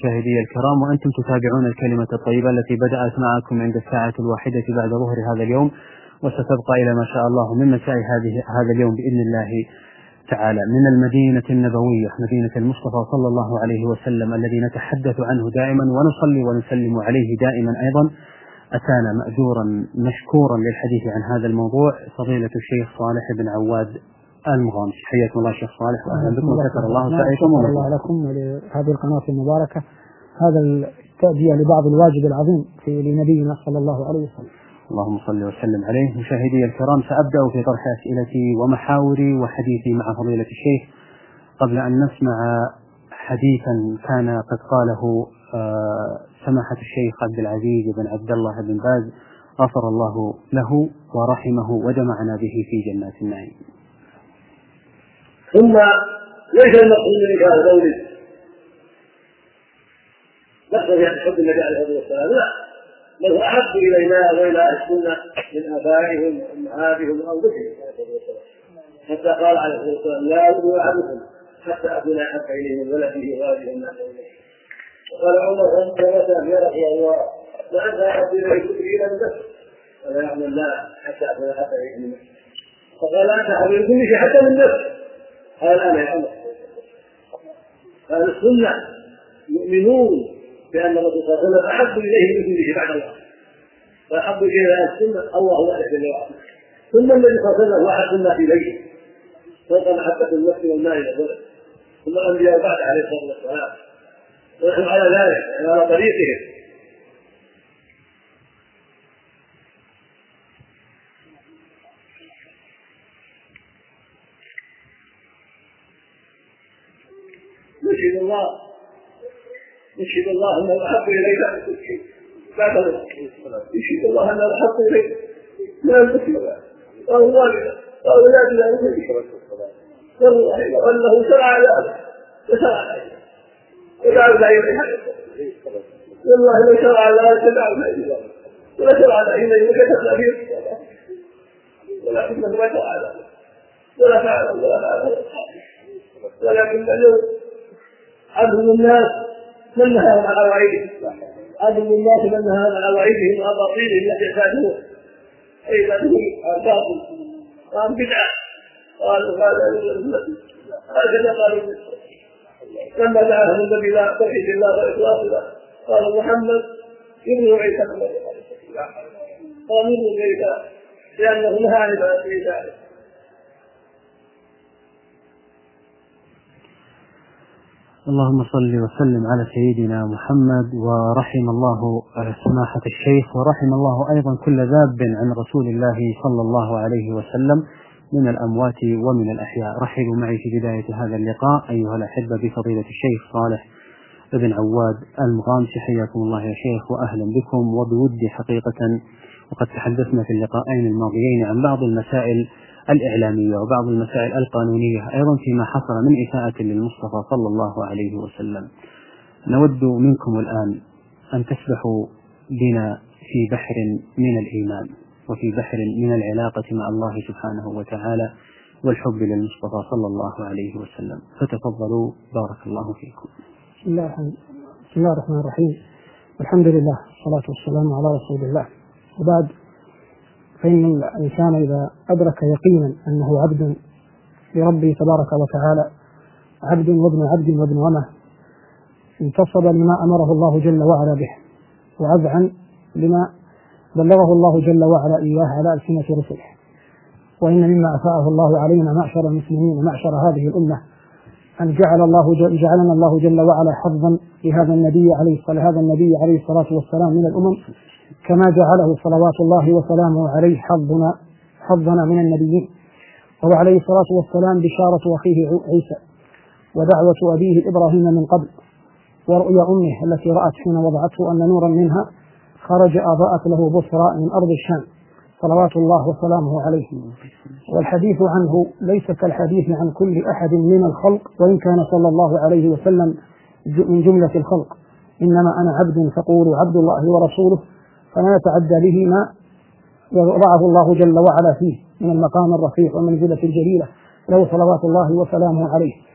مشاهدي الكرام، وأنتم تتابعون الكلمة الطيبة التي بدأت معكم عند الساعة 1 بعد ظهر هذا اليوم، وستبقى إلى ما شاء الله من مساء هذا اليوم بإذن الله تعالى، من المدينة النبوية، مدينة المصطفى صلى الله عليه وسلم الذي نتحدث عنه دائما ونصلي ونسلم عليه دائما أيضا. أتانا مأجورا مشكورا للحديث عن هذا الموضوع فضيلة الشيخ صالح بن عواد المغامسي. حياكم الله شيخ صالح، وأهلا بكم وشكر الله سعيكم الله لكم ولهذه القناة المباركة هذا التأدية لبعض الواجب العظيم لنبينا صلى الله عليه وسلم. اللهم صل وسلم عليه. مشاهدي الكرام، سأبدأ في طرح أسئلتي ومحاوري وحديثي مع فضيلة الشيخ قبل أن نسمع حديثا كان قد قاله سماحة الشيخ عبد العزيز بن عبد الله بن باز غفر الله له ورحمه وجمعنا به في جنات النعيم. ثم ليس المقصود من كان مولد نقصد يعني حب النبي عليه الصلاه والسلام، لا، بل هو احب الينا والى السنه من ابائهم وامهاتهم وانفسهم حتى قال عليه الصلاه والسلام لا يؤمن احدكم حتى اكون احب اليه من ولده ووالده الناس اليه. وقال عمر يا رسول الله وانت احب اليه الى النفس ولا يعمل لا حتى اكون احب اليه من نفسه. فقال انت احب اليه كل شيء حتى من نفسه. قال أنا يا عمر. أهل السنة يؤمنون بأن الرسول صلى الله عليه وسلم أحب إليه من كل شيء بعد الله، فأحب إليه أهل السنة الله وحده جل وعلا، ثم النبي صلى الله عليه وسلم واحد الناس إليه فوق محبة النفس والمال والولد، ثم الأنبياء بعد عليه الصلاة والسلام، ونحن على ذلك على طريقهم. يشهد الله أنه أحب إلينا من كل شيء بعد يشهد الله أنه أحب إلينا من المسلمين وأموالنا وأولادنا وأنه شرع ذلك وشرع ذلك وجعلنا إليها والله لو شرع ذلك لجعلنا إليها ولا شرعنا إليه وكتبنا فيه ولكنه ما شرع ذلك ولا فعل ولكن اليوم عدل الناس من نهاهم عن أواعيهم، عدل الناس من نهاهم عن أواعيهم وأباطيلهم التي اعتادوها أي ذاته عن باطل وعن بدعة. قالوا هكذا قالوا لما دعاهم النبي إلى توحيد الله وإخلاص الله قال محمد ابن عيسى بن مريم قال ابن عيسى لأنه نهى عن ذلك. اللهم صل وسلم على سيدنا محمد. ورحم الله سماحة الشيخ ورحم الله أيضا كل ذاب عن رسول الله صلى الله عليه وسلم من الأموات ومن الأحياء. رحبوا معي في بداية هذا اللقاء أيها الأحبة بفضيلة الشيخ صالح بن عواد المغامسي. حياكم الله يا شيخ وأهلا بكم. وبودي حقيقة وقد تحدثنا في اللقاءين الماضيين عن بعض المسائل الإعلامية وبعض المسائل القانونية أيضا فيما حصل من إساءة للمصطفى صلى الله عليه وسلم. نود منكم الآن أن تسبحوا بنا في بحر من الإيمان وفي بحر من العلاقة مع الله سبحانه وتعالى والحب للمصطفى صلى الله عليه وسلم، فتفضلوا بارك الله فيكم. بسم الله الرحمن الرحيم. الحمد لله والصلاة والسلام على رسول الله، وبعد، فإن الإنسان إذا أدرك يقينا أنه عبد لربه تبارك وتعالى، عبد وابن عبد وابن أمه، انتصب لما أمره الله جل وعلا به وأذعن لما بلغه الله جل وعلا إياه على ألسنة رسله. وإن مما أفاءه الله علينا معشر المسلمين ومعشر هذه الأمة أن جعلنا الله جل وعلا حظا لهذا النبي عليه الصلاة والسلام من الأمم، كما جعله صلوات الله وسلامه عليه حظنا من النبيين. وهو عليه الصلاة والسلام بشارة أخيه عيسى ودعوة أبيه إبراهيم من قبل، ورؤيا أمه التي رأت حين وضعته أن نورا منها خرج أضاءت له بصرى من أرض الشام صلوات الله وسلامه عليه. والحديث عنه ليس كالحديث عن كل أحد من الخلق، وإن كان صلى الله عليه وسلم من جملة الخلق، إنما أنا عبد فقولوا عبد الله ورسوله، فلا يتعدى به ما وضعه الله جل وعلا فيه من المقام الرفيع والمنزلة الجليلة له صلوات الله وسلامه عليه.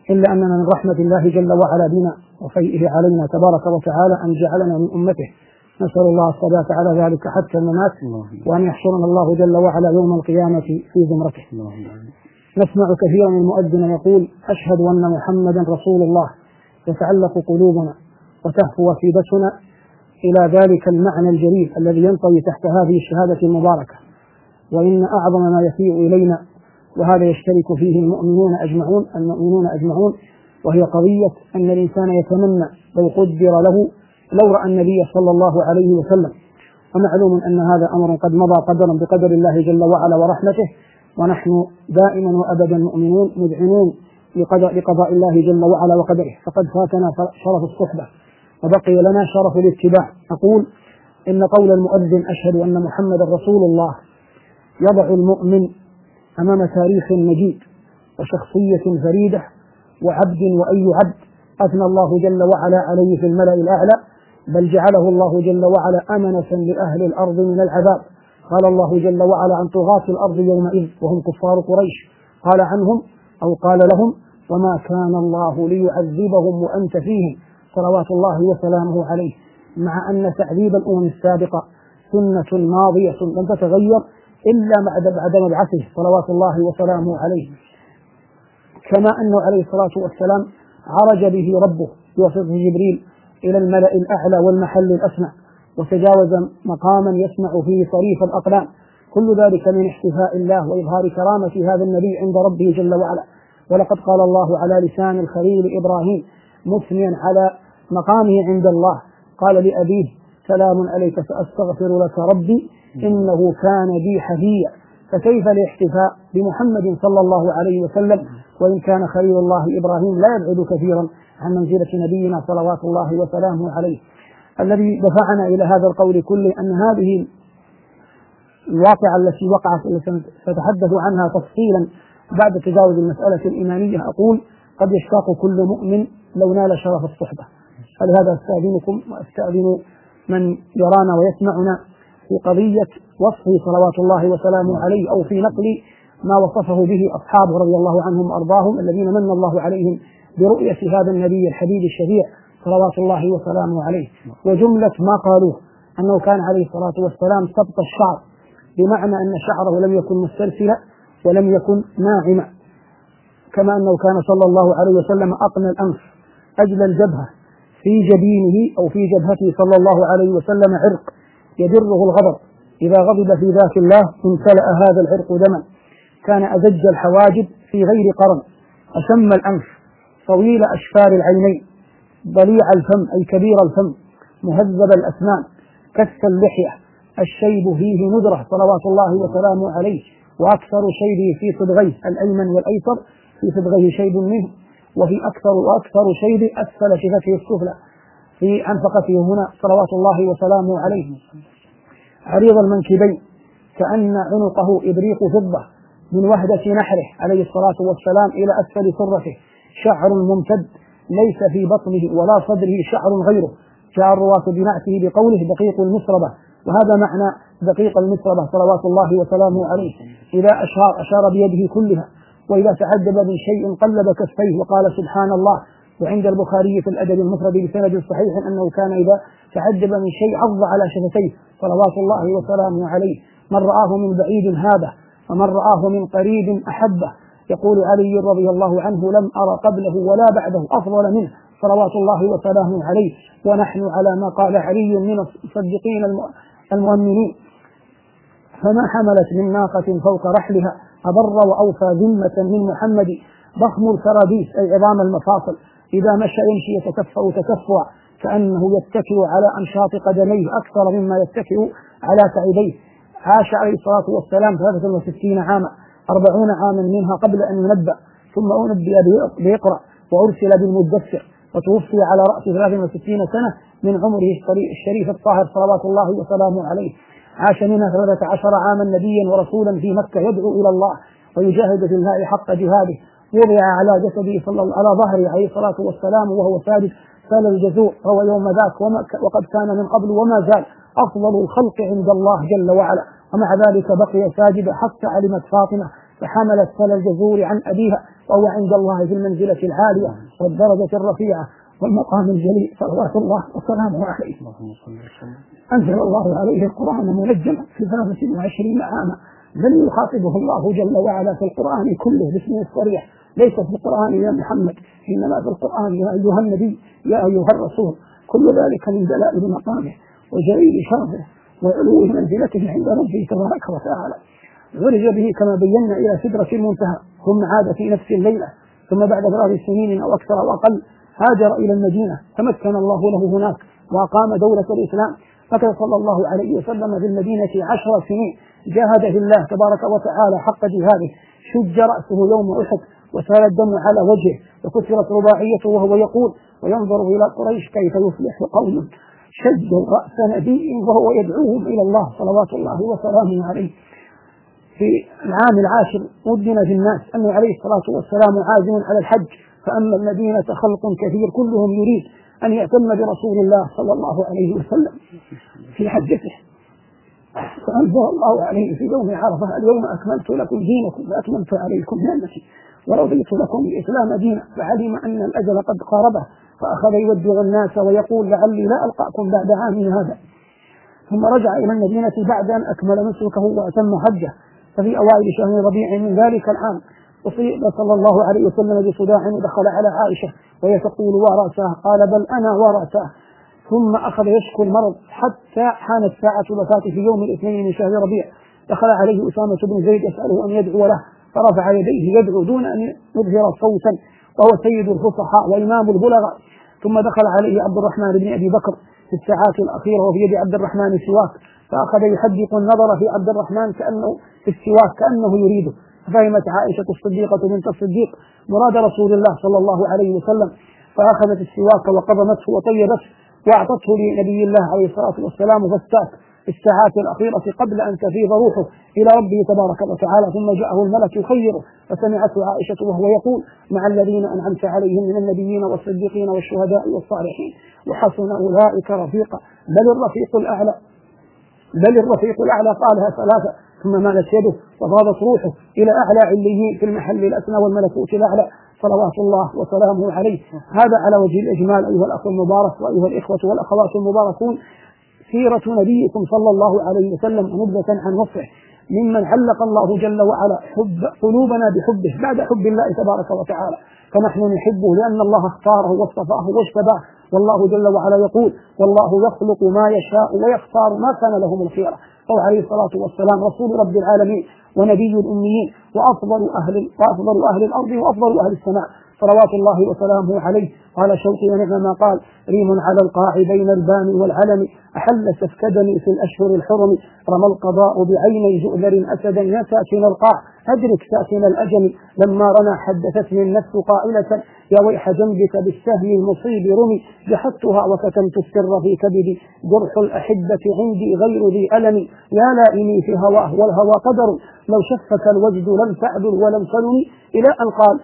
إلا أننا من رحمة الله جل وعلا بنا وفيئه علينا تبارك وتعالى أن جعلنا من أمته، نسأل الله الثبات على ذلك حتى الممات، وأن يحشرنا الله جل وعلا يوم القيامة في زمرته. نسمع كثيرا المؤذن يقول: أشهد أن محمدا رسول الله، يتعلق قلوبنا وتهفو وفيدتنا إلى ذلك المعنى الجليل الذي ينطوي تحت هذه الشهادة المباركة. وإن أعظم ما يسيء إلينا، وهذا يشترك فيه المؤمنون أجمعون، وهي قضية أن الإنسان يتمنى لو قدر له لو رأى النبي صلى الله عليه وسلم. ومعلوم أن هذا أمر قد مضى قدرا بقدر الله جل وعلا ورحمته، ونحن دائما وأبدا مؤمنون مذعنون لقضاء الله جل وعلا وقدره، فقد فاتنا شرف الصحبة وبقي لنا شرف الاتباع. أقول إن قول المؤذن أشهد أن محمد رسول الله يضع المؤمن أمام تاريخ مجيد وشخصية فريدة وعبد وأي عبد أثنى الله جل وعلا عليه في الملأ الأعلى، بل جعله الله جل وعلا أمنة لأهل الأرض من العذاب. قال الله جل وعلا عن طغاة الأرض يومئذ وهم كفار قريش، قال عنهم أو قال لهم: وما كان الله ليعذبهم وأنت فيهم صلوات الله وسلامه عليه، مع أن تعذيب الأمم السابقة سنة ماضية لم تتغير إلا بعد مبعثه صلوات الله وسلامه عليه، كما أنه عليه الصلاة والسلام عرج به ربه بواسطة جبريل إلى الملأ الأعلى والمحل الأسمى، وتجاوز مقاما يسمع فيه صريف الأقلام. كل ذلك من احتفاء الله وإظهار كرامة هذا النبي عند ربه جل وعلا. ولقد قال الله على لسان الخليل إبراهيم مثنيا على مقامه عند الله، قال لأبيه: سلام عليك سأستغفر لك ربي إنه كان بي حفيا. فكيف الاحتفاء بمحمد صلى الله عليه وسلم وإن كان خليل الله إبراهيم لا يبعد كثيرا عن منزلة نبينا صلوات الله وسلامه عليه. الذي دفعنا إلى هذا القول كله أن هذه الواقعة التي وقعت التي سأتحدث عنها تفصيلا بعد تجاوز المسألة الإيمانية. أقول: قد يشتاق كل مؤمن لو نال شرف الصحبة. فلهذا أستأذنكم وأستأذن من يرانا ويسمعنا في قضية وصفه صلوات الله وسلامه عليه، أو في نقل ما وصفه به أصحابه رضي الله عنهم وأرضاهم الذين من الله عليهم برؤية هذا النبي الحبيب الشفيع صلوات الله وسلامه عليه. وجملة ما قالوه أنه كان عليه الصلاة والسلام سبط الشعر، بمعنى أن شعره لم يكن مسترسلا ولم يكن ناعما، كما أنه كان صلى الله عليه وسلم أقنى الأنف أجل الجبهة، في جبينه أو في جبهته صلى الله عليه وسلم عرق يدره الغضب، إذا غضب في ذات الله امتلأ هذا العرق دما. كان أزج الحواجب في غير قرن، أشم الأنف، طويل أشفار العينين، ضليع الفم أي كبير الفم، مهذب الأسنان، كث اللحية، الشيب فيه ندرة صلوات الله وسلامه عليه، وأكثر شيبه في صدغيه الأيمن والأيسر، في صدغيه شيب منه، وفي أكثر شيب أسفل شفته السفلى في أنفقته هنا صلوات الله وسلامه عليه. عريض المنكبين كأن عنقه إبريق فضة من وهدة نحره عليه الصلاة والسلام إلى أسفل سرته، شعر ممتد ليس في بطنه ولا صدره شعر غيره. جاء الرواة بنعته بقوله دقيق المسربة، وهذا معنى دقيق المسربة صلوات الله وسلامه عليه. إذا أشار بيده كلها، وإذا تعجب من شيء قلب كفيه وقال سبحان الله. وعند البخاري في الأدب المفرد بسند صحيح أنه كان إذا تعجب من شيء عض على شفتيه صلوات الله وسلامه عليه. من رآه من بعيد هابه، ومن رآه من قريب أحبه. يقول علي رضي الله عنه: لم أرى قبله ولا بعده أفضل منه صلوات الله وسلامه عليه. ونحن على ما قال علي من الصديقين المؤمنين. فما حملت من ناقة فوق رحلها أبر وأوفى ذمة من محمد، ضخم الكرابيس أي عظام المفاصل، إذا مشى يمشي يتكفأ تكفؤا كأنه يتكئ على أنشاط قدميه أكثر مما يتكئ على كعبيه. عاش عليه الصلاة والسلام 63 عاما، 40 عاما منها قبل أن ينبأ، ثم أنبئ بيقرأ وأرسل بالمدثر، وتوفي على رأس 63 سنة من عمره الشريف الطاهر صلوات الله وسلامه عليه. عاش منها 13 عاما نبيا ورسولا في مكة يدعو إلى الله ويجاهد في الله حق جهاده. وضع على جسده على ظهره عليه الصلاة والسلام وهو ساجد سال الجزوع، روى يوم ذاك وقد كان من قبل وما زال أفضل الخلق عند الله جل وعلا، ومع ذلك بقي ساجدا حتى علمت فاطمة فحمل الثل الجزور عن أبيها، وهو عند الله في المنزلة العالية والدرجة الرفيعة والمقام الجليل صلوات الله وسلامه عليه. أنزل الله عليه القرآن منجما في 23 عاما، بل يخاطبه الله جل وعلا في القرآن كله باسمه الصريح، ليس في القرآن يا محمد، إنما في القرآن يا أيها النبي يا أيها الرسول. كل ذلك من دلائل مقامه وجليل شرفه وعلو منزلته عند ربه تبارك وتعالى. عرج به كما بينا إلى سدرة المنتهى، ثم عاد في نفس الليلة، ثم بعد 3 سنين أو أكثر أو أقل هاجر إلى المدينة، تمكن الله له هناك وأقام دولة الإسلام. فكان صلى الله عليه وسلم في المدينة 10 سنين، جاهد في الله تبارك وتعالى حق جهاده، شج رأسه يوم أحد وسال الدم على وجهه وكسرت رباعيته وهو يقول وينظر إلى قريش كيف يفلح قوم شجوا رأس نبي وهو يدعوهم إلى الله صلوات الله وسلامه عليه. في العام 10 أذن في الناس أنه عليه الصلاة والسلام عازم على الحج، فأما المدينة خلق كثير كلهم يريد أن يأتم برسول الله صلى الله عليه وسلم في حجته، فأنزل الله عليه في يوم عرفة اليوم أكملت لكم دينكم وأتممت عليكم نعمتي ورضيت لكم الإسلام دينا، فعلم أن الأجل قد قاربه فأخذ يودع الناس ويقول لعلي لا ألقاكم بعد عامي هذا. ثم رجع إلى المدينة بعد أن أكمل نسكه وأتم حجه. ففي أوائل شهر ربيع من ذلك العام أصيب صلى الله عليه وسلم بصداع ودخل على عائشة وهي تقول ورأسه، قال بل أنا ورأسه. ثم أخذ يشكو المرض حتى حانت ساعة وفاته في يوم الاثنين من شهر ربيع. دخل عليه أسامة بن زيد يسأله أن يدعو له، فرفع يديه يدعو دون أن يظهر صوتا، وهو سيد الفصحاء وإمام البلغاء. ثم دخل عليه عبد الرحمن بن أبي بكر في الساعات الأخيرة وفي يد عبد الرحمن سواك، فأخذ يحدق النظر في عبد الرحمن كأنه في السواك كأنه يريده. ففهمت عائشة الصديقة بنت الصديق مراد رسول الله صلى الله عليه وسلم، فأخذت السواك وقضمته وطيبته وأعطته لنبي الله عليه الصلاة والسلام فاستاك في الساعات الأخيرة قبل أن تفيض روحه إلى ربه تبارك وتعالى. ثم جاءه الملك يخيره فسمعته عائشة وهو يقول مع الذين أنعمت عليهم من النبيين والصديقين والشهداء والصالحين وحسن أولئك رفيقا بل الرفيق الأعلى قالها 3 ثم مالت يده وفاضت روحه إلى أعلى عليين في المحل الأسنى والملكوت الأعلى صلوات الله وسلامه عليه. هذا على وجه الإجمال أيها الأخ المبارك وأيها الإخوة والأخوات المباركون سيرة نبيكم صلى الله عليه وسلم نبذة عن وصفه ممن علق الله جل وعلا حب قلوبنا بحبه بعد حب الله تبارك وتعالى، فنحن نحبه لأن الله اختاره واصطفاه واجتباه، والله جل وعلا يقول والله يخلق ما يشاء ويختار ما كان لهم الخيرة. فهو عليه الصلاة والسلام رسول رب العالمين ونبي الأميين وأفضل أهل الأرض وأفضل أهل السماء صلوات الله وسلامه عليه. قال شوقي ونعم ما قال ريم على القاع بين البان والعلم أحل سفكدني في الأشهر الحرم رمى القضاء بعيني جؤذر أسدا يا ساكن القاع أدرك ساكن الأجم لما رنا حدثتني النفس قائلة يا ويح جنبك بالسهم المصيب رمي جحدتها وكتمت السر في كبدي جرح الأحبة عندي غير ذي ألم يا لائمي في هواه والهوى قدر لو شفك الوجد لم تعدل ولم سلم إلى أن قال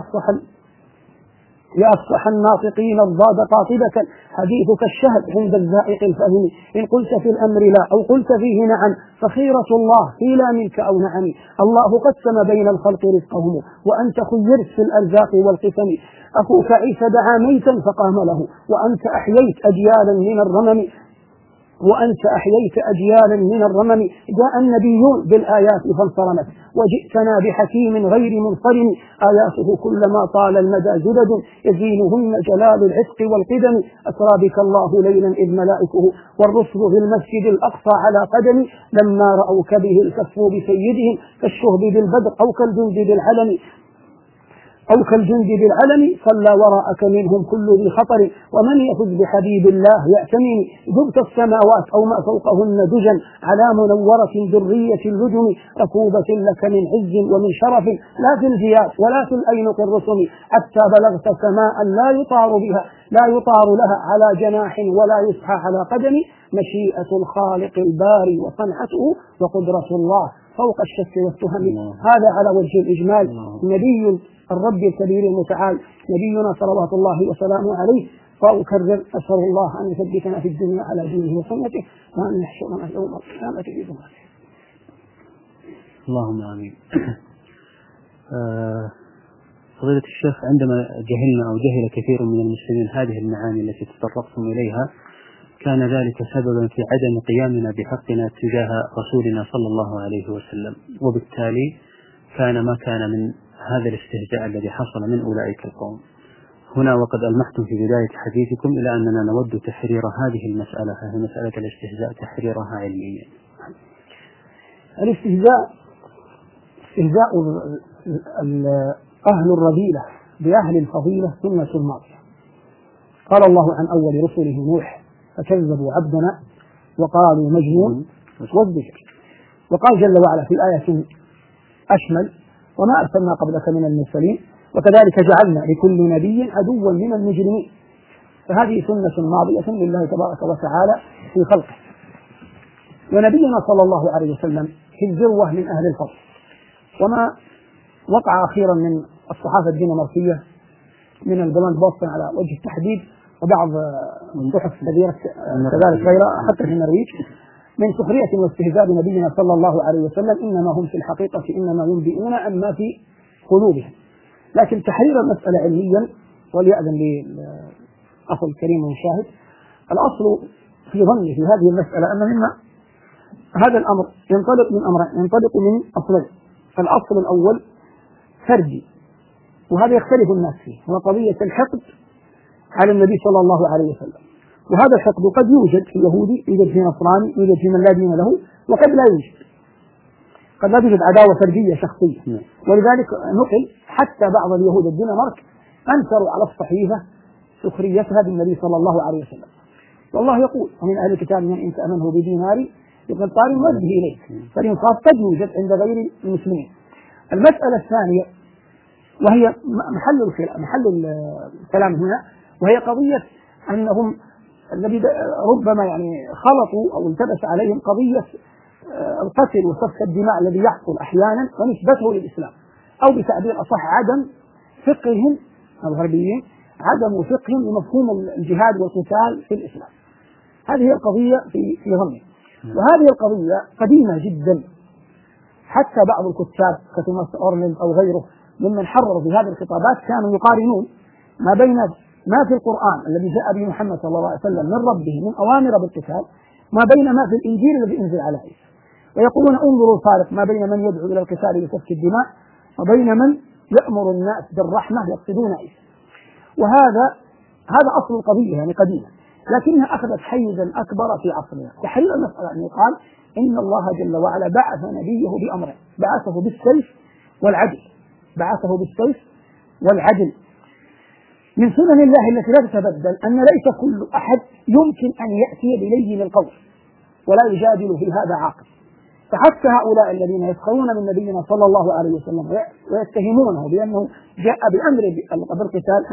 يا أفصح الناطقين الضاد قاطبة حديثك الشهد عند الذائق الفهم إن قلت في الأمر لا أو قلت فيه نعم فخيرة الله في لا منك أو نعم الله قسم بين الخلق رزقهم وأنت خيرت في الأرزاق والقسم أخوك عيسى دعا ميتا فقام له وأنت أحييت أجيالا من الرمم جاء النبيون بالآيات فانصرمت وجئتنا بحكيم غير منصرم آياته كلما طال المدى جدد يزينهن جلال العتق والقدم أسرى بك الله ليلا إذ ملائكه والرسل في المسجد الأقصى على قدم لما رأوك به الكفوا بسيدهم كالشهب بالبدر أو كالجند بالعلم صلى وراءك منهم كل ذي خطر ومن يفز بحبيب الله يأتمن جبت السماوات أو ما فوقهن دجا على منورة درية اللجم ركوبة لك من عز ومن شرف لا في الجياس ولا في الأينق الرسم حتى بلغت سماء لا يطار لها على جناح ولا يسحى على قدم مشيئة الخالق الباري وصنعته وقدرة الله فوق الشك والتهم. هذا على وجه الإجمال نبي الرب الكبير المتعال نبينا صلوات الله وسلامه عليه. فأكرر أسأل الله أن يثبتنا في الدنيا على دينه وسنته وأن يحشرنا يوم القيامة بذمته. اللهم آمين. فضيلة الشيخ، عندما جهلنا أو جهل كثير من المسلمين هذه المعاني التي تطرقتم إليها كان ذلك سببا في عدم قيامنا بحقنا تجاه رسولنا صلى الله عليه وسلم، وبالتالي كان ما كان من هذا الاستهزاء الذي حصل من أولئك القوم. هنا وقد ألمحتم في بداية حديثكم إلى أننا نود تحرير هذه المسألة، هذه مسألة الاستهزاء، تحريرها علميا. الاستهزاء استهزاء أهل الرذيلة بأهل الفضيلة سنة الماضية. قال الله عن أول رسله نوح: فكذبوا عبدنا وقالوا مجنون وازدجر. وقال جل وعلا في آية أشمل: وما أرسلنا قبلك من المرسلين وكذلك جعلنا لكل نبي عدوا من المجرمين. فهذه سنة ماضية لله تبارك وتعالى في خلقه. ونبينا صلى الله عليه وسلم في الذروة من أهل الفضل. وما وقع أخيرا من الصحافة الدنماركية من البلاند بوستن على وجه التحديد وبعض الصحف كثيرة كذلك غيرها حتى في النرويج من سخرية واستهزاء بنبينا صلى الله عليه وسلم، إنما هم في الحقيقة إنما ينبئون عما في قلوبهم. لكن تحرير المسألة علميا، وليأذن لي الأخ الكريم المشاهد، الأصل في ظني في هذه المسألة أن مما هذا الأمر ينطلق من أمرين، ينطلق من أصلين. الأصل الأول فردي، وهذا يختلف الناس فيه، هو قضية الحقد على النبي صلى الله عليه وسلم. وهذا الحقد قد يوجد في يهودي، يوجد في نصراني، يوجد في من لا دين له، وقد لا يوجد، قد لا توجد عداوة فردية شخصية. ولذلك نقل حتى بعض اليهود الدنمارك أنكروا على الصحيفة سخريتها بالنبي صلى الله عليه وسلم. والله يقول: ومن أهل الكتاب من إن تأمنه بدينار بقنطار يوجه إليه. فالإنصاف قد يوجد عند غير المسلمين. المسألة الثانية وهي محل الكلام هنا، وهي قضية أنهم الذي ربما خلطوا أو التبس عليهم قضية القتل وسفك الدماء الذي يحصل أحيانا ونسبته للإسلام، أو بتعبير أصح عدم فقههم الغربيين، عدم فقههم لمفهوم الجهاد والقتال في الإسلام. هذه هي القضية في ظني. وهذه القضية قديمة جدا، حتى بعض الكتاب كتوماس أورلند أو غيره ممن حرروا في هذه الخطابات كانوا يقارنون ما بين ما في القرآن الذي جاء به محمد صلى الله عليه وسلم من ربه من أوامر بالقتال، ما بين ما في الإنجيل الذي أنزل على عيسى، ويقولون: انظروا الفارق ما بين من يدعو إلى القتال لسفك الدماء وبين من يأمر الناس بالرحمة يقصدون عيسى. وهذا أصل القضية قديمة، لكنها أخذت حيزا أكبر في عصرنا. تحرير المسألة أن يقال إن الله جل وعلا بعث نبيه بأمره، بعثه بالسيف والعدل، بعثه بالسيف والعدل. من سنن الله التي لا تتبدل أن ليس كل أحد يمكن أن يأتي بلين القول ولا يجادل في هذا عاقل. فحتى هؤلاء الذين يسخرون من نبينا صلى الله عليه وسلم ويتهمونه بأنه جاء بأمر بالقتال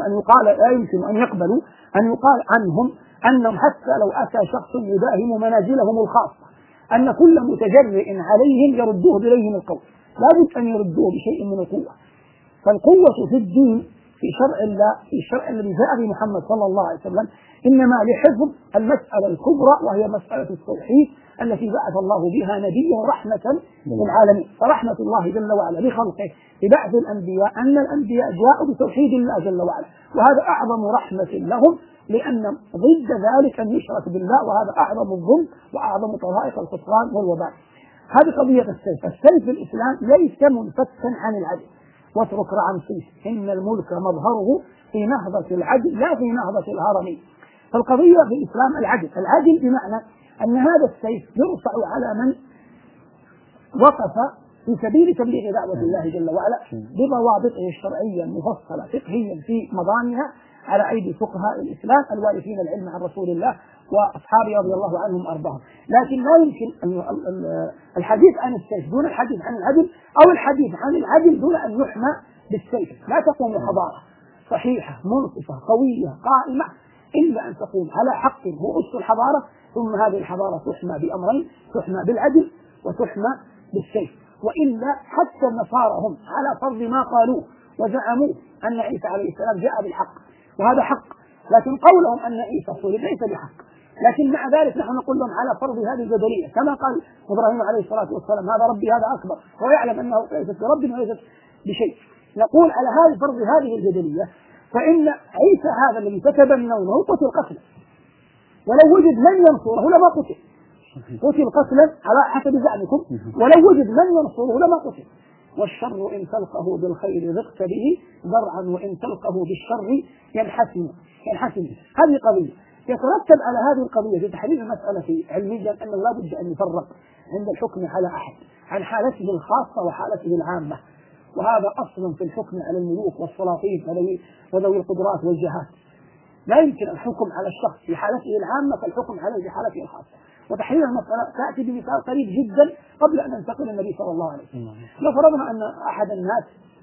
لا يمكن أن يقبلوا أن يقال عنهم أنهم حتى لو أتى شخص يداهم منازلهم الخاصة أن كل متجرئ عليهم يردوه بلين القول، لا بد أن يردوه بشيء من القوة. فالقوة في الدين في شرع الله، في الشرع الذي جاء به محمد صلى الله عليه وسلم، إنما لحفظ المسألة الكبرى وهي مسألة التوحيد التي بعث الله بها نبيه رحمة للعالمين. فرحمة الله جل وعلا بخلقه ببعث الأنبياء أن الأنبياء جاءوا بتوحيد الله جل وعلا، وهذا أعظم رحمة لهم، لأن ضد ذلك أن يشرك بالله، وهذا أعظم الظلم وأعظم طرائق الخسران والوباء. هذه قضية السيف. السيف في الإسلام ليس منفكا عن العدل. واترك رمسيس إن الملك مظهره في نهضة العدل لا في نهضة الهرم. فالقضية في الإسلام العدل بمعنى أن هذا السيف يرفع على من وقف في سبيل تبليغ دعوة الله جل وعلا بضوابطه الشرعية المفصلة فقهيا في مضامها على أيدي فقهاء الإسلام الوارثين العلم عن رسول الله وأصحابه رضي الله عنهم وأرضاهم. لكن لا يمكن الحديث عن السيف دون الحديث عن العدل، أو الحديث عن العدل دون أن يحمى بالسيف. لا تقوم حضارة صحيحة منصفة قوية قائمة إلا أن تقوم على حق هو أسس الحضارة، ثم هذه الحضارة تحمى بأمرين: تحمى بالعدل وتحمى بالسيف. وإلا حتى النصارى هم على فرض ما قالوه وزعموا أن عيسى عليه السلام جاء بالحق، وهذا حق، لكن قولهم أن عيسى صلب ليس بحق. لكن مع ذلك نحن نقول لهم على فرض هذه الجدلية، كما قال إبراهيم عليه الصلاة والسلام: هذا ربي هذا أكبر، ويعلم أنه ليست برب وليست بشيء، نقول على هذا فرض هذه الجدلية فإن عيسى هذا الذي تتبنونه قتل قتلا، ولو وجد من ينصره لما قتل، قتل قتلا على حسب زعمكم، ولو وجد من ينصره لما قتل. والشر إن تلقه بالخير ضقت به ذرعا وإن تلقه بالشر ينحسم. هذه قضية يترتب على هذه القضية في تحليل المسألة علميا أنه لا بد أن يفرق عند الحكم على أحد عن حالته الخاصة وحالته العامة، وهذا أصل في الحكم على الملوك والسلاطين وذوي القدرات والجهات. لا يمكن الحكم على الشخص في حالته العامة كالحكم عليه في حالته الخاصة. وتحليل المسألة تأتي بمثال قريب جدا قبل أن ننتقل النبي صلى الله عليه وسلم. لو فرضنا أن أحد الناس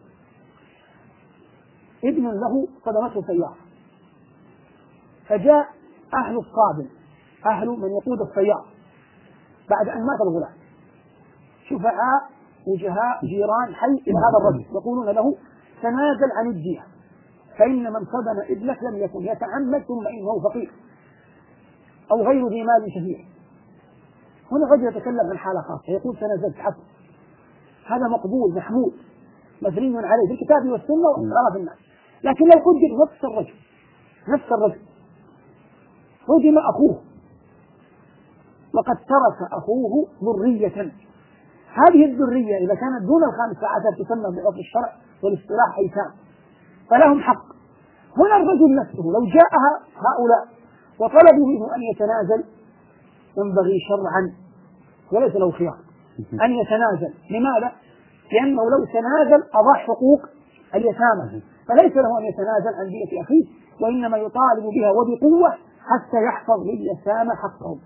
ابن له صدمته سيارة، فجاء أهل الصادم، أهل من يقود السيارة بعد أن مات الغلام، شفعاء وجهاء جيران حي إلى هذا الرجل يقولون له تنازل عن الدية، فإن من صدم ابنك لم يكن يتعمد ثم إنه فقير أو غير ذي مال شهير. هنا الرجل يتكلم عن حالة خاصة يقول تنازلت عفو، هذا مقبول محمود مبني عليه في الكتاب والسنة وإقرار الناس. لكن لو قدر نفس الرجل هدم أخوه وقد ترك أخوه ذرية، هذه الذرية إذا كانت دون 15 تسمى بعرف الشرع والاصطلاح أيتام، فلهم حق. هنا الرجل نفسه لو جاءها هؤلاء وطلبوا منه أن يتنازل ينبغي شرعا وليس له خيار أن يتنازل. لماذا؟ لأنه لو تنازل أضاع حقوق اليتامى، فليس له أن يتنازل عن دية أخيه، وإنما يطالب بها وبقوة حتى يحفظ لليتامى حقهم.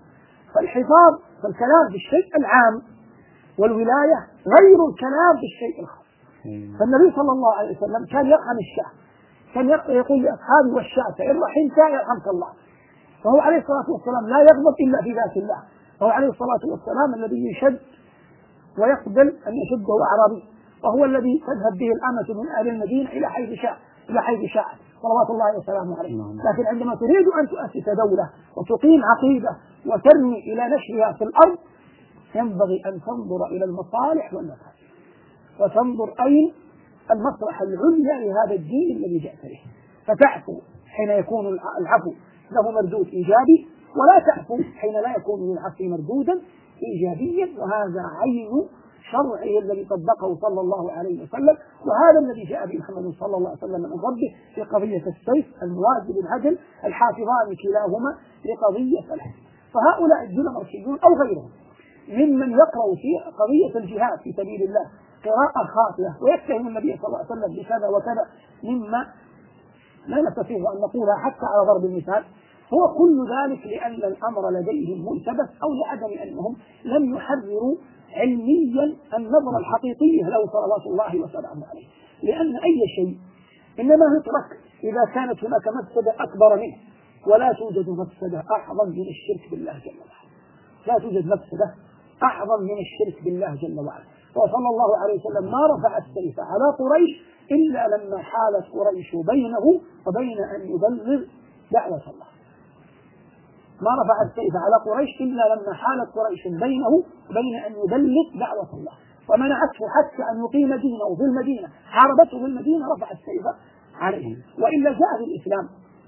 فالكلام بالشيء العام والولاية غير الكلام بالشيء الخاص. فالنبي صلى الله عليه وسلم كان يرحم الشاه، كان يقول لأصحابه والشاة إن رحمت يرحمك الله، فهو عليه الصلاة والسلام لا يغضب إلا في ذات الله، وهو عليه الصلاة والسلام الذي يشد ويقبل أن يشده أعرابي، وهو الذي تذهب به الأمة من أهل المدينة إلى حيث شاء صلوات الله وسلامه عليه. لكن عندما تريد أن تؤسس دولة وتقيم عقيدة وترمي إلى نشرها في الأرض ينبغي أن تنظر إلى المصالح والمفاسد، وتنظر أين المصلحة العليا لهذا الدين الذي جاءت به، فتعفو حين يكون العفو له مردود إيجابي، ولا تعفو حين لا يكون من العفو مردودا إيجابيا. وهذا عين شرعه الذي طبقه صلى الله عليه وسلم، وهذا الذي جاء به محمد صلى الله عليه وسلم من ربه في قضية السيف الموازي للعدل الحافظان كلاهما لقضية الحج. فهؤلاء الدنماركيون أو غيرهم ممن يقرأ في قضية الجهاد في سبيل الله قراءة خاطئة ويتهم النبي صلى الله عليه وسلم بكذا وكذا مما لا نستطيع أن نقولها حتى على ضرب المثال، هو كل ذلك لأن الأمر لديهم ملتبس أو لعدم أنهم لم يحرروا علميا النظرة الحقيقية له صلوات الله وسلامه عليه. لأن أي شيء إنما يترك إذا كانت هناك مفسدة أكبر منه، ولا توجد مفسدة أعظم من الشرك بالله جل وعلا، لا توجد مفسدة أعظم من الشرك بالله جل وعلا. وصلى الله عليه وسلم ما رفع السيف على قريش إلا لما حالت قريش بينه وبين أن يبلغ دعوة الله، ما رفع السيف على قريش إلا لما حالت قريش بينه وبين أن يبلغ دعوة الله، ومنعته حتى أن يقيم دينه في المدينة، حاربته في المدينة رفع السيف عليه. وإلا جاء في الإسلام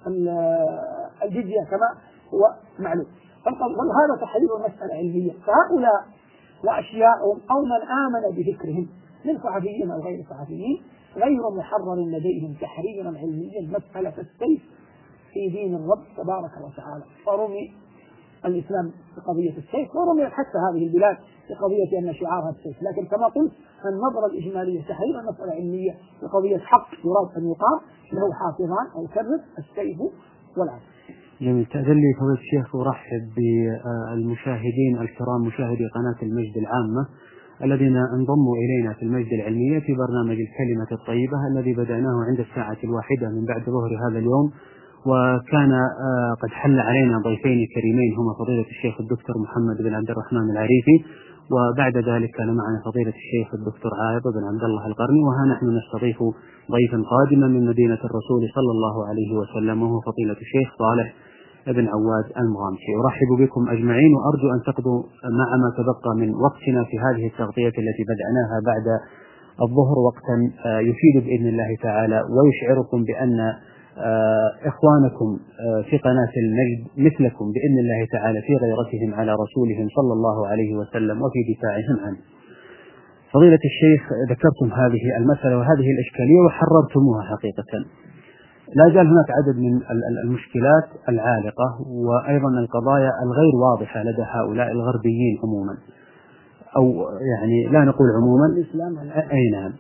الجزية كما هو معلوم. فهذا تحليل المسألة علمية. فهؤلاء وأشياءهم أو من آمن بذكرهم من صحفيين أو غير صحفيين غير محرر لديهم تحريرا علميا مسألة السيف في دين الرب تبارك وتعالى. فرمي الإسلام في قضية السيف، ورمي حتى هذه البلاد في قضية أن شعارها السيف. لكن كما قلت النظرة الإجمالية تحرير المسألة علمية في قضية حق يراد أن يقام له حافظان أو كرر السيف والعدل. جميل. تأذن لي فضيلة الشيخ أرحب بالمشاهدين الكرام مشاهدي قناة المجد العامة الذين انضموا إلينا في المجد العلمية في برنامج الكلمة الطيبة الذي بدأناه عند الساعة 1 من بعد ظهر هذا اليوم. وكان قد حل علينا ضيفين كريمين هما فضيلة الشيخ الدكتور محمد بن عبد الرحمن العريفي، وبعد ذلك كان معنا فضيلة الشيخ الدكتور عايض بن عبد الله القرني. وها نحن نستضيف ضيفا قادما من مدينة الرسول صلى الله عليه وسلم وهو فضيلة الشيخ صالح بن عواد المغامسي. أرحب بكم أجمعين، وأرجو أن تقضوا مع ما تبقى من وقتنا في هذه التغطية التي بدأناها بعد الظهر وقتا يفيد بإذن الله تعالى، ويشعركم بأن إخوانكم في قناة المجد مثلكم بإذن الله تعالى في غيرتهم على رسولهم صلى الله عليه وسلم وفي دفاعهم عنه. فضيلة الشيخ، ذكرتم هذه المسألة وهذه الإشكالية وحررتموها حقيقة. لا زال هناك عدد من المشكلات العالقة وأيضا القضايا الغير واضحة لدى هؤلاء الغربيين عموما، أو يعني لا نقول عموما الإسلام. أي نعم.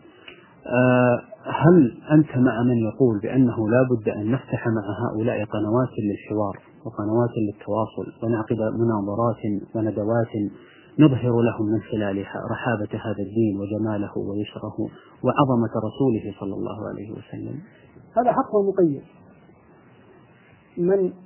هل أنت مع من يقول بأنه لا بد أن نفتح مع هؤلاء قنوات للحوار وقنوات للتواصل ونعقد مناظرات وندوات نظهر لهم من خلالها رحابة هذا الدين وجماله ويسره وعظمة رسوله صلى الله عليه وسلم؟ هذا حق مقيد. من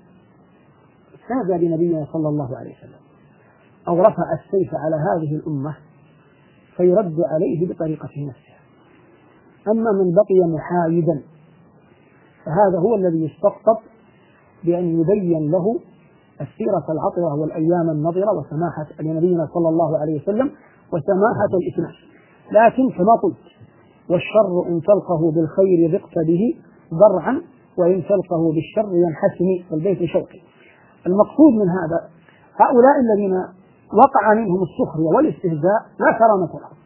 ساد بنبينا صلى الله عليه وسلم أو رفع السيف على هذه الأمة فيرد عليه بطريقة نفسه. أما من بقي محايدا فهذا هو الذي يستقطب بأن يبين له السيرة العطرة والأيام النضرة وسماحة لنبينا صلى الله عليه وسلم وسماحة الإسلام. لكن كما قلت، والشر إن تلقه بالخير ذقت به ضرعا وإن تلقه بالشر ينحسم والبيت شوقي. المقصود من هذا هؤلاء الذين وقع منهم السخرية والاستهزاء لا كرامة لهم،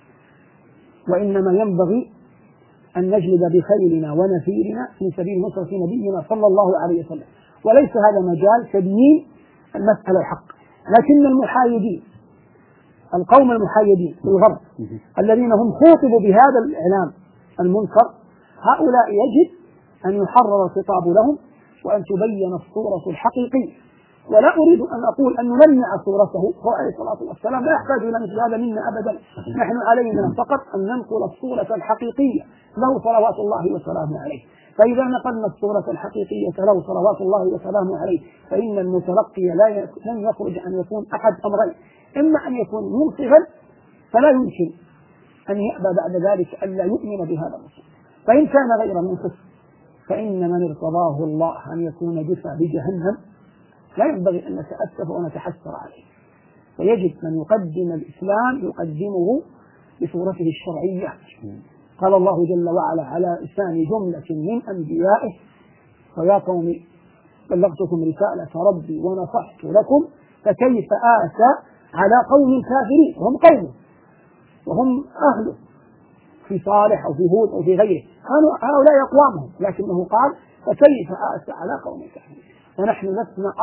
وإنما ينبغي أن نجلب بخيلنا ونفيرنا في سبيل نصرة نبينا صلى الله عليه وسلم، وليس هذا مجال تبيين المسألة الحق. لكن المحايدين، القوم المحايدين في الغرب الذين هم خوطبوا بهذا الإعلام المنكر، هؤلاء يجب أن يحرر الخطاب لهم وأن تبين الصورة الحقيقية. ولا أريد أن أقول أن نلمع صورته، هو عليه الصلاة والسلام لا يحتاج إلى مثل هذا منا أبدا. نحن علينا فقط أن ننقل الصورة الحقيقية له صلوات الله وسلامه عليه. فإذا نقلنا الصورة الحقيقية له صلوات الله وسلامه عليه فإن المتلقي لن يخرج أن يكون أحد أمرين: إما أن يكون منصفا فلا يمكن أن يأبى بعد ذلك ألا يؤمن بهذا الرسول، فإن كان غير منصف فإن من ارتضاه الله أن يكون جثى بجهنم لا ينبغي أن نتأسف ونتحسر عليه. فيجب من يقدم الإسلام يقدمه بصورته الشرعية. قال الله جل وعلا على لسان جملة من أنبيائه: ويا قوم بلغتكم رسالة ربي ونصحت لكم فكيف آسى على قوم كافرين. وهم قوم وهم أهله في صالح أو في هود أو في غيره، هؤلاء أقوامهم، لكنه قال فكيف آسى على قوم كافرين. ونحن لسنا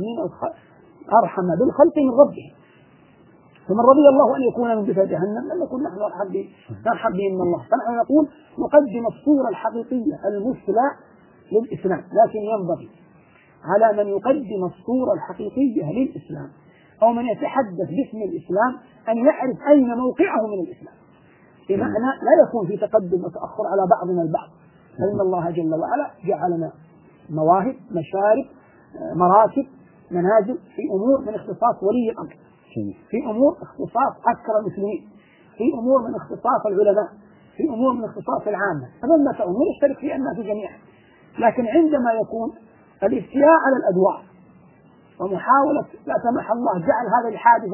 أرحم بالخلق من ربهم، فمن رضي الله أن يكون من جثى جهنم لم نكن نحن أرحم به من الله. فنحن نقول نقدم الصورة الحقيقية المثلى للإسلام، لكن ينبغي على من يقدم الصورة الحقيقية للإسلام أو من يتحدث باسم الإسلام أن يعرف أين موقعه من الإسلام، بمعنى لا يكون في تقدم وتأخر على بعضنا البعض. فإن الله جل وعلا جعلنا مواهب، مشارب، مراتب، منازل في أمور من اختصاص ولي الأمر، في أمور اختصاص عسكر المسلمين، في أمور من اختصاص العلماء، في أمور من اختصاص العامة، فمما أمور يشترك فيها الناس جميعا. لكن عندما يكون الافتياء على الأدوار ومحاولة لا سمح الله جعل هذا الحادث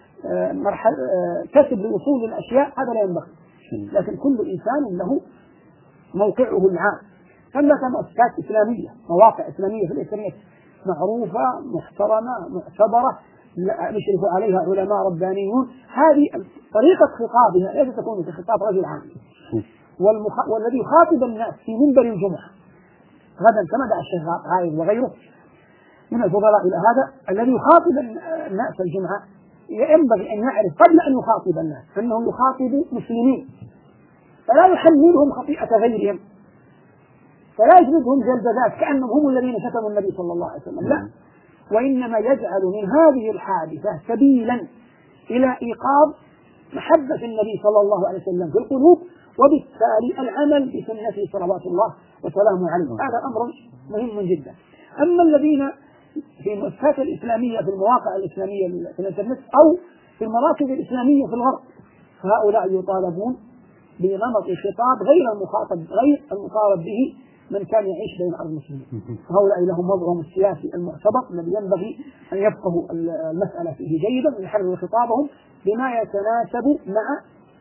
كسب لوصول الأشياء، هذا لا ينبغي. لكن كل إنسان له موقعه العام. ثمة مؤسسات إسلامية، مواقع إسلامية في الإنترنت معروفة محترمة معتبرة يشرف عليها علماء ربانيون، هذه طريقة خطابها ليست تكون كخطاب رجل عام. والذي يخاطب الناس في منبر الجمعة غدا كما دعا الشيخ غايب وغيره من الفضلاء إلى هذا، الذي يخاطب الناس الجمعة ينبغي أن يعرف قبل أن يخاطب الناس أنه يخاطب مسلمين، فلا يحملهم خطيئة غيرهم، فلا يجلدهم جلدات كأنهم هم الذين شتموا النبي صلى الله عليه وسلم، لا، وإنما يجعل من هذه الحادثة سبيلا إلى إيقاظ محبة النبي صلى الله عليه وسلم في القلوب، وبالتالي العمل بسنته صلوات الله وسلامه عليه. هذا أمر مهم جدا. أما الذين في المؤسسات الإسلامية في المواقع الإسلامية في الإنترنت أو في المراكز الإسلامية في الغرب، فهؤلاء يطالبون بنمط خطاب غير المخاطب به من كان يعيش بين أرض المسلمين. هؤلاء لهم وضعهم السياسي المعتبر الذي ينبغي أن يفقهوا المسألة فيه جيدا ويحرروا خطابهم بما يتناسب مع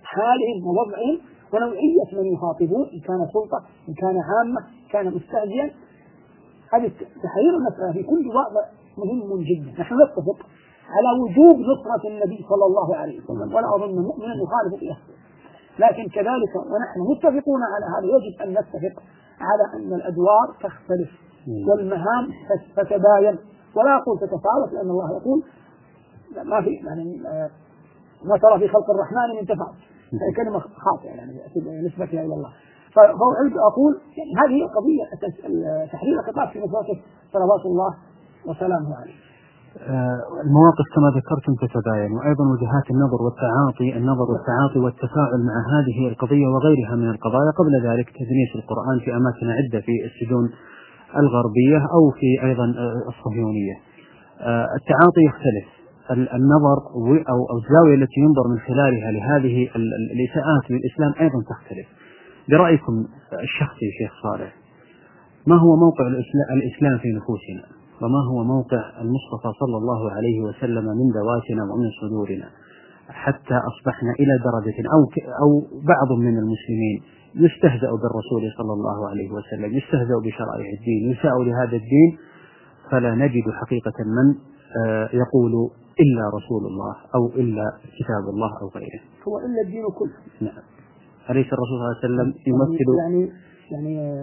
حالهم ووضعهم ونوعية من يخاطبون، إن كان سلطة إن كان عامة إن كان مستهزئا. هذه تحرير المسألة في كل وضع مهم جدا. نحن نتفق على وجوب نصرة النبي صلى الله عليه وسلم، ولا أظن مؤمنا يخالف فيها، لكن كذلك ونحن متفقون على هذا يجب أن نتفق على أن الأدوار تختلف والمهام تتباين، ولا أقول تتفاوت، لأن الله يقول ما في يعني ما ترى في خلق الرحمن من تفاوت، كلمة خاطئة يعني نسبتها إلى الله. فأعيد أقول يعني هذه قضية تحرير الخطاب في نصرته صلوات الله وسلامه عليه. المواقف كما ذكرتم تتباين، وأيضا وجهات النظر والتعاطي والتفاعل مع هذه القضية وغيرها من القضايا. قبل ذلك تدنيس القرآن في أماكن عدة في السجون الغربية أو في أيضا الصهيونية. التعاطي يختلف، النظر أو الزاوية التي ينظر من خلالها لهذه الإساءات للإسلام أيضا تختلف. برأيكم الشخصي شيخ صالح، ما هو موقع الإسلام في نفوسنا، وما هو موقع المصطفى صلى الله عليه وسلم من ذواتنا ومن صدورنا، حتى أصبحنا إلى درجة أو بعض من المسلمين يستهزأ بالرسول صلى الله عليه وسلم، يستهزأ بشرائع الدين، يساء لهذا الدين، فلا نجد حقيقة من يقول إلا رسول الله أو إلا كتاب الله أو غيره. هو إلا الدين كله. نعم. أليس الرسول صلى الله عليه وسلم يمثل يعني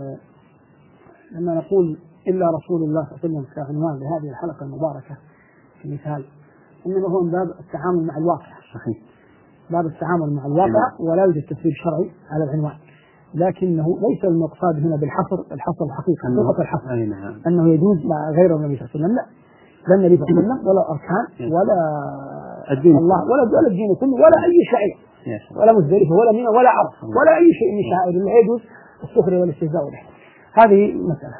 لما نقول إلا رسول الله صلى الله عليه وسلم كعنوان لهذه الحلقة المباركة كمثال، إنما هو من باب التعامل مع الواقع. صحيح. باب التعامل مع الواقع، ولا يوجد تفسير شرعي على العنوان، لكنه ليس المقصود هنا بالحصر الحقيقي حقيقة الحصر أنه يجوز مع غير النبي صلى الله عليه وسلم، لا النبي صلى الله عليه وسلم ولا أركان ولا الدين الله ولا الدين كله ولا أي شيء، ولا مزدلفة ولا منى ولا عرف ولا أي شيء من شعائر الله يجوز السخرية والاستهزاء والاحتفال. هذه مسألة.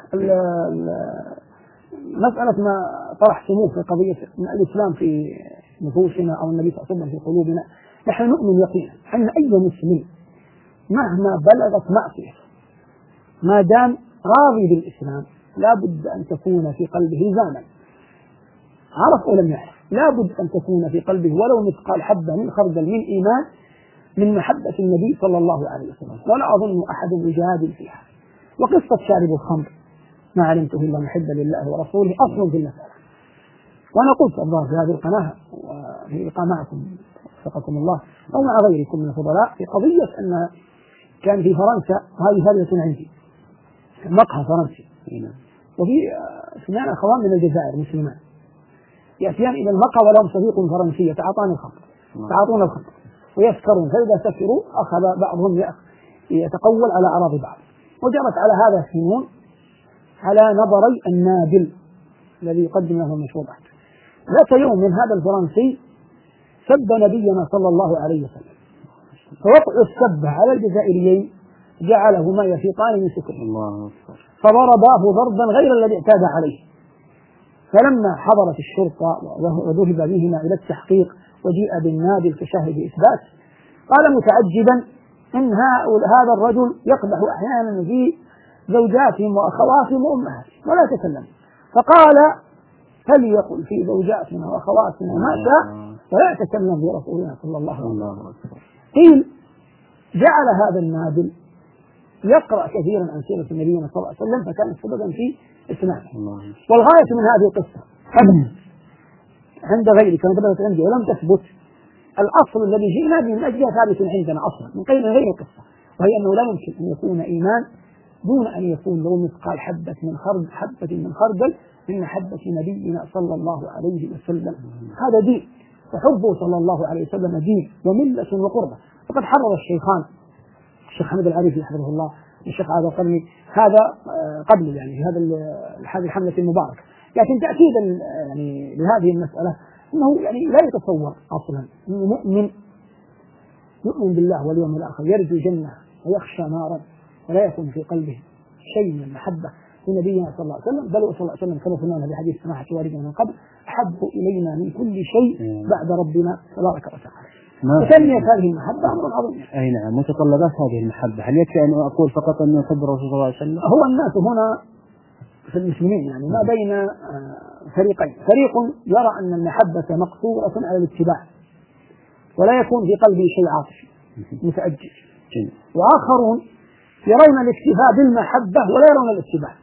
مسألة ما طرحتموه في قضية الإسلام في نفوسنا أو النبي صلى الله عليه وسلم في قلوبنا، نحن نؤمن يقينا أن أي مسلم مهما بلغت معصية ما دام راضي بالإسلام لا بد أن تكون في قلبه زانا، عرف أو لم يعرف، لا بد أن تكون في قلبه ولو مثقال حبة من خردل من إيمان من محبة النبي صلى الله عليه وسلم، ولا أظن أحد يجادل فيها. وقصة شارب الخمر ما علمته إلا محبا لله ورسوله أصل في المسألة. وأنا قلت الظاهر في هذه القناة وفي لقاء معكم وفقكم الله أو مع غيركم من الفضلاء في قضية أن كان في فرنسا، هذه هرية عندي مقهى فرنسي، وفي اثنان أخوان من الجزائر مسلمان يأتيان إلى المقهى ولهم صديق فرنسي يتعاطون الخمر ويسكرون، فإذا سكروا أخذ بعضهم يتقول على أراضي بعض، وجرت على هذا سنون على نظري النادل الذي يقدم له المشروبات. ذات يوم من هذا الفرنسي سب نبينا صلى الله عليه وسلم، فوقع السب على الجزائريين جعلهما يفيقان من سكر، فضرباه ضربا غير الذي اعتاد عليه. فلما حضرت الشرطة وذهب بهما إلى التحقيق وجيء بالنادل كشاهد إثبات، قال متعجبا إن هذا الرجل يقدح أحيانا في زوجاتهم وأخواتهم وأمهاتهم ولا تكلم، فقال فليقل في زوجاتنا وأخواتنا ما شاء ولا يتكلم في رسولنا صلى الله عليه وسلم. قيل جعل هذا النادل يقرأ كثيرا عن سيرة النبي صلى الله عليه وسلم فكان سببا في إسلامه. والغاية من هذه القصة عند غيرك كما ثبتت عندي ولم تثبت، الأصل الذي جئنا به من أجله ثابت عندنا أصلا من غير القصة، وهي أنه لا يمكن أن يكون إيمان دون أن يكون له مثقال حبة من خردل من محبة نبينا صلى الله عليه وسلم. هذا دين، وحبه صلى الله عليه وسلم دين وملة وقربة. وقد حرر الشيخان الشيخ حمد العريفي حفظه الله والشيخ عادل القرني هذا قبل يعني في هذه الحملة المباركة، لكن تأكيدا يعني لهذه المسألة أنه يعني لا يتصور أصلا أنه مؤمن يؤمن بالله واليوم الآخر يرجو جنة ويخشى نارا ولا يكون في قلبه شيء من المحبة لنبينا صلى الله عليه وسلم، بل صلى الله عليه وسلم كما قلنا في حديث سماحة والدنا من قبل أحب إلينا من كل شيء بعد ربنا تبارك وتعالى. تسمية هذه المحبة أمر عظيم. أي نعم. متطلبات هذه المحبة، هل يكفي أن أقول فقط أن يحب الرسول صلى الله عليه وسلم؟ هو الناس هنا في المسلمين يعني ما بين فريقين، فريق يرى أن المحبة مقصورة على الاتباع ولا يكون في قلبه شيء عاطفي، متأجج، وآخرون يرون الاكتفاء بالمحبة ولا يرون الاتباع،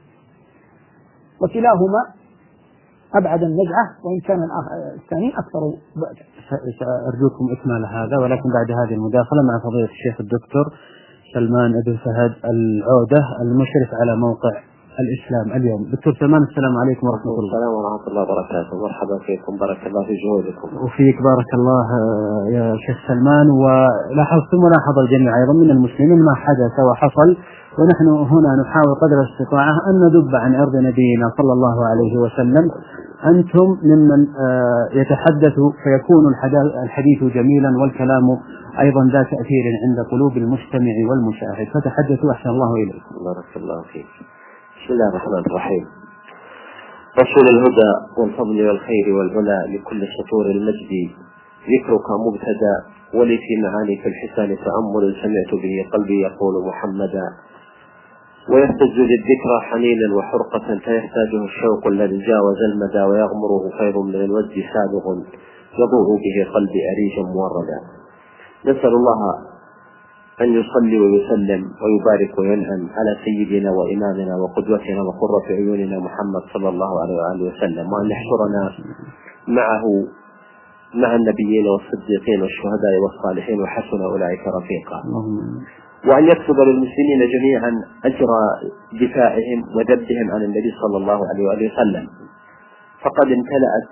وكلاهما أبعد النزعة، وإن كان الثاني أكثر بعدا. سأرجوكم إكمال هذا، ولكن بعد هذه المداخلة مع فضيلة الشيخ الدكتور سلمان بن فهد العودة المشرف على موقع الإسلام اليوم. دكتور سلمان، السلام عليكم ورحمة الله. السلام ورحمة الله وبركاته. مرحبا فيكم، بارك الله في جهودكم. وفيك بارك الله يا شيخ سلمان. ولاحظتم ولاحظ الجميع أيضا من المسلمين ما حدث وحصل، ونحن هنا نحاول قدر الاستطاعة أن ندب عن عرض نبينا صلى الله عليه وسلم. أنتم ممن يتحدث فيكون الحديث جميلا والكلام أيضا ذا تأثير عند قلوب المستمع والمشاهد، فتحدثوا أحسن الله إليكم. بارك الله فيك. بسم الله الرحمن الرحيم. رسول الهدى والفضل والخير والعلا لكل سطور المجد، ذكرك مبتدا ولي في معانيك الحسان تأمل سمعت به قلبي يقول محمدا، ويهتز للذكرى حنينا وحرقة فيحتاجه الشوق الذي جاوز المدى، ويغمره خير من الوجد سابغ يضوء به قلبي أريجا موردا. نسأل الله أن يصلي ويسلم ويبارك وينعم على سيدنا وإمامنا وقدوتنا وقرة عيوننا محمد صلى الله عليه وآله وسلم، وأن يحشرنا معه مع النبيين والصديقين والشهداء والصالحين وحسن أولئك رفيقا، وأن يكتب للمسلمين جميعا أجر دفاعهم وذبهم عن النبي صلى الله عليه وآله وسلم. فقد امتلأت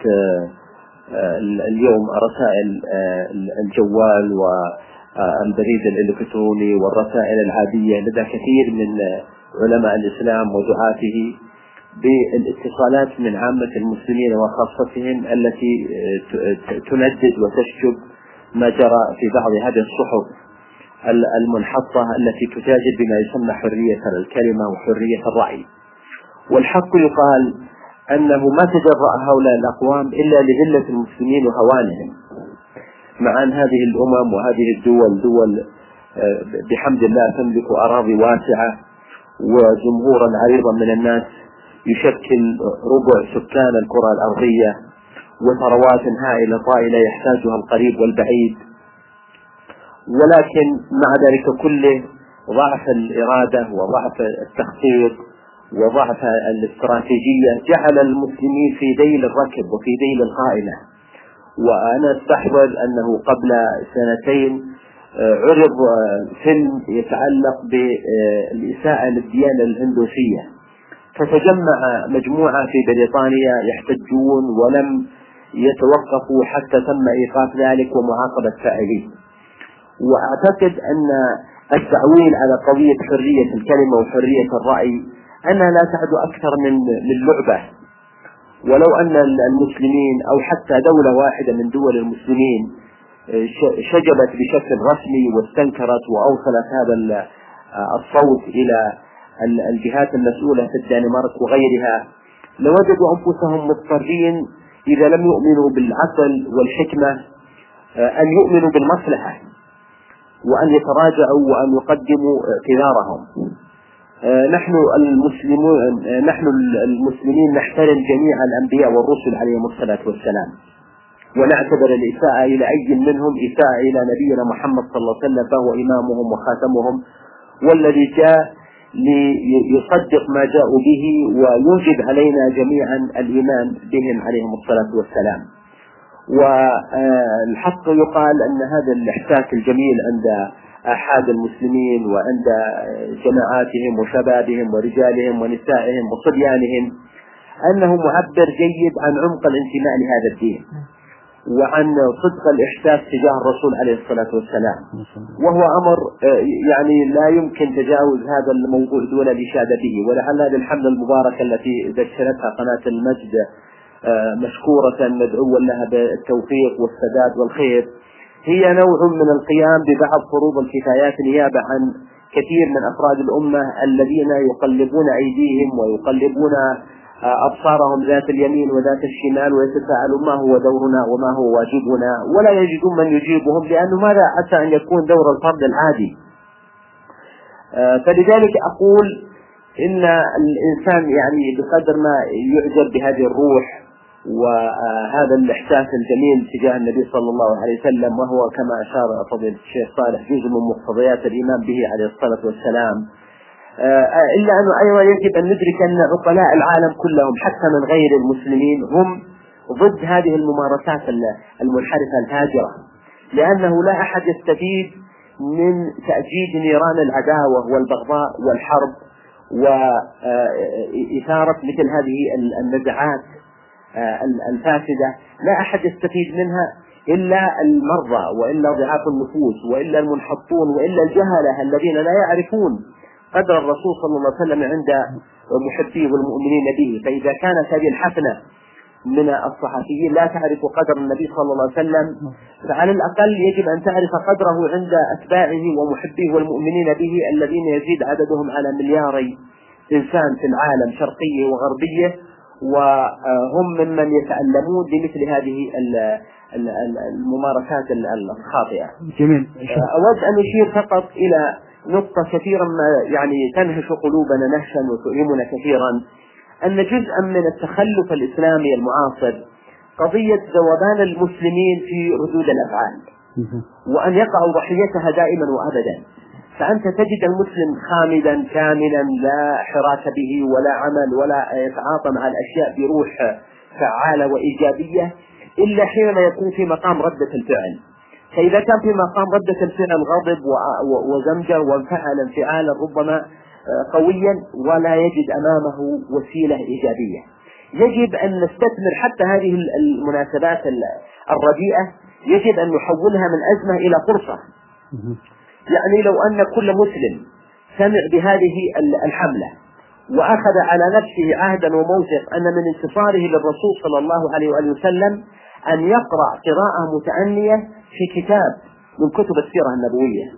اليوم رسائل الجوال والبريد الإلكتروني والرسائل العادية لدى كثير من علماء الإسلام ودعاته بالاتصالات من عامة المسلمين وخاصتهم التي تندد وتشجب ما جرى في بعض هذه الصحف المنحطة التي تتاجر بما يسمى حرية الكلمة وحرية الرأي. والحق يقال أنه ما تجرأ هؤلاء الأقوام إلا لذلة المسلمين وهوانهم، مع أن هذه الأمم وهذه الدول بحمد الله تملك أراضي واسعة وجمهورا عريضا من الناس يشكل ربع سكان الكرة الأرضية، وثروات هائلة طائلة يحتاجها القريب والبعيد، ولكن مع ذلك كله ضعف الإرادة وضعف التخطيط وضعف الاستراتيجية جعل المسلمين في ذيل الركب وفي ذيل القائلة. وأنا استحضر أنه قبل سنتين عرض فيلم يتعلق بالإساءة للديانة الهندوسية، فتجمع مجموعة في بريطانيا يحتجون ولم يتوقفوا حتى تم إيقاف ذلك ومعاقبة فاعلين. وأعتقد أن التعويل على قضية حرية الكلمة وحرية الرأي أنها لا تعد أكثر من لعبة، ولو أن المسلمين أو حتى دولة واحدة من دول المسلمين شجبت بشكل رسمي واستنكرت وأوصلت هذا الصوت إلى الجهات المسؤولة في الدنمارك وغيرها، لوجدوا أنفسهم مضطرين إذا لم يؤمنوا بالعقل والحكمة أن يؤمنوا بالمصلحة وأن يتراجعوا وأن يقدموا اعتذارهم. نحن المسلمين نحترم جميع الأنبياء والرسل عليهم الصلاة والسلام، ونعتبر الإساءة إلى أي منهم إساءة إلى نبينا محمد صلى الله عليه وسلم، فهو إمامهم وخاتمهم، والذي جاء ليصدق ما جاءوا به ويوجب علينا جميعا الإيمان بهم عليهم الصلاة والسلام. والحق يقال أن هذا الإحساس الجميل عند أحد المسلمين وعند جماعاتهم وشبابهم ورجالهم ونسائهم وصبيانهم أنه معبر جيد عن عمق الانتماء لهذا الدين وعن صدق الإحساس تجاه الرسول عليه الصلاة والسلام، وهو أمر يعني لا يمكن تجاوز هذا الموضوع دون الإشادة به. ولعل هذه الحملة المباركة التي ذكرتها قناة المجد مشكورة مدعوا لها بالتوفيق والسداد والخير هي نوع من القيام ببعض فروض الكفايات نيابة عن كثير من أفراد الأمة الذين يقلبون أيديهم ويقلبون أبصارهم ذات اليمين وذات الشمال ويتساءلون ما هو دورنا وما هو واجبنا، ولا يجدون من يجيبهم، لأنه ماذا عسى أن يكون دور الفرد العادي. فلذلك أقول إن الإنسان يعني بقدر ما يعجب بهذه الروح وهذا الإحساس الجميل تجاه النبي صلى الله عليه وسلم، وهو كما أشار فضيلة الشيخ صالح جزء من مقتضيات الإيمان به عليه الصلاة والسلام. إلا أنه أيضا يجب أن ندرك أن عقلاء العالم كلهم حتى من غير المسلمين هم ضد هذه الممارسات المنحرفة الهاجرة، لأنه لا أحد يستفيد من تأجيج نيران العداوة والبغضاء والحرب وإثارة مثل هذه النزعات الفاسدة. لا أحد يستفيد منها إلا المرضى، وإلا ضعاف النفوس، وإلا المنحطون، وإلا الجهلة الذين لا يعرفون قدر الرسول صلى الله عليه وسلم عند محبيه والمؤمنين به. فإذا كانت هذه الحفنة من الصحفيين لا تعرف قدر النبي صلى الله عليه وسلم، فعلى الأقل يجب أن تعرف قدره عند أتباعه ومحبيه والمؤمنين به الذين يزيد عددهم على 2 مليار إنسان في العالم شرقيه وغربيه، وهم ممن يتألمون بمثل هذه الممارسات الخاطئة. جميل. أود أن أشير فقط إلى نقطة كثيرا ما يعني تنهش قلوبنا نهشا وتؤلمنا كثيرا، أن جزءا من التخلف الإسلامي المعاصر قضية ذوبان المسلمين في ردود الأفعال، وأن يقعوا ضحيتها دائما وأبدا. فأنت تجد المسلم خامدا كاملا لا حراك به ولا عمل ولا يتعاطى مع الأشياء بروح فعالة وإيجابية إلا حينما يكون في مقام ردة الفعل. فإذا كان في مقام ردة الفعل غضب وزمجة وانفعل انفعالا ربما قويا ولا يجد أمامه وسيلة إيجابية، يجب أن نستثمر حتى هذه المناسبات الرديئة، يجب أن نحولها من أزمة إلى فرصة. يعني لو أن كل مسلم سمع بهذه الحملة وأخذ على نفسه عهدا وموثق أن من انتصاره للرسول صلى الله عليه وآله وسلم أن يقرأ قراءة متأنية في كتاب من كتب السيرة النبوية،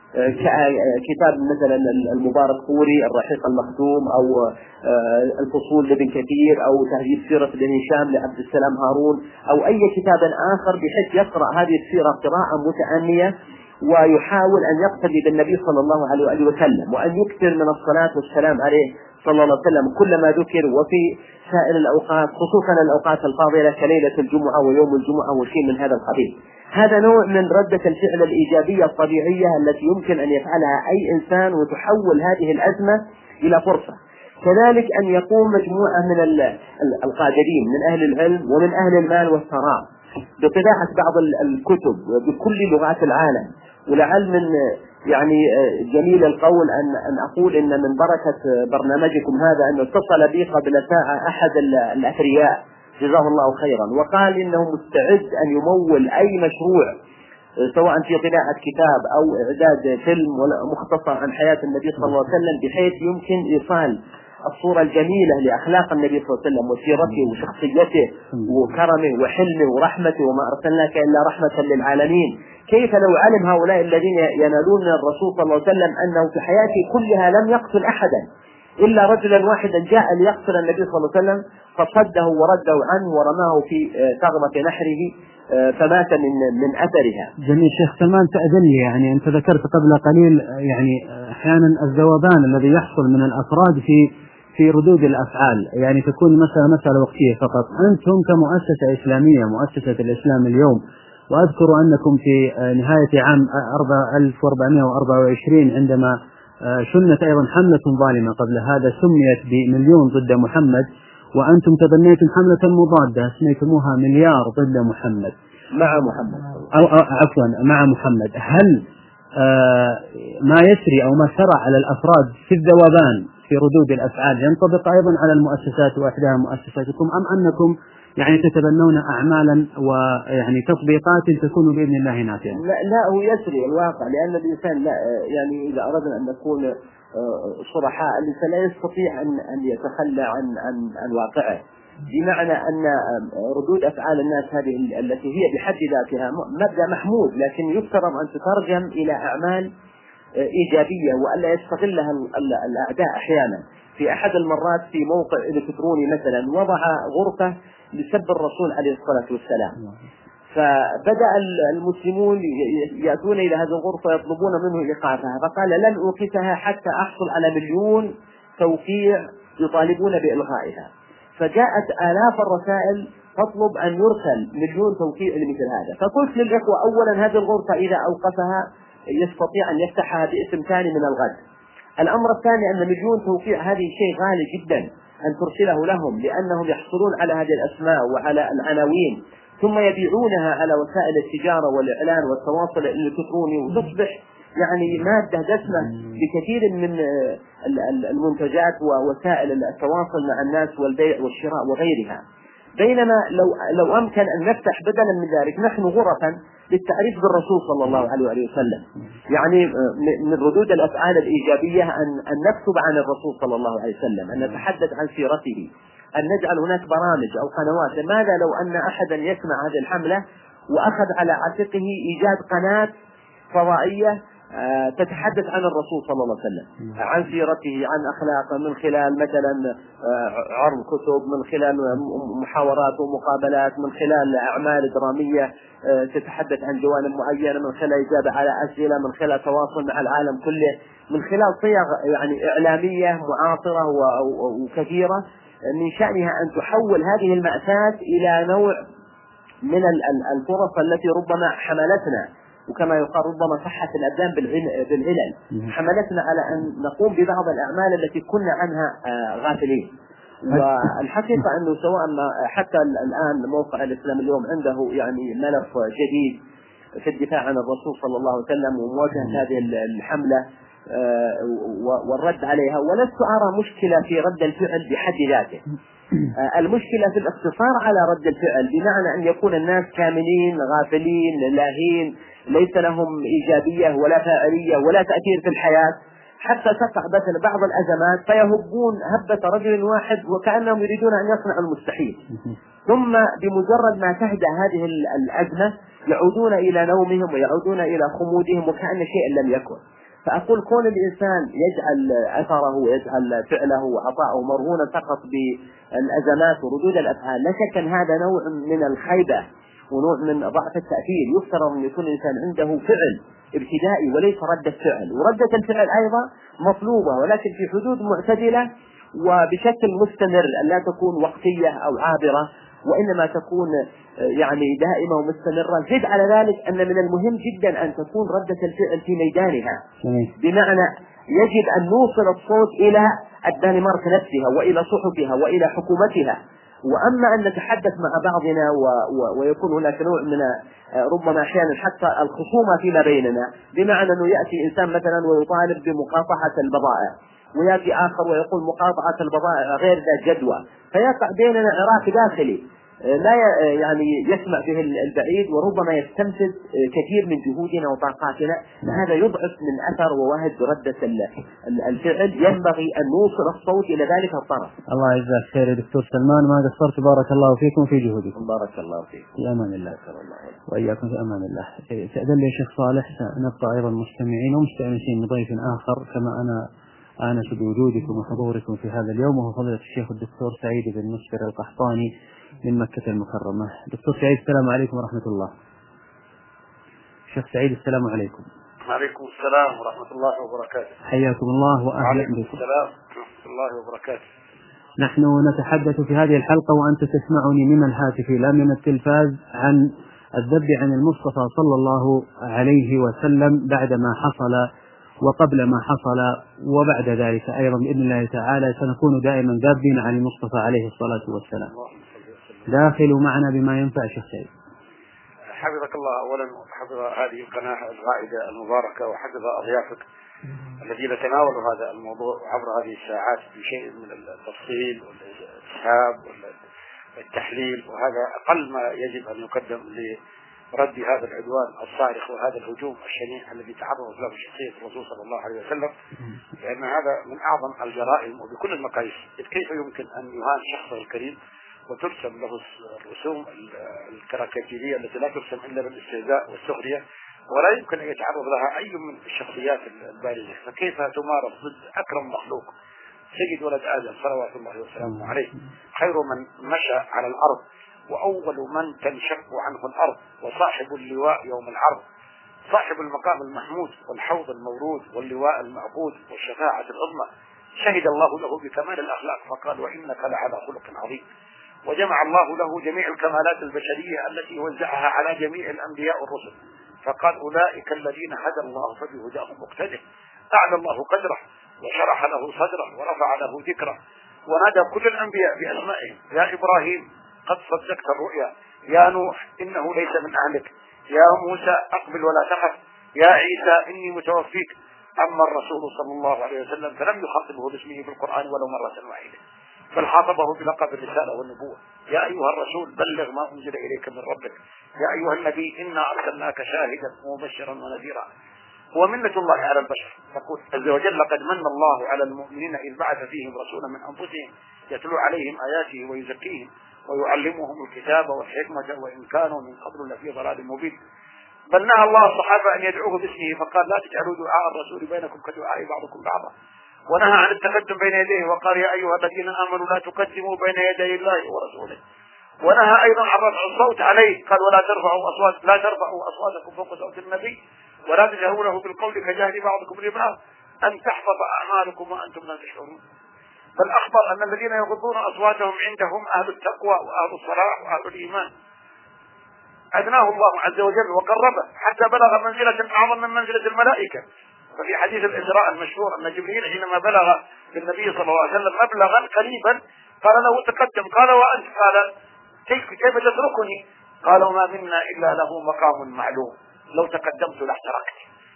كتاب مثلا المبارك فوري الرحيق المختوم، أو الفصول لابن كثير، أو تهذيب سيرة ابن هشام لعبد السلام هارون، أو أي كتاب آخر، بحيث يقرأ هذه السيرة قراءة متأنية ويحاول أن يقتدي بالنبي صلى الله عليه وآله وسلم، وأن يكثر من الصلاة والسلام عليه صلى الله عليه وسلم كلما ذكر، وفي سائر الأوقات خصوصا الأوقات الفاضلة كليلة الجمعة ويوم الجمعة وشيء من هذا القبيل. هذا نوع من ردة الفعل الإيجابية الطبيعية التي يمكن أن يفعلها أي إنسان وتحول هذه الأزمة إلى فرصة. كذلك أن يقوم مجموعة من القادرين من أهل العلم ومن أهل المال والثراء بطباعة بعض الكتب بكل لغات العالم. ولعل من يعني جميل القول أن أقول إن من بركة برنامجكم هذا أن اتصل بي قبل ساعة أحد الأثرياء جزاه الله خيرا، وقال إنه مستعد أن يمول أي مشروع سواء في طباعة كتاب أو إعداد فيلم مختصر عن حياة النبي صلى الله عليه وسلم، بحيث يمكن إيصال الصورة الجميلة لأخلاق النبي صلى الله عليه وسلم وسيرته وشخصيته وكرمه وحلمه ورحمته، وما أرسلناك إلا رحمة للعالمين. كيف لو علم هؤلاء الذين ينالون من الرسول صلى الله عليه وسلم أنه في حياته كلها لم يقتل أحدا إلا رجلا واحدا جاء ليقتل النبي صلى الله عليه وسلم فصده ورده عنه ورماه في ثغرة نحره فمات من أثرها. جميل. شيخ سلمان تأذن لي، يعني أنت ذكرت قبل قليل يعني أحيانا الذوبان الذي يحصل من الأفراد في ردود الأفعال، يعني تكون مسألة وقتية فقط. أنتم كمؤسسة إسلامية، مؤسسة الإسلام اليوم، وأذكر أنكم في نهاية عام 1424 عندما شنت أيضا حملة ظالمة قبل هذا سميت بمليون ضد محمد، وأنتم تبنيتم حملة مضادة سميتموها مليار ضد محمد مع محمد. هل ما يسري أو ما سرى على الأفراد في الذوبان في ردود الأفعال ينطبق أيضا على المؤسسات وأحداها مؤسساتكم، أم أنكم يعني تتبنون أعمالا ويعني تطبيقات تكون بإذن الله نافعة؟ لا هو يسري الواقع، لأن الإنسان لا يعني إذا أردنا أن نكون صرحاء الإنسان لا يستطيع أن يتخلى عن واقعه، بمعنى أن ردود أفعال الناس هذه التي هي بحد ذاتها مبدأ محمود، لكن يفترض أن تترجم إلى أعمال إيجابية وألا يستغلها الأعداء. أحيانا في أحد المرات في موقع إلكتروني مثلا وضع غرفة لسب الرسول عليه الصلاة والسلام، فبدأ المسلمون يأتون إلى هذه الغرفة يطلبون منه إيقافها، فقال لن أوقفها حتى أحصل على 1,000,000 توقيع يطالبون بإلغائها. فجاءت آلاف الرسائل تطلب أن يرسل مليون توقيع لمثل هذا. فقلت للإخوة أولا هذه الغرفة إذا أوقفها يستطيع أن يفتحها باسم ثاني من الغد. الأمر الثاني أن مليون توقيع هذه شيء غالي جدا أن ترسله لهم، لأنهم يحصلون على هذه الأسماء وعلى العناوين ثم يبيعونها على وسائل التجارة والإعلان والتواصل الإلكتروني، وتصبح يعني مادة دسمة بكثير من المنتجات ووسائل التواصل مع الناس والبيع والشراء وغيرها. بينما لو أمكن أن نفتح بدلا من ذلك نحن غرفا للتعريف بالرسول صلى الله عليه وسلم، يعني من ردود الأفعال الإيجابية أن نكتب عن الرسول صلى الله عليه وسلم، أن نتحدث عن سيرته، أن نجعل هناك برامج أو قنوات. ماذا لو أن أحدا يسمع هذه الحملة وأخذ على عاتقه إيجاد قناة فضائية تتحدث عن الرسول صلى الله عليه وسلم، عن سيرته، عن أخلاقه، من خلال مثلا عرض كتب، من خلال محاورات ومقابلات، من خلال أعمال درامية تتحدث عن جوانب معينة، من خلال إجابة على أسئلة، من خلال تواصل مع العالم كله، من خلال صيغ يعني إعلامية معاصرة وكثيرة من شأنها أن تحول هذه المأساة إلى نوع من الفرص التي ربما حملتنا، وكما يقال ربما صحة الأبدان بالعلل، حملتنا على أن نقوم ببعض الأعمال التي كنا عنها غافلين. والحقيقة أنه سواء ما حتى الآن موقع الإسلام اليوم عنده يعني ملف جديد في الدفاع عن الرسول صلى الله عليه وسلم ومواجهة هذه الحملة والرد عليها، ولست أرى مشكلة في رد الفعل بحد ذاته. المشكلة في الاقتصار على رد الفعل، بمعنى أن يكون الناس كاملين غافلين لاهين ليس لهم إيجابية ولا فاعلية ولا تأثير في الحياة، حتى تقع مثلا بعض الأزمات فيهبون هبة رجل واحد وكأنهم يريدون أن يصنعوا المستحيل، ثم بمجرد ما تهدأ هذه الأزمة يعودون إلى نومهم ويعودون إلى خمودهم وكأن شيء لم يكن. فأقول كون الإنسان يجعل أثره ويجعل فعله وعطاءه مرهونا فقط بالأزمات وردود الأفعال، لا شك أن هذا نوع من الخيبة ونوع من ضعف التأثير. يفترض أن يكون الإنسان عنده فعل ابتدائي وليس ردة فعل، وردة الفعل أيضا مطلوبة ولكن في حدود معتدلة وبشكل مستمر، لا تكون وقتية أو عابرة، وإنما تكون يعني دائمة ومستمرة. زد على ذلك أن من المهم جدا أن تكون ردة الفعل في ميدانها، بمعنى يجب أن نوصل الصوت إلى الدنمارك نفسها وإلى صحفها وإلى حكومتها. وأما أن نتحدث مع بعضنا ويكون هناك نوع من ربما أحيانا حتى الخصومة فيما بيننا، بمعنى أنه يأتي إنسان مثلا ويطالب بمقاطعة البضائع، ويأتي آخر ويقول مقاطعة البضائع غير ذات جدوى، فيقع بيننا عراك داخلي لا يعني يسمع به البعيد وربما يستنفذ كثير من جهودنا وطاقاتنا. هذا يضعف من أثر ووهج ردة الفعل. ينبغي أن نوصل الصوت إلى ذلك الطرف. الله يجزاك خير يا دكتور سلمان، ما قصرت، بارك الله فيكم في جهودكم. بارك الله فيكم. في أمان الله وإياكم في أمان الله. تأذن لي شيخ صالح نبقى أيضا مستمعين ومستأنسين بضيف آخر كما أنا آنس بوجودكم وحضوركم في هذا اليوم، وهو فضيلة الشيخ الدكتور سعيد بن مسفر القحطاني من مكة المكرمة. دكتور سعيد السلام عليكم ورحمة الله. شيخ سعيد السلام عليكم. وعليكم السلام ورحمة الله وبركاته. حياكم الله وأهلا بكم. السلام ورحمة الله وبركاته. نحن نتحدث في هذه الحلقة وأنت تسمعني من الهاتف لا من التلفاز عن الذب عن المصطفى صلى الله عليه وسلم بعدما حصل وقبل ما حصل وبعد ذلك أيضا بإذن الله تعالى سنكون دائما ذابين عن المصطفى عليه الصلاة والسلام. داخلوا معنا بما ينفع شيخ سعيد. حفظك الله أولا وحفظ هذه القناة الرائدة المباركة وحفظ أضيافك الذين تناولوا هذا الموضوع عبر هذه الساعات بشيء من التفصيل والإسهاب والتحليل، وهذا أقل ما يجب أن يقدم لرد هذا العدوان الصارخ وهذا الهجوم الشنيع الذي تعرض له شخصية الرسول صلى الله عليه وسلم، لأن هذا من أعظم الجرائم وبكل المقاييس. كيف يمكن أن يهان شخصه الكريم وترسم له الرسوم الكاريكاتيرية التي لا ترسم إلا بالاستهزاء والسخرية، ولا يمكن أن يتعرض لها أي من الشخصيات البارزة؟ فكيف تمارس ضد أكرم مخلوق سيد ولد آدم صلوات الله وسلامه عليه، خير من مشى على الأرض وأول من تنشق عنه الأرض، وصاحب اللواء يوم العرض، صاحب المقام المحمود والحوض المورود واللواء المعقود والشفاعة العظمى، شهد الله له بكمال الأخلاق فقال وإنك لعلى خلق عظيم. وجمع الله له جميع الكمالات البشرية التي وزعها على جميع الأنبياء والرسل، فقال أولئك الذين هدى الله فبهداه مقتده. أعلى الله قدره وشرح له صدره ورفع له ذكره، ونادى كل الأنبياء بأسمائهم: يا إبراهيم قد صدقت الرؤيا، يا نوح إنه ليس من أهلك، يا موسى أقبل ولا تخف، يا عيسى إني متوفيك. أما الرسول صلى الله عليه وسلم فلم يخاطبه باسمه في القرآن ولو مرة واحدة، بل خاطبه بلقب الرسالة والنبوة: يا أيها الرسول بلغ ما أنزل إليك من ربك، يا أيها النبي إنا أرسلناك شاهدا ومبشرا ونذيرا. هو منة الله على البشر، يقول عز وجل: لقد من الله على المؤمنين إذ بعث فيهم رسولا من أنفسهم يتلو عليهم آياته ويزكيهم ويعلمهم الكتاب والحكمة وإن كانوا من قبل لفي ضلال مبين. بل نهى الله الصحابة أن يدعوه باسمه، فقال: لا تجعلوا دعاء الرسول بينكم كدعاء بعضكم بعضا. ونهى عن التقدم بين يديه وقال: يا أيها الذين آمنوا لا تقدموا بين يدي الله ورسوله. ونهى أيضا عن رفع الصوت عليه، قال: لا ترفعوا أصواتكم فوق صوت النبي ولا تجهروا له بالقول كجهر بعضكم لبعض أن تحبط أعمالكم وأنتم لا تشعرون. بل أخبر أن الذين يغضون أصواتهم عندهم أهل التقوى وأهل الصلاح وأهل الإيمان. أدناه الله عز وجل وقربه حتى بلغ منزلة أعظم من منزلة الملائكة. ففي حديث الإسراء المشهور أن جبريل حينما بلغ بالنبي صلى الله عليه وسلم مبلغا قريبا قال له: تقدم. قال: وأنت؟ قال: كيف تتركني؟ قال: وما منا إلا له مقام معلوم، لو تقدمت لاحترقت.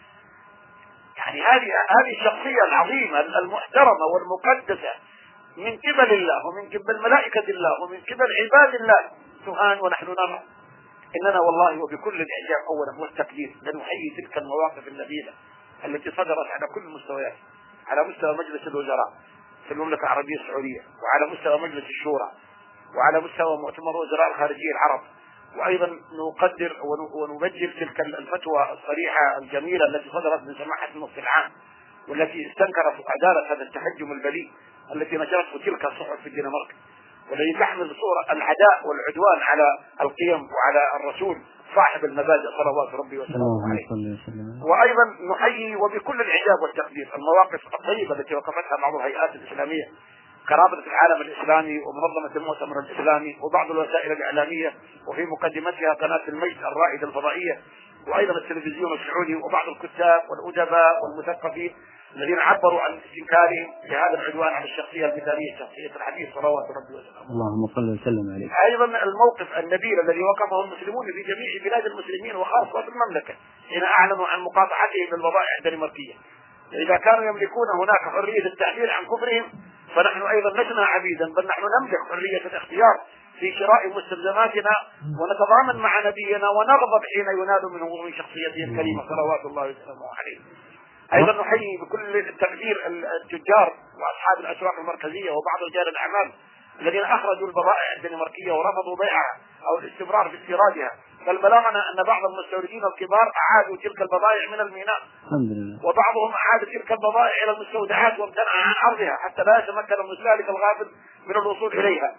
يعني هذه الشخصية العظيمة المحترمة والمقدسة من قبل الله ومن قبل ملائكة الله ومن قبل عباد الله تهان ونحن نرى. إننا والله وبكل الإعجاب أولا والتقدير لنحيي تلك المواقف النبيلة التي صدرت على كل المستويات، على مستوى مجلس الوزراء في المملكة العربية السعودية، وعلى مستوى مجلس الشورى، وعلى مستوى مؤتمر وزراء الخارجية العرب. وأيضا نقدر ونبجل تلك الفتوى الصريحة الجميلة التي صدرت من سماحة المفتي العام، والتي استنكرت عدالة هذا التهجم البليد التي نشرته تلك الصحف في الدنمارك، والذي تحمل صورة العداء والعدوان على القيم وعلى الرسول صاحب المبادئ صلوات ربي وسلامه عليه. وأيضا نحيي وبكل الإعجاب والتقدير المواقف الطيبة التي وقفتها بعض الهيئات الإسلامية كرابطة العالم الإسلامي ومنظمة المؤتمر الإسلامي وبعض الوسائل الإعلامية، وفي مقدمتها قناة المجد الرائدة الفضائية، وأيضا التلفزيون السعودي وبعض الكتاب والأدباء والمثقفين الذين عبروا عن استنكارهم لهذا العدوان على الشخصية المثالية، شخصية الحديث صلوات ربي وسلامه. اللهم صل وسلم عليه. أيضا الموقف النبيل الذي وقفه المسلمون في جميع بلاد المسلمين وخاصة في المملكة حين أعلنوا عن مقاطعتهم للبضائع الدنماركية. إذا كانوا يملكون هناك حرية التعبير عن كفرهم فنحن أيضا لسنا عبيدا، بل نحن نملك حرية الاختيار في شراء مستلزماتنا ونتضامن مع نبينا ونغضب حين ينال منه ومن شخصيته الكريمة صلوات الله وسلامه عليه. أيضا نحيي بكل التقدير التجار وأصحاب الأسواق المركزية وبعض رجال الأعمال الذين أخرجوا البضائع الدنماركية ورفضوا بيعها أو الاستمرار في استيرادها، بل بلغنا أن بعض المستوردين الكبار أعادوا تلك البضائع من الميناء، وبعضهم أعاد تلك البضائع إلى المستودعات وامتنع عن عرضها حتى لا يتمكن المستهلك الغافل من الوصول إليها.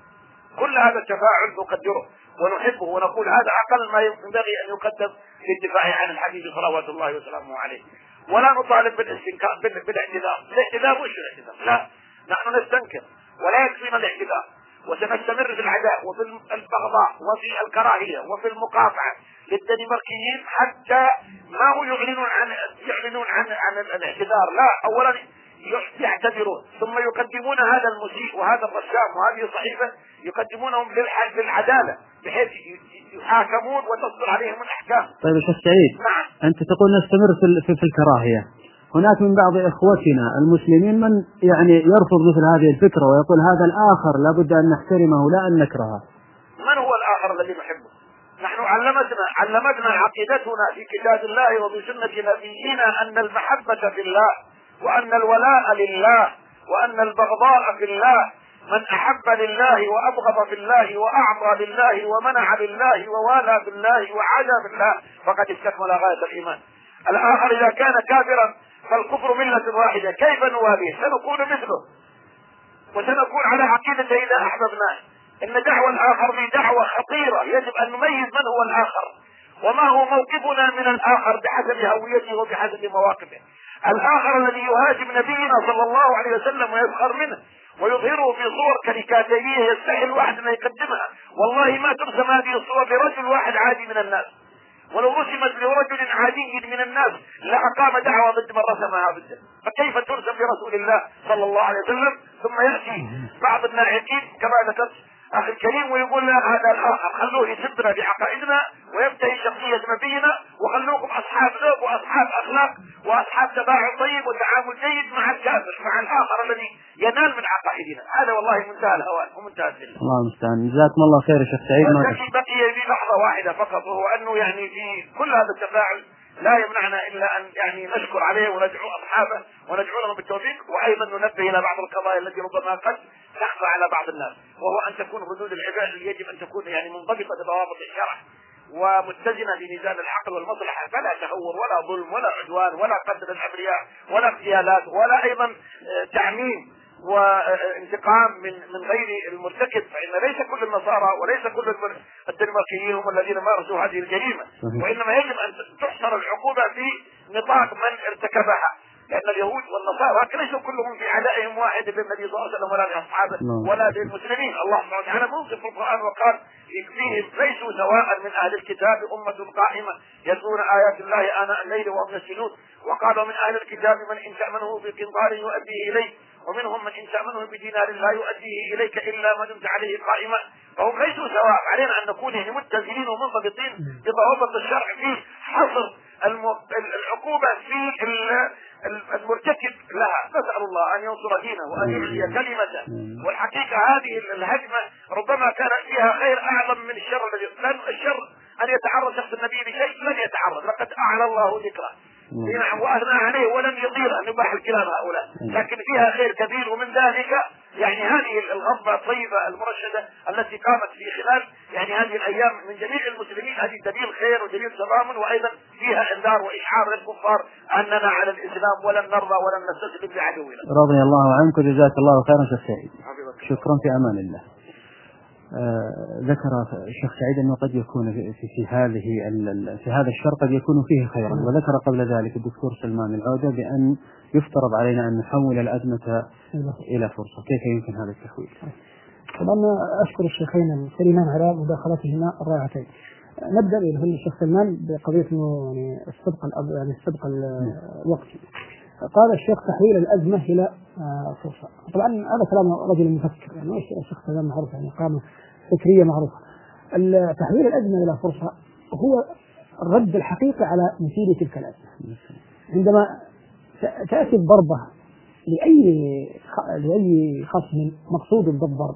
كل هذا التفاعل نقدره ونحبه ونقول هذا أقل ما ينبغي أن يقدم للدفاع عن الحبيب صلوات الله وسلامه عليه. ولا نطالب بالاعتذار. الاعتذار مش الاعتذار، لا، نحن نستنكر ولا يكفينا الاعتذار، وسنستمر في العداء وفي البغضاء وفي الكراهية وفي المقاطعة للدنماركيين حتى ما هو يعلنون عن الاعتذار. لا، أولا يعتذرون ثم يقدمون هذا المسيء وهذا الرسام وهذه الصحيفة يقدمونهم للعدالة بحيث يحاكمون وتصدر عليهم الأحكام. طيب يا شيخ سعيد، نعم. أنت تقول نستمر في الكراهية. هناك من بعض إخوتنا المسلمين من يعني يرفض مثل هذه الفكرة ويقول هذا الآخر لابد أن نحترمه لا أن نكرهه. من هو الآخر الذي نحبه؟ نحن علمتنا عقيدتنا في كتاب الله وبسنة نبينا أن المحبة في الله وأن الولاء لله وأن البغضاء في الله. من أحب لله وأبغض في الله وأعطى لله ومنع لله ووالى بالله وعادى بالله فقد استكمل غاية الإيمان. الآخر إذا كان كافرا فالكفر ملة واحدة، كيف نواليه؟ سنكون مثله وسنكون على عقيدته إذا أحببناه. إن دعوة الآخر في دعوة خطيرة، يجب أن نميز من هو الآخر وما هو موقفنا من الآخر بحسب هويته وبحسب مواقفه. الآخر الذي يهاجم نبينا صلى الله عليه وسلم ويسخر منه ويظهره في صور كاريكاتيرية يستحي الواحد أن يقدمها. والله ما ترسم هذه الصور لرجل واحد عادي من الناس، ولو رسمت لرجل عادي من الناس لأقام دعوة ضد من رسمها بالدم، فكيف ترسم لرسول الله صلى الله عليه وسلم؟ ثم يأتي بعض الناعقين كما ذكرت أخي الكريم ويقول لا هذا الآخر خلوه يسبنا بعقائدنا ويبتهي شخصية نبينا، وخلوكم أصحاب ذوق وأصحاب أخلاق وأصحاب تباعد طيب وتعامل جيد مع الكافر مع الآخر الذي ينال من عقائدنا. هذا والله منتهى الهوان ومنتهى الذل. الله المستعان. جزاكم الله خير يا شيخ سعيد. بقي لي لحظة واحدة فقط، وهو أنه يعني في كل هذا التفاعل لا يمنعنا إلا أن يعني نشكر عليه وندعو أصحابه وندعو لهم بالتوفيق، وأيضا ننبه إلى بعض القضايا التي ربما قد تخفى على بعض الناس، وهو أن تكون حدود العباد يجب أن تكون يعني منضبطة بضوابط الشرع ومتزنة بميزان العقل والمصلحة، فلا تهور ولا ظلم ولا عدوان ولا قتل الأبرياء ولا اغتيالات ولا أيضا تعميم وانتقام من غير المرتكب، فإن ليس كل النصارى وليس كل الدنماركيين هم الذين مارسوا هذه الجريمة، وإنما يجب أن تحصر العقوبة في نطاق من ارتكبها، لأن اليهود والنصارى ليسوا كلهم في عدائهم واحد بالنبي صلى الله عليه وسلم ولا لأصحابه ولا للمسلمين. الله سبحانه وتعالى منصف في القرآن وقال فيهم ليسوا سواء من أهل الكتاب أمة قائمة يتلون آيات الله آناء الليل وهم يسجدون، وقالوا من أهل الكتاب من إن تأمنه بقنطار يؤديه إليه، ومنهم من إن تأمنه بدينار لا يؤديه إليك إلا ما دمت عليه قائما، فهم ليسوا سواء. علينا أن نكون متزنين ومنضبطين بضوابط الشرع في حصر العقوبة في المرتكب لها. نسأل الله أن ينصر دينه وأن يعلي كلمته. والحقيقة هذه الهجمة ربما كان فيها خير أعظم من الشر الذي لأن الشر أن يتعرض شخص النبي لشيء لن يتعرض، لقد أعلى الله ذكره وأثنى عليه ولم يطير أن يباح الكلام هؤلاء، لكن فيها خير كبير، ومن ذلك يعني هذه الغضبة الطيبة المرشدة التي قامت في خلال يعني هذه الأيام من جميع المسلمين، هذه دليل خير ودليل تضامن، وأيضا فيها إنذار وإشعار للكفار أننا على الإسلام ولن نرضى ولن نستسلم لعدونا. رضي الله عنك وجزاك الله خيرا شيخ سعيد. شكرا في أمان الله. ذكر الشيخ سعيد أنه قد يكون في هذا الشر قد يكون فيه خيرا، وذكر قبل ذلك الدكتور سلمان العودة بأن يفترض علينا أن نحول الأزمة إلى فرصة. كيف يمكن هذا التحويل؟ طبعا أشكر الشيخين الكريمان على مداخلتهما الرائعتين. نبدأ بهذا الشيخ سلمان بقضية يعني السبق الوقتي. قال الشيخ تحويل الأزمة إلى فرصة. طبعا هذا كلام رجل مفكر، يعني الشيخ سلمان معروف يعني قامة فكرية معروفة. تحويل الأزمة إلى فرصة هو الرد الحقيقي على مثير تلك الأزمة. عندما تأتي الضربة لأي خصم مقصود بالضرب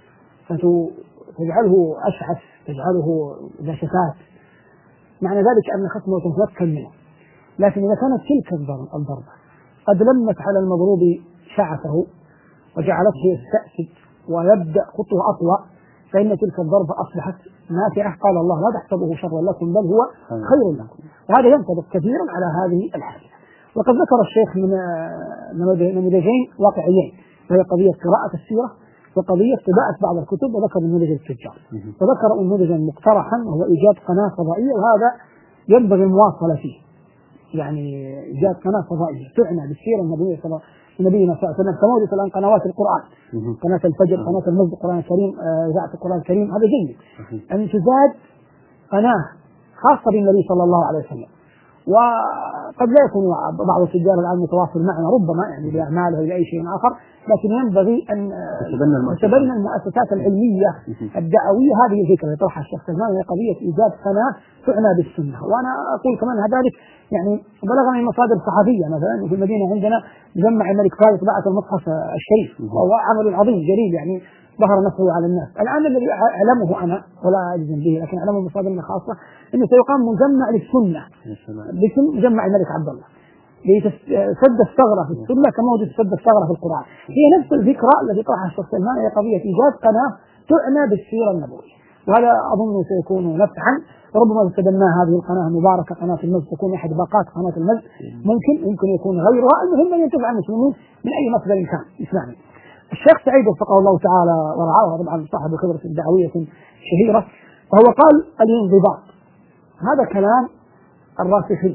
فتجعله أشعث، تجعله ذا شفات، معنى ذلك أن خصمه تتمكن منه. لكن إذا كانت تلك الضربة قد لمت على المضروب شعثه وجعلته يستأسد ويبدأ خطوة أطول، فإن تلك الضربة أصبحت نافعة. قال الله لا تحسبوه شرا لكم بل هو خير لكم. وهذا ينطبق كثيرا على هذه الحالة. وقد ذكر الشيخ من نموذجين واقعيين، وهي قضية قراءة السيرة وقضية طباعة بعض الكتب، وذكر نموذج التجار، وذكر نموذجا مقترحا وهو إيجاد قناة فضائية، وهذا ينبغي المواصلة فيه، يعني إيجاد قناة فضائية تعنى بالسيرة النبوية نبينا صلى الله عليه وسلم، كما وجدت الآن قنوات القرآن، قناة الفجر، قناة المسجد القرآن الكريم، إذاعة القرآن الكريم، هذا جيد أن تزاد قناة خاصة بالنبي صلى الله عليه وسلم. وقد لا يكون بعض التجار الآن متواصل معنا ربما يعني لأعماله إلى أي شيء آخر، لكن ينبغي أن تتبنى المؤسسات العلمية الدعوية. هذه الفكرة يطرحها الشيخ سلمان هي قضية إيجاد قناة تعنى بالسنة. وأنا أقول كمان ذلك يعني بلغني من مصادر صحفية، مثلا في المدينة عندنا جمع الملك فايز طباعة المصحف الشريف، وهو عمل عظيم جليل يعني ظهر نفسه على الناس. الآن الذي أعلمه أنا ولا أجزم به لكن أعلمه مصادر خاصة أنه سيقام مجمع للسنة باسم مجمع الملك عبد الله لسد الثغرة في السنة كما وجد سد الثغرة في القرآن. هي نفس الفكرة التي طرحها الشيخ سلمان، هي قضية إيجاد قناة تعنى بالسيرة النبوية، وهذا أظن سيكون نفعا. وربما تتبنى هذه القناة المباركة قناة المسجد تكون أحد باقات قناة المسجد، ممكن يكون غيرها، المهم أن ينتفع المسلمين من أي مصدر كان إسلامي. الشيخ سعيد وفقه الله تعالى ورعاه، طبعا صاحب خبرة دعوية شهيرة، فهو قال الانضباط. هذا كلام الراسخين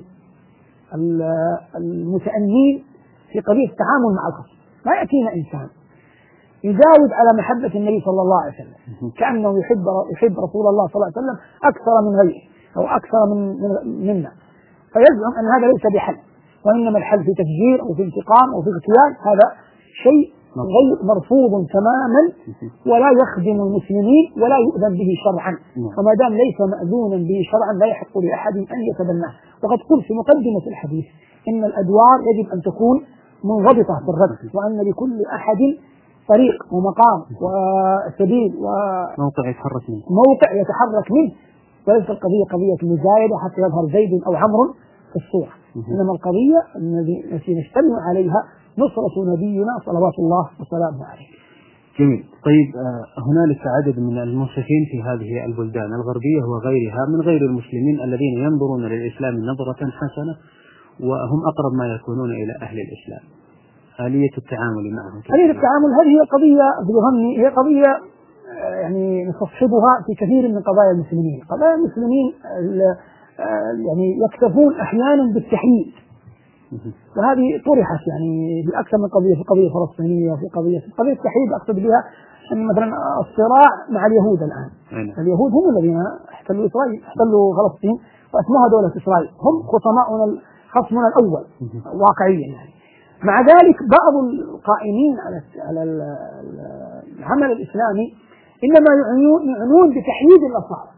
المتأنين في قضية التعامل مع الخصم. ما يأتينا إنسان يجاوب على محبة النبي صلى الله عليه وسلم، كأنه يحب رسول الله صلى الله عليه وسلم أكثر من غيره أو أكثر منا، فيزعم أن هذا ليس بحل، وإنما الحل في تفجير أو في انتقام أو في اغتيال، هذا شيء غير مرفوض تماما ولا يخدم المسلمين ولا يؤذن به شرعا، وما دام ليس مأذونا به شرعا لا يحق لأحد أن يتبناه. وقد قلت في مقدمة الحديث إن الأدوار يجب أن تكون منضبطة في الرد، وأن لكل أحد طريق ومقام وسبيل وموقع يتحرك منه، وليس القضية قضية مزايدة حتى يظهر زيد أو عمرو في الصورة، إنما القضية التي نجتمع عليها نصرة نبينا صلوات الله وسلامه عليه. جميل. طيب هنالك عدد من المنصفين في هذه البلدان الغربية وغيرها من غير المسلمين الذين ينظرون للإسلام نظرة حسنة وهم أقرب ما يكونون إلى أهل الإسلام، آلية التعامل معهم. آلية التعامل هذه قضية بظني هي قضية يعني نستصحبها في كثير من قضايا المسلمين. قضايا المسلمين يعني يكتفون أحيانا بالتحييد، وهذه طرحت يعني في أكثر من قضية، في قضية فلسطينية، في قضية التحييد أقصد بها أن مثلا الصراع مع اليهود الآن، اليهود هم الذين احتلوا إسرائيل، احتلوا فلسطين واسموها دولة إسرائيل، هم خصمنا الأول واقعيا يعني. مع ذلك بعض القائمين على العمل الإسلامي إنما يعنون بتحييد النصارى،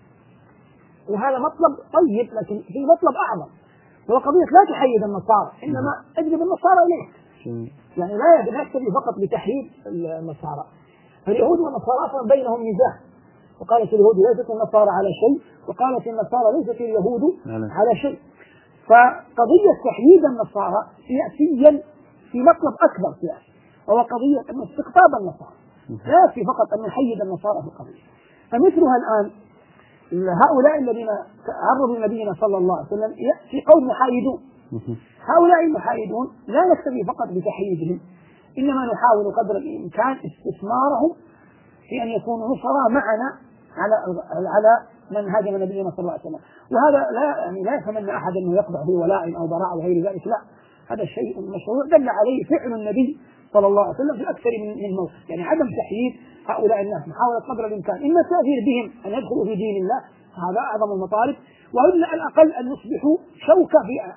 وهذا مطلب طيب، لكن في مطلب أعظم هو قضية لا تحيد النصارى، إنما أجلب النصارى إليك، يعني لا يكتفي فقط بتحييد النصارى. اليهود والنصارى أصلا بينهم نزاع، وقالت اليهود ليست النصارى على شيء، وقالت النصارى ليست اليهود على شيء. فقضية تحييد النصارى سياسيا في مطلب أكبر سياسي، وهو قضية أن استقطاب النصارى، لا يكفي فقط أن نحيد النصارى في القضية. فمثلها الآن هؤلاء الذين عرضوا نبينا صلى الله عليه وسلم في قوم محايدون، هؤلاء المحايدون لا نكتفي فقط بتحييدهم، إنما نحاول قدر الإمكان استثمارهم في أن يكونوا نصراء معنا على من هاجم نبينا صلى الله عليه وسلم. وهذا لا يتمنى أحد أنه يقضع في ولاء أو براء وغير ذلك، لا، هذا الشيء مشروع دل عليه فعل النبي صلى الله عليه وسلم في أكثر من موقف، يعني عدم تحييد هؤلاء الناس، محاولة قدر الإمكان إما التأثير بهم أن يدخلوا في دين الله، هذا أعظم المطالب، وإلا الأقل أن يصبحوا شوكة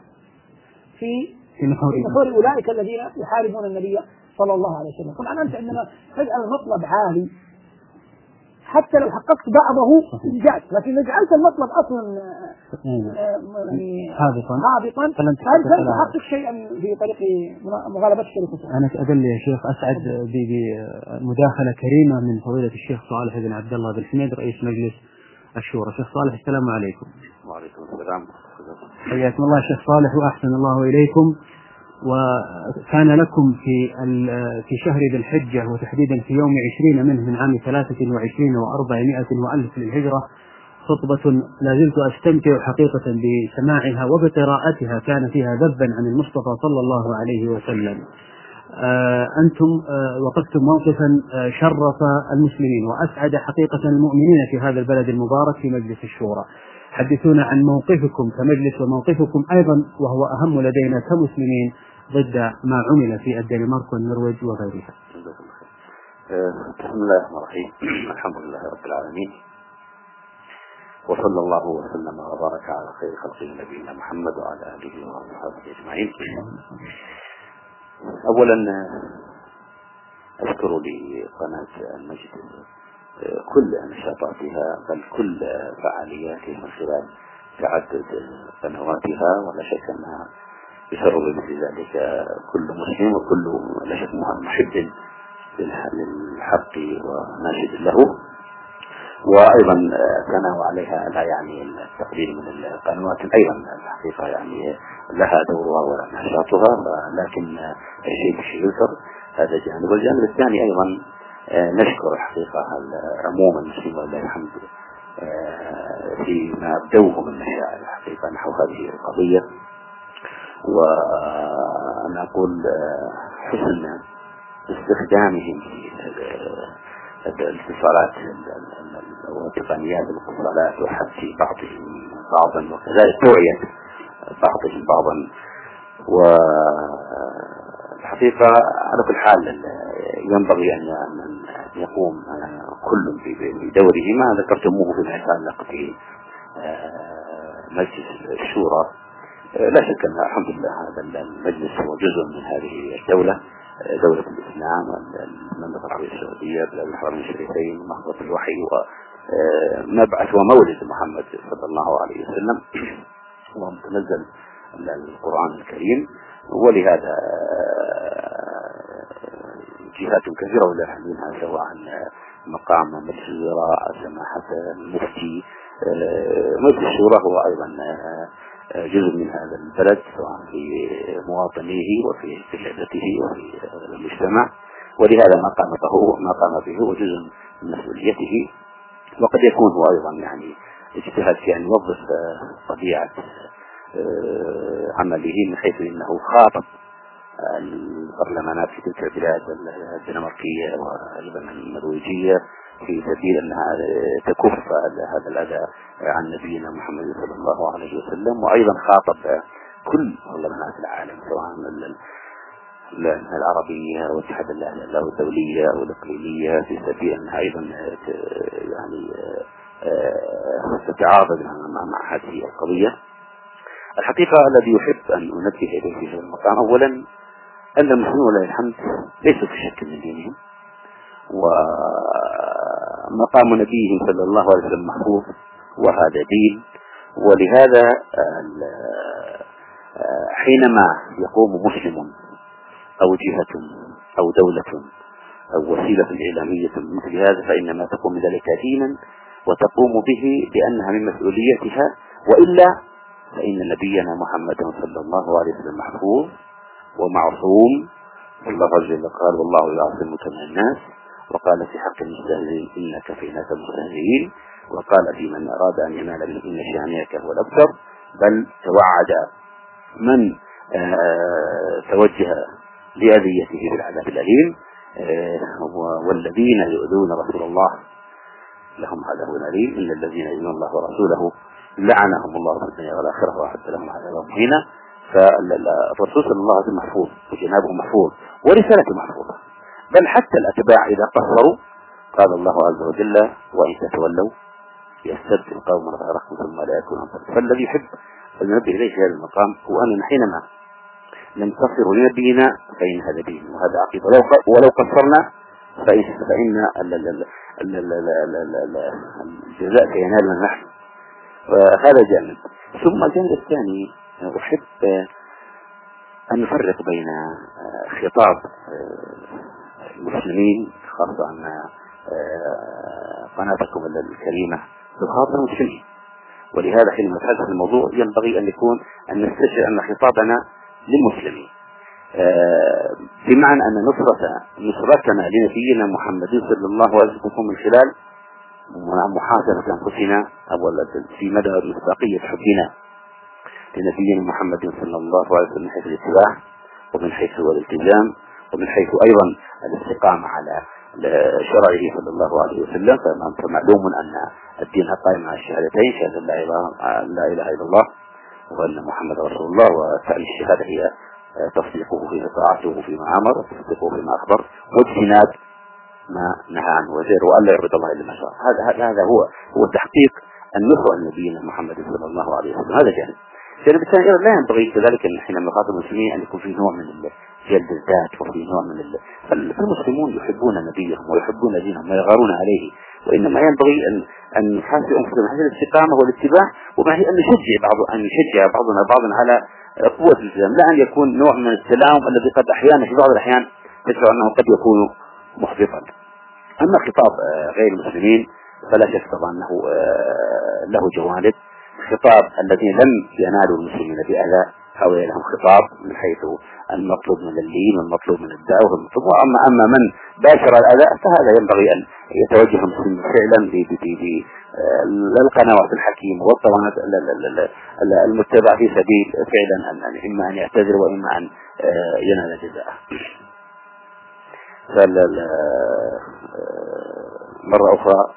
في نحور أولئك الذين يحاربون النبي صلى الله عليه وسلم. طبعا أنت عندما تجعل المطلب عالي حتى لو حققت بعضه نجحت، لكن إذا جعلت المطلب أصلا هابطا فلن تحقق شيئا في طريق مغالبتك للخصوم. أنا أدل يا شيخ أسعد بمداخلة كريمة من فضيلة الشيخ صالح بن عبد الله بن حميد رئيس مجلس الشورى. شيخ صالح السلام عليكم. وعليكم السلام. حياكم الله شيخ صالح وأحسن الله إليكم. وكان لكم في شهر ذي الحجة وتحديدا في يوم 20 منه من عام 23 و400 وألف للهجرة خطبة لا زلت أستمتع حقيقة بسماعها وبقراءتها، كان فيها ذبا عن المصطفى صلى الله عليه وسلم. أنتم وقفتم موقفا شرف المسلمين وأسعد حقيقة المؤمنين في هذا البلد المبارك في مجلس الشورى. حدثونا عن موقفكم كمجلس وموقفكم أيضا وهو أهم لدينا كمسلمين ضد ما عمل في الدنمارك والنرويج وغيرها. بسم الله الرحمن الرحيم. الحمد لله رب العالمين، وصلى الله وسلم وبارك على خير خلقه نبينا محمد وعلى آله وصحبه أجمعين. أولا أشكر لقناة المجد كل نشاطاتها بل كل فعالياتها من خلال تعدد قنواتها، ولا شك أنها بسبب مثل ذلك كل مسلم وكل لا شك محب للحق وناشد له. وأيضا ثناء عليها لا يعني التقليل من القنوات، أيضا الحقيقة يعني لها دورها ونشاطها، لكن الشيء يذكر هذا جانب. والجانب الثاني أيضا نشكر الحقيقة عموم المسلمين ولله الحمد فيما بدوه من مشاعر الحقيقة نحو هذه القضية. وأنا أقول حسن استخدامهم في الاتصالات وتقنيات الاتصالات وحث بعضهم بعضا وكذلك توعية بعضهم بعضا. والحقيقة على كل حال ينبغي أن يقوم كل بدوره ما ذكرتموه فيما يتعلق بمجلس الشورى. لا شك أن الحمد لله هذا المجلس هو جزء من هذه الدولة، دولة الإسلام والمملكة العربية السعودية، بلاد الحرمين الشريفين، محضة الوحي ومبعث ومولد محمد صلى الله عليه وسلم، ومتنزل القرآن الكريم. ولهذا جهات كثيرة ولله منها، سواء مقام مجلس الوزراء، سماحة المفتي، مجلس الشورى هو أيضا جزء من هذا البلد، سواء في مواطنيه وفي قيادته وفي المجتمع، ولهذا ما قام به هو جزء من مسؤوليته. وقد يكون هو أيضا يعني اجتهاد في أن يوظف طبيعة عمله، من حيث أنه خاطب البرلمانات في تلك البلاد الدنماركية والنرويجية في سبيل أنها تكف هذا الأذى عن نبينا محمد صلى الله عليه وسلم، وأيضا خاطب كل برلمانات العالم، سواء العربية والاتحاد الدولية والإقليمية، في سبيل أنها أيضا يعني تتعاضد مع هذه القضية. الحقيقة الذي يحب أن أنبه إليه في هذا المقام أولا أن المسلمين ولله الحمد ليسوا في شك من دينهم، ومقام نبيهم صلى الله عليه وسلم محفوظ، وهذا دين. ولهذا حينما يقوم مسلم أو جهة أو دولة أو وسيلة إعلامية مثل هذا، فإنما تقوم ذلك دينا وتقوم به لأنها من مسؤوليتها، وإلا فإن نبينا محمد صلى الله عليه وسلم محفوظ ومعصوم. الله عز وجل قال: والله يعصمك من الناس، وقال في حق المستهزئين: إنك في ناس المستهزئين، وقال في من أراد أن ينال من إن شانئك هو الأبتر. بل توعد من توجه لأذيته بالعذاب الأليم، والذين يؤذون رسول الله لهم عذاب أليم، إلا الذين يؤذون الله ورسوله لعنهم الله في الدنيا والآخرة وأعد لهم عذابا مهينا. فالرسول صلى الله عليه وسلم محفوظ، وجنابه محفوظ، ورسالته محفوظة. بل حتى الأتباع إذا قصروا قال الله عز وجل: وإن تتولوا يستبدل قوما غيركم ثم لا يكون أمثالكم. فالذي يحب أن ينبه إليه في هذا المقام هو أننا حينما ننتصر لنبينا فإن هذا دين وهذا عقيدة، ولو قصرنا فإن الجزاء سينالنا نحن. هذا جانب. ثم الجانب الثاني، أحب أن نفرق بين خطاب المسلمين، خاصة أن قناتكم الكريمة تخاطب المسلمين، ولهذا حينما نتحدث عن الموضوع ينبغي أن نستشعر أن خطابنا للمسلمين، بمعنى أن نصرتنا لنبينا محمد صلى الله عليه وسلم من خلال محاسبة أنفسنا أولا في مدى مصداقية حبنا لنبينا محمد صلى الله عليه وسلم، من حيث الاتباع ومن حيث الالتزام ومن حيث أيضا الاستقامة على شرعه صلى الله عليه وسلم. فمعلوم أن الدين قائم على الشهادتين: شهادة لا إله إلا الله وأن محمد رسول الله. وتعني الشهادة هي تصديقه في طاعته فيما أمر، وتصديقه فيما أخبر، واجتناب ما نهى عنه وزير، وأن لا يعبد الله إلا ما شاء. هذا هو تحقيق النصرة لنبينا محمد صلى الله عليه وسلم. هذا جانب. الجانب الثاني لا ينبغي كذلك أن حينما نخاطب المسلمين أن يكون في نوع من جلد الذات، وفي نوع من فالمسلمون يحبون نبيهم ويحبون دينهم ويغارون عليه، وإنما ينبغي أن نحاسب أنفسنا على الاستقامة والاتباع، وما هي أن نشجع بعضنا بعضا على قوة الالتزام، لا أن يكون نوع من التلاعب الذي قد أحيانا في بعض الأحيان يشعر أنه قد يكون محبطا. أما خطاب غير المسلمين فلا شك طبعا أنه له جوانب. خطاب الذين لم ينالوا المسلمين بأذى هؤلاء لهم خطاب من حيث المطلوب من اللين والمطلوب من الدعوة والمطلوب. أما من باشر الأذى فهذا ينبغي أن يتوجه المسلمين فعلا للقنوات الحكيمة والطوانات المتبعة في سبيل فعلا أن إما أن يعتذر وإما أن ينال جزاءه. مرة أخرى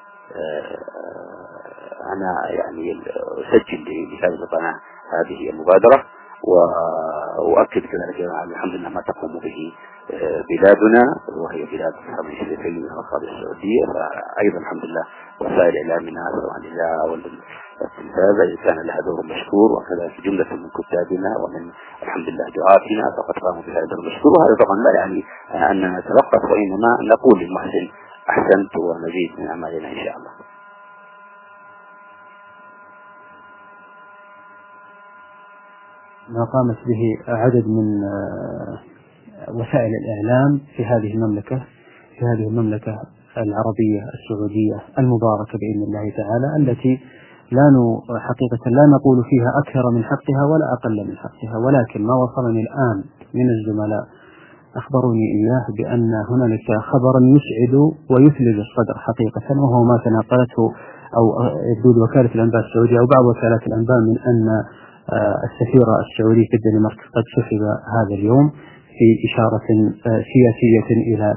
أنا يعني أسجل لهذه القناة هذه المبادرة، وأؤكد كذلك الحمد لله ما تقوم به بلادنا وهي بلاد الحرمين الشريفين من الأراضي السعودية. فأيضا الحمد لله وسائل إعلامنا سواء الإذاعة والتلفاز كان لها دور مشكور، وكذلك جملة من كتابنا ومن الحمد لله دعاتنا فقد قاموا بهذا الدور المشكور. وهذا طبعا لا يعني أننا نتوقف، وإنما نقول للمحسن أحسنت ونزيد من أعمالنا إن شاء الله. ما قامت به عدد من وسائل الإعلام في هذه المملكة العربية السعودية المباركة بإذن الله تعالى، التي حقيقة لا نقول فيها أكثر من حقها ولا أقل من حقها، ولكن ما وصلني الآن من الزملاء أخبروني إياه بأن هنالك خبرا يسعد ويثلج الصدر حقيقة، وهو ما تناقلته أو يبدو وكالة الأنباء السعودية أو بعض وكالات الأنباء من أن السفير السعودي في الدنمارك قد سحب هذا اليوم في إشارة سياسية إلى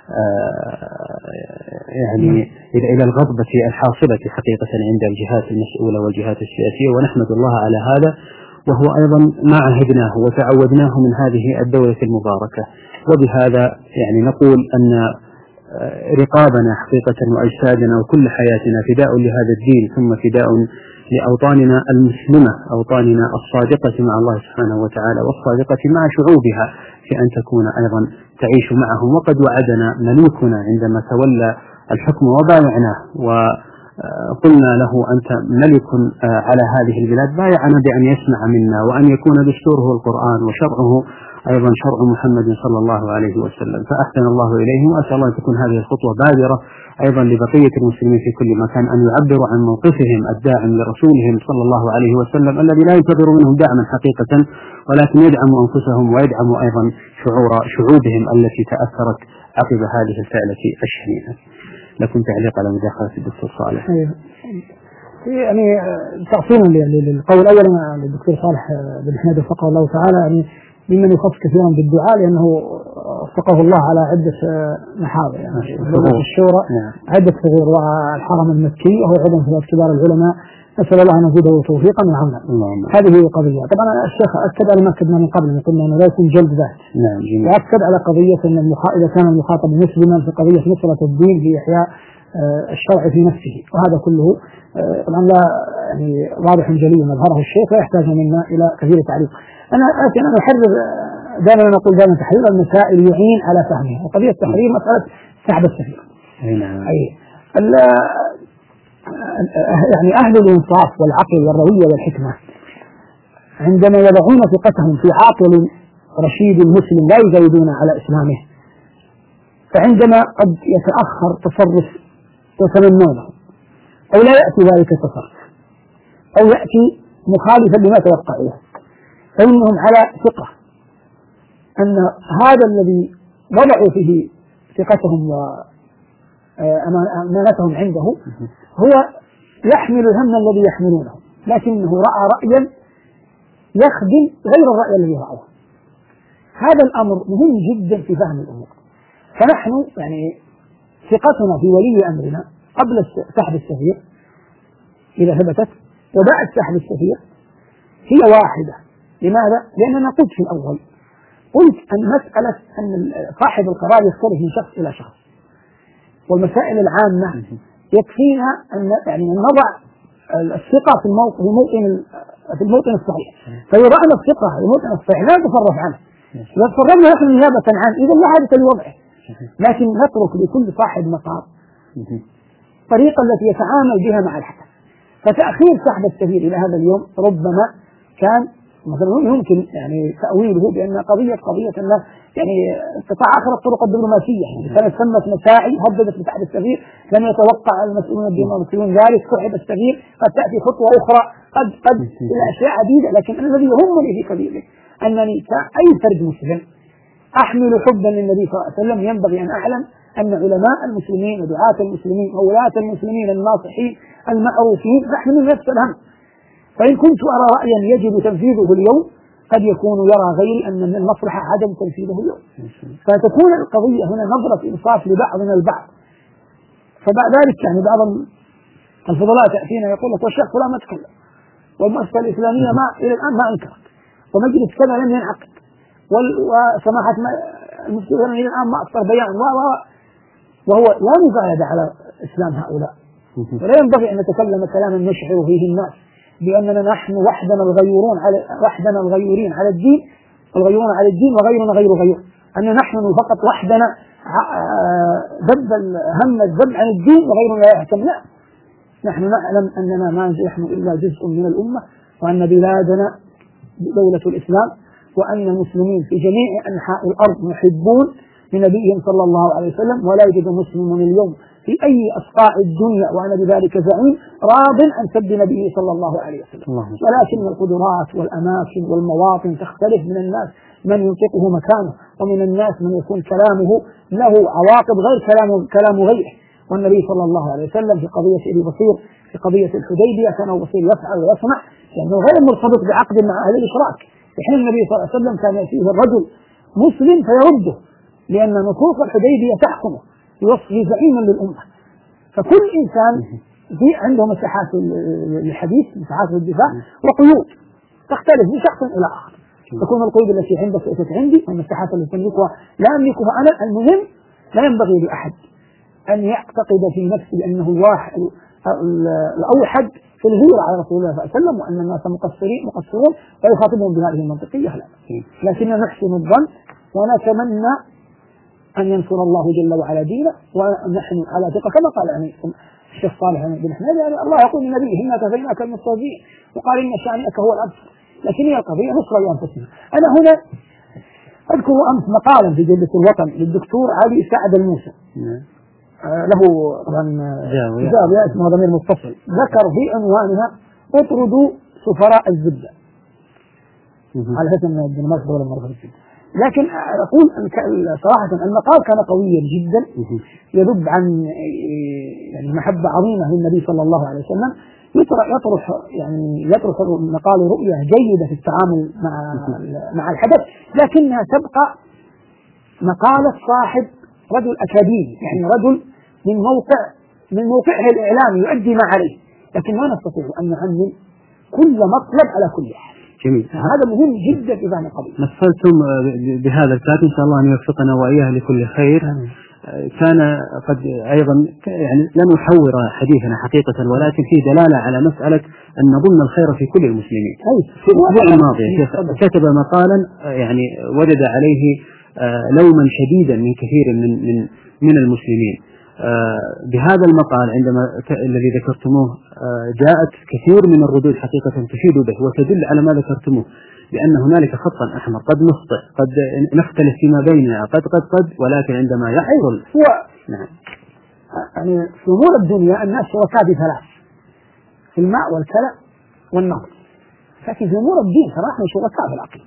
إلى الغضبة الحاصلة حقيقة عند الجهات المسؤولة والجهات السياسية، ونحمد الله على هذا، وهو أيضا ما عهدناه وتعودناه من هذه الدولة المباركة. وبهذا نقول أن رقابنا حقيقة وأجسادنا وكل حياتنا فداء لهذا الدين، ثم فداء لأوطاننا المسلمة، أوطاننا الصادقة مع الله سبحانه وتعالى والصادقة مع شعوبها، في أن تكون أيضا تعيش معهم. وقد وعدنا ملوكنا عندما تولى الحكم وبايعناه وقلنا له أنت ملك على هذه البلاد، بايعنا بأن يسمع منا وأن يكون دستوره القرآن وشرعه أيضا شرع محمد صلى الله عليه وسلم، فأحسن الله إليهم. وأسأل الله أن تكون هذه الخطوة بادرة أيضا لبقية المسلمين في كل مكان، أن يعبروا عن موقفهم الداعم لرسولهم صلى الله عليه وسلم، الذي لا ينتظر منهم دعما حقيقة، ولكن يدعموا أنفسهم ويدعموا أيضا شعوبهم التي تأثرت عقب هذه الفعلة الشنيعة. لكم تعليق على مداخلة الدكتور صالح؟ تعصيما للقول أولا للدكتور صالح بن حميد وفقه الله تعالى، ممن يخص كثيرا بالدعاء، لأنه وفقه الله على عدة محاور، في الشورى عدة تغيير، والحرم المكي وهو عضو في كبار العلماء، نسأل الله أن يزيده توفيقا وعونا. هذه قضية. طبعا الشيخ أكد على ما أكدنا من قبل، قلنا أنه لا يكون جلد ذات، وأكد على قضية أن إذا كان المخاطب مسلما في قضية نصرة الدين بإحياء الشرع في نفسه، وهذا كله طبعا لا واضح جلي مظهره الشيخ لا يحتاج منا إلى كثير تعليق. أنا أحرر دائما نقول دائما تحرير المسائل يعين على فهمها، وقضية التحرير مسألة سحب السفير. أهل الإنصاف والعقل والروية والحكمة عندما يضعون ثقتهم في عاقل رشيد مسلم لا يزايدون على إسلامه، فعندما قد يتأخر تصرف يتمنونه أو لا يأتي ذلك التصرف أو يأتي مخالفا لما توقعوه، فإنهم على ثقة أن هذا الذي وضعوا فيه ثقتهم وأمانتهم عنده هو يحمل الهم الذي يحملونه، لكنه رأى رأيا يخدم غير الرأي الذي رأوه. هذا الأمر مهم جدا في فهم الأمور. فنحن ثقتنا في ولي أمرنا قبل سحب السفير إذا ثبتت وبعد سحب السفير هي واحدة. لماذا؟ لأننا قلت في الأول أن مسألة أن صاحب القرار يختلف من شخص إلى شخص، والمسائل العامة يكفينا أن نضع الثقة في الموطن الصحيح. فإذا رأينا الثقة في الموطن الصحيح لا نتصرف عنه، إذا تصرفنا نحن نيابة عنه إذا لا حاجة لوضعه، لكن نترك لكل صاحب مقام الطريقة التي يتعامل بها مع الحدث. فتأخير سحب السفير إلى هذا اليوم ربما كان مثلا يمكن تأويله بأن قضية أن استطاع آخر الطرق الدبلوماسية، كانت ثمة مساعي هددت بسحب السفير، لم يتوقع المسؤولون الدبلوماسيون ذلك، سحب السفير، قد تأتي خطوة أخرى، قد إلى أشياء عديدة. لكن الذي يهمني في قضية أنني كأي فرد مسلم أحمل حبا للنبي صلى الله عليه وسلم، ينبغي أن أعلم أن علماء المسلمين ودعاة المسلمين وولاة المسلمين الناصحين المعروفين يحملون نفس الهم. فإن كنت أرى رأيا يجب تنفيذه اليوم قد يكون يرى غيري أن من المصلحة عدم تنفيذه اليوم، فتكون القضية هنا نظرة إنصاف لبعضنا البعض. فبعد ذلك بعض الفضلاء تأتينا يقول لك والشيخ فلان ما تكلم، والمؤسسة الإسلامية ما إلى الآن ما أنكرت، ومجلس كذا لم ينعقد، وسماحة المفتي الإيراني الآن ما أكثر بيان وهو لا مزايدة على إسلام هؤلاء، ولا ينبغي أن نتكلم كلاما نشعر فيه الناس بأننا نحن وحدنا الغيورين على الدين، الغيورون على الدين وغيرنا غير غيور، أن نحن فقط وحدنا ذب هم الذب عن الدين وغيرنا لا يهتم. لا، نحن نعلم أننا ما نحن إلا جزء من الأمة، وأن بلادنا دولة الإسلام، وأن المسلمين في جميع أنحاء الأرض محبون لنبيهم صلى الله عليه وسلم، ولا يوجد مسلم اليوم في أي أصقاع الدنيا وأنا بذلك زعيم راض عن سب نبيه صلى الله عليه وسلم. ولكن القدرات والأماكن والمواطن تختلف، من الناس من ينطقه مكانه، ومن الناس من يكون كلامه له عواقب غير كلام غيره. والنبي صلى الله عليه وسلم في قضية أبي بصير في قضية الحديبية كان أبو بصير يفعل ويسمع لأنه غير مرتبط بعقد مع أهل الإشراك، في حين النبي صلى الله عليه وسلم كان يأتيه الرجل مسلم فيرده لأن نصوص الحديبية تحكمه يوصي زعيما للأمة. فكل إنسان في عنده مساحات الحديث، مساحات الدفاع، وقيود تختلف من شخص إلى آخر. تكون القيود التي عندك ليست عندي، والمساحات التي تملكها لا أملكها أنا. المهم لا ينبغي لأحد أن يعتقد في نفسه أنه الواحد الأوحد في الغيرة على رسول الله صلى الله عليه وسلم، وأن الناس مقصرون ويخاطبهم بهذه المنطقية. لا، لكننا نحسن الظن ونتمنى أن ينصر الله جل وعلا دينه، ونحن على ثقة كما قال الشيخ صالح بن حميد، يعني الله يقول لنبيه إنا كفيناك المستهزئين، وقال إن شانئك هو الأبتر. لكن هي القضية نصرة لأنفسنا. أنا هنا أذكر أمس مقالا في جلسة الوطن للدكتور علي سعد الموسى، له زاوية اسمها ضمير متصل، ذكر في عنوانها اطردوا سفراء الزبدة، على أساس أن الدنمارك دولة معروفة بالزبدة. لكن أقول صراحة المقال كان قويا جدا، يذب عن يعني محبة عظيمة للنبي صلى الله عليه وسلم، يطرح المقال رؤية جيدة في التعامل مع الحدث، لكنها تبقى مقالة صاحب رجل أكاديمي، يعني رجل من موقعه الإعلامي يؤدي ما عليه، لكن لا نستطيع أن نعمم كل مطلب على كل حال. جميل. هذا مهم جدا في فهم القضية. مثلتم بهذا الكاتب، إن شاء الله أن يوفقنا وإياه لكل خير. كان قد أيضا يعني لن نحور حديثنا حقيقة، ولكن فيه دلالة على مسألة أن نظن الخير في كل المسلمين. في الأسبوع الماضي كتب مقالا يعني وجد عليه لوما شديدا من كثير من المسلمين. بهذا المقال عندما الذي ذكرتموه جاءت كثير من الردود حقيقة تفيد به وتدل على ما ذكرتموه، لأن هنالك خطا أحمر، قد نخطئ، قد نختلف فيما بيننا، قد ولكن عندما يحصل نعم. يعني في أمور الدنيا الناس شركاء بثلاث، في الماء والكلى والنار، لكن في أمور الدين ترى احنا شركاء في العقيدة،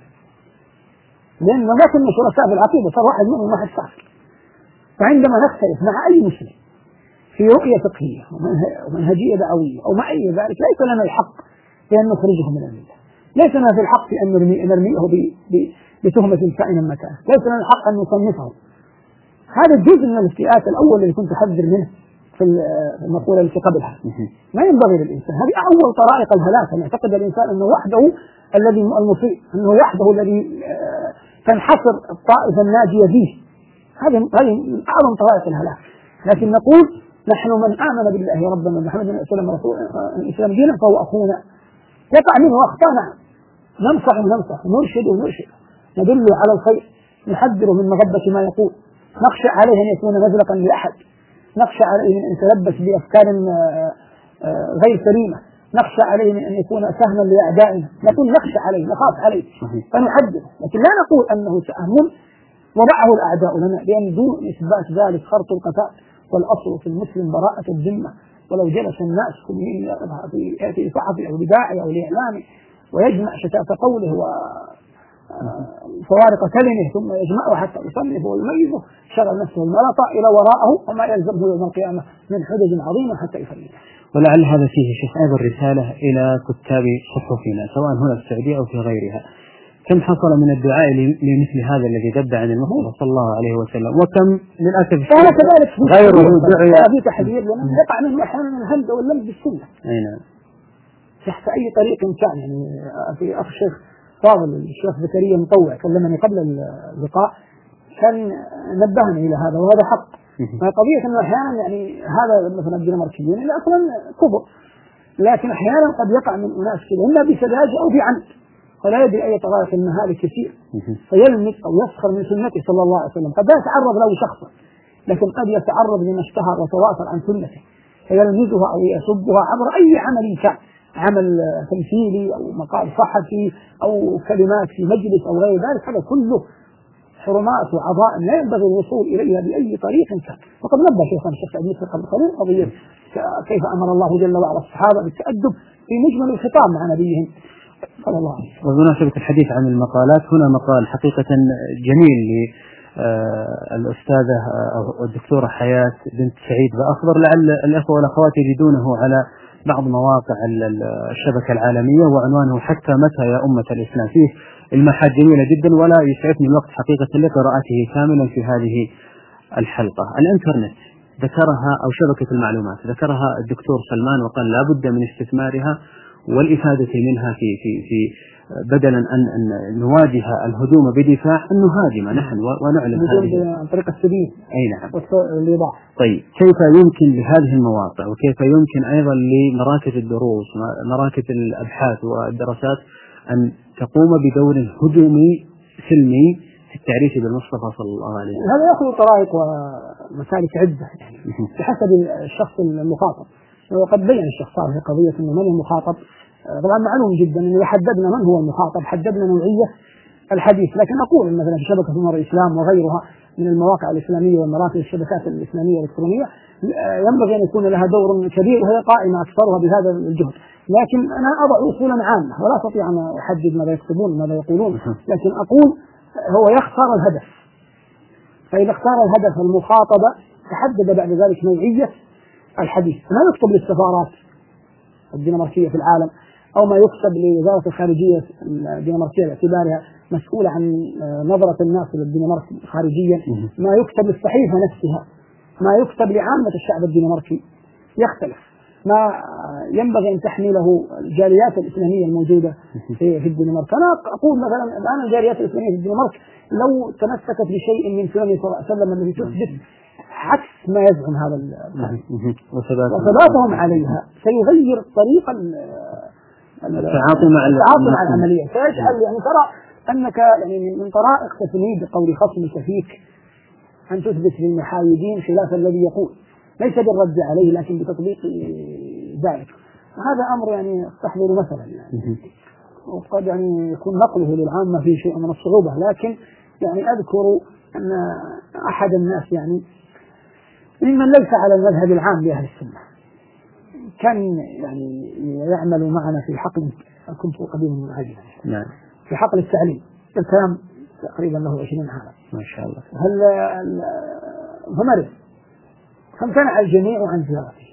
لأن ما كنا شركاء في العقيدة صار واحد منهم واحد كافر. فعندما نختلف مع أي مسلم في رؤية فقهية ومنهجية دعوية أو ما أي ذلك، ليس لنا الحق في أن نخرجه من الملة، ليس لنا في الحق في أن نرميه بتهمة كائنا مكان، ليس لنا الحق أن نصنفه. هذا الجزء من الافتئات الأول الذي كنت أحذر منه في المقولة التي قبلها. ما ينبغي للإنسان، هذه أول طرائق الهلاك، أن يعتقد الإنسان أنه وحده الذي المصيب، أنه وحده الذي تنحصر الطائفة الناجية فيه. هذه من أعظم طرائق الهلاك. لكن نقول نحن من آمن بالله ربنا محمد صلى الله عليه وسلم رسول الإسلام دينا فهو أخونا، يقع منه أخطانا ننصح نرشد ندل على الخير، نحذره من مغبة ما يقول، نخشى عليه أن يكون مزلقا لأحد، نخشى عليه أن يتلبس بأفكار غير سليمة، نخشى عليه أن يكون سهما لأعدائنا، نقول نخشى عليه، نخاف عليه فنحذره، لكن لا نقول أنه سهم وضعه الأعداء لنا، لأن دون إثبات ذلك خرط القتال، والأصل في المسلم براءة الذمة. ولو جلس الناس كلهم يأتي صحفي أو بداعي أو لإعلامي ويجمع شتات قوله وفوارق كلمه ثم يجمعه حتى يصنفه ويميزه، شغل نفسه الملطة إلى وراءه وما يلزمه يوم القيامة من حجج عظيمة حتى يفنده. ولعل هذا فيه شيخ أيضا رسالة إلى كتاب صحفنا سواء هنا في السعودية أو في غيرها. كم حصل من الدعاء لمثل هذا الذي دب عن المصطفى صلى الله عليه وسلم، وكم للأسف غيره دعي في تحذير لنا يقع منه أحيانا الهمد واللمس بالسنة. أي نعم. تحت أي طريق كان. يعني في أخ الشيخ فاضل الشيخ زكريا مطوع كلمني قبل اللقاء، كان نبهني إلى هذا، وهذا حق. قضية أنه أحيانا يعني هذا مثلا الدنماركيين اللي أصلا كبر، لكن أحيانا قد يقع من أناس كذا إما بسذاجة أو بعمد، فلا يدري أي طرائق من هذه كثير، فيلمس أو يسخر من سنته صلى الله عليه وسلم. قد لا يتعرض له شخصا، لكن قد يتعرض لما اشتهر وتواتر عن سنته فيلمزها أو يسبها عبر أي عمل كان، عمل تمثيلي أو مقال صحفي أو كلمات في مجلس أو غير ذلك. هذا كله حرمات وعظائم لا ينبغي الوصول إليها بأي طريق كان. وقد نبه شيخنا الشيخ سعد مصر قبل قليل قضية كيف أمر الله جل وعلا الصحابة بالتأدب في مجمل الخطاب مع نبيهم صلى الله عليه وسلم. وبمناسبة الحديث عن المقالات، هنا مقال حقيقة جميل للأستاذة الدكتورة حياة بنت سعيد بأخضر، لعل الأخوة والأخوات يجدونه على بعض مواقع الشبكة العالمية، وعنوانه حتى متى يا أمة الإسلام. فيه المحاد جميلة جدا، ولا يسعفني الوقت حقيقة لقراءته كاملا في هذه الحلقة. الإنترنت ذكرها أو شبكة المعلومات ذكرها الدكتور سلمان، وقال لا بد من استثمارها والإفادة منها في بدلا أن نواجه الهجوم بدفاع، أن نهاجم نحن ونعلم هذه عن طريق السبيل. أي نعم. والإيضاح. طيب كيف يمكن لهذه المواقع وكيف يمكن أيضا لمراكز الدروس مراكز الأبحاث والدراسات أن تقوم بدور هجومي سلمي في التعريف بالمصطفى صلى الله عليه وسلم؟ هذا يأخذ طرائق ومسالك عدة يعني بحسب الشخص المخاطب. وقد بين الشيخ صالح في قضية أنه من المخاطب. طبعا معلوم جدا أنه حددنا من هو المخاطب، حددنا نوعية الحديث، لكن أقول مثلا في شبكة نور الإسلام وغيرها من المواقع الإسلامية ومراكز الشبكات الإسلامية الإلكترونية ينبغي أن يكون لها دور كبير، وهي قائمة أكثرها بهذا الجهد. لكن أنا أضع أصولا عامة ولا أستطيع أن أحدد ماذا يكتبون ماذا يقولون، لكن أقول هو يختار الهدف، فإذا اختار الهدف المخاطبة تحدد بعد ذلك نوعية الحديث. ما يكتب للسفارات الدنماركية في العالم أو ما يكتب لوزارة الخارجية الدنماركية باعتبارها مسؤولة عن نظرة الناس للدنمارك خارجيا، ما يكتب للصحيفة نفسها، ما يكتب لعامة الشعب الدنماركي يختلف. ما ينبغي أن تحمله الجاليات الإسلامية الموجودة في الدنمارك. أنا أقول مثلا الآن الجاليات الإسلامية في الدنمارك لو تمسكت بشيء من سنن صلى الله عليه وسلم الذي تثبت عكس ما يزعم هذا وثباتهم عليها سيغير طريقا التعاطي مع العملية، فيجعل يعني ترى أنك يعني من طرائق تفنيد قول خصمك فيك أن تثبت للمحايدين خلاف الذي يقول، ليس بالرد عليه لكن بتطبيق ذلك. وهذا أمر يعني استحضر مثلا يعني وقد يعني يكون نقله للعامة في شيء من الصعوبة، لكن يعني أذكر أن أحد الناس يعني ممن ليس على المذهب العام لأهل السنة كان يعني يعمل معنا في حقل، كنت قديما من عجلة في حقل التعليم، الكلام تقريبا له 20 عام ما شاء الله. فمرض فامتنع الجميع عن زيارته،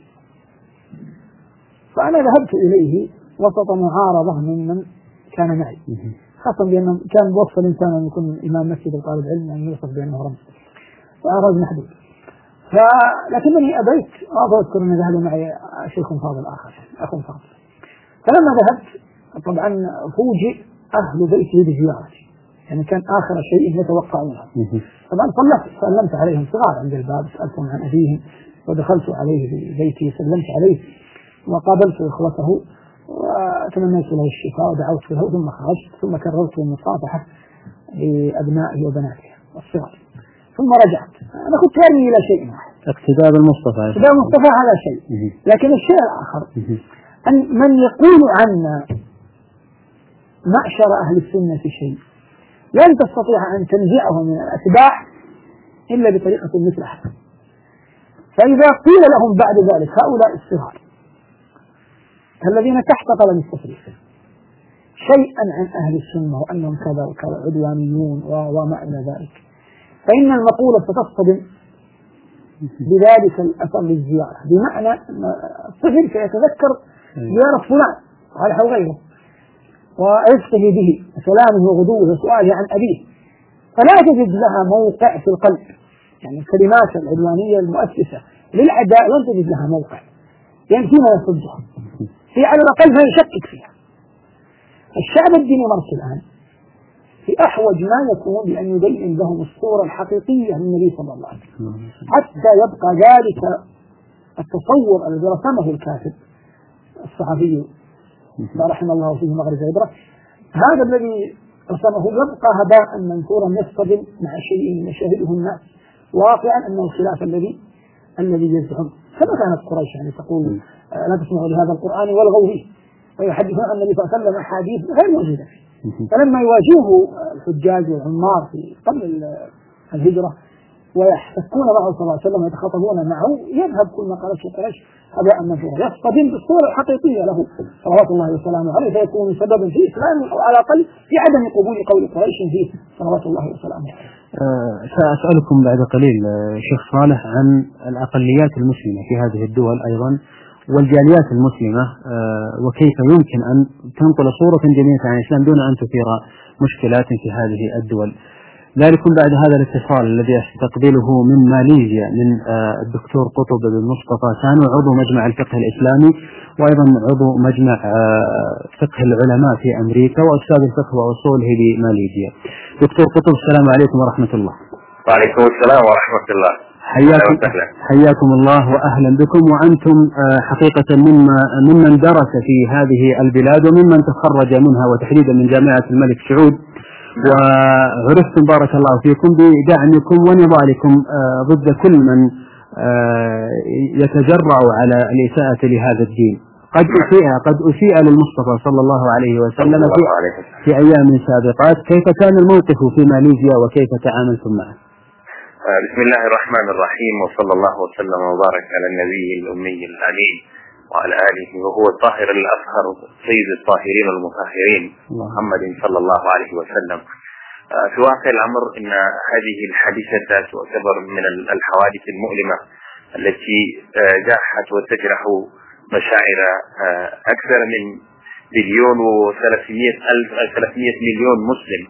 فأنا ذهبت إليه وسط معارضة ممن كان معي، خاصة بأنه كان بوصف الإنسان أن يكون إمام مسجد الطالب علم أن يوصف بأنه رمز وأراد محدود، لكنني أبيت أذكر أن ذهب معي شيخ فاضل آخر أخ فاضل. فلما ذهبت طبعا فوجئ أهل بيته بزيارتي، يعني كان آخر شيء يتوقعونه. طبعا سلمت عليهم صغار عند الباب، سألتهم عن أبيهم ودخلت عليه في بيتي سلمت عليه وقابلت إخوته وتمنيت له الشفاء ودعوت له، ثم خرجت ثم كررت المصافحة لأبنائه وبناته الصغار ثم رجعت. أنا كنت أرمي إلى شيء واحد، اقتداء بالمصطفى. هذا شيء، لكن الشيء الآخر أن من يقول عنا معشر أهل السنة في شيء لن تستطيع أن تنزعه من الأتباع إلا بطريقة مثل هذا. فإذا قيل لهم بعد ذلك هؤلاء الصغار الذين تحت قلم التفريق شيئا عن أهل السنة وأنهم كذا وكذا عدوانيون وما إلى ذلك، فإن المقولة ستصطدم بذلك الأثر للزيارة، بمعنى الطفل سيتذكر زيارة فلان صالح وغيره ويفتهي به وسلامه وغدوه وسؤاله عن أبيه، فلا تجد لها موقع في القلب. يعني الكلمات العدوانية المؤسسة للعداء لن تجد لها موقع، يعني فيما يصدها في على الأقل ما يشكك فيها. الشعب الدنماركي الآن في أحوج ما يكون بأن يبين لهم الصورة الحقيقية للنبي صلى الله عليه وسلم حتى يبقى ذلك التصور الذي رسمه الكاتب الصحفي رحم الله فيه مغرب العبرة، هذا الذي رسمه يبقى هباء منثورا يصطدم مع شيء يشاهده الناس واقعا أنه خلاف الذي يزعم. كما كانت قريش يعني تقول لا تسمعوا لهذا القرآن والغوا فيه، ويحدثون عن النبي صلى الله عليه وسلم أحاديث غير موجودة فيه. فلما يواجهه الحجاج والعمار في قبل الهجرة ويحتكون معه صلى الله عليه وسلم ويتخاطبون معه يذهب كل ما قالته قريش هباء منثورا، يصطدم بالصورة الحقيقية له صلوات الله وسلامه عليه، فيكون سببا في إسلامه أو على الأقل في عدم قبول قول قريش فيه صلوات الله وسلامه عليه. سأسألكم بعد قليل شيخ صالح عن الأقليات المسلمة في هذه الدول أيضا والجاليات المسلمة، وكيف يمكن أن تنقل صورة جميلة عن الإسلام دون أن تثير مشكلات في هذه الدول. ذلكم بعد هذا الاتصال الذي أستقبله من ماليزيا من الدكتور قطب بن مصطفى سانو، عضو مجمع الفقه الإسلامي وأيضا عضو مجمع فقه العلماء في أمريكا وأستاذ الفقه وأصوله بماليزيا. دكتور قطب السلام عليكم ورحمة الله. وعليكم السلام ورحمة الله. حياكم الله وأهلا بكم، وأنتم حقيقة ممن درس في هذه البلاد وممن تخرج منها وتحديدا من جامعة الملك سعود، وعرفتم بارك الله فيكم بدعمكم ونضالكم ضد كل من يتجرأ على الإساءة لهذا الدين. قد أسيء للمصطفى صلى الله عليه وسلم في أيام سابقات، كيف كان الموقف في ماليزيا وكيف تعاملتم معه؟ بسم الله الرحمن الرحيم، وصلى الله وسلم وبارك على النبي الأمي الأمين وعلى آله وهو الطاهر الأطهر سيد الطاهرين المطهرين محمد صلى الله عليه وسلم. في واقع الأمر إن هذه الحادثة تعتبر من الحوادث المؤلمة التي جاحت وتجرح مشاعر أكثر من 1,300,000,300 مليون مسلم،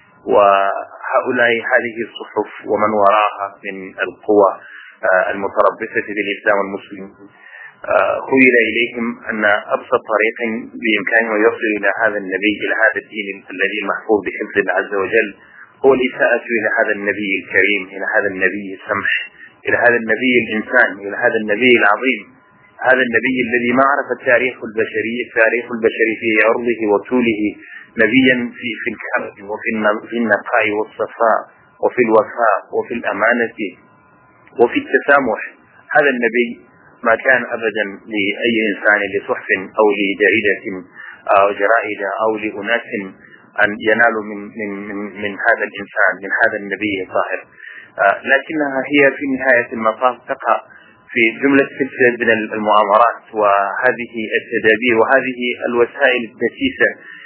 وهؤلاء هذه الصحف ومن وراءها من القوى المتربصة بالإسلام والمسلم خيل إليهم أن أبسط طريق بإمكانهم يصل إلى هذا النبي، إلى هذا الدين الذي محفوظ بحفظ الله عز وجل، هو الإساءة إلى هذا النبي الكريم، إلى هذا النبي السمح، إلى هذا النبي الإنسان، إلى هذا النبي العظيم، هذا النبي الذي ما عرف التاريخ البشري في عرضه وطوله، نبيا في الكرم وفي النقاء والصفاء وفي الوفاء وفي الأمانة وفي التسامح. هذا النبي ما كان أبدا لأي إنسان لصحف أو لجريدة أو جرائد أو لأناس أن ينالوا من هذا الإنسان، من هذا النبي الطاهر، لكنها هي في نهاية المطاف تقع في جملة سلسلة من المؤامرات وهذه التدابير وهذه الوسائل الدسيسة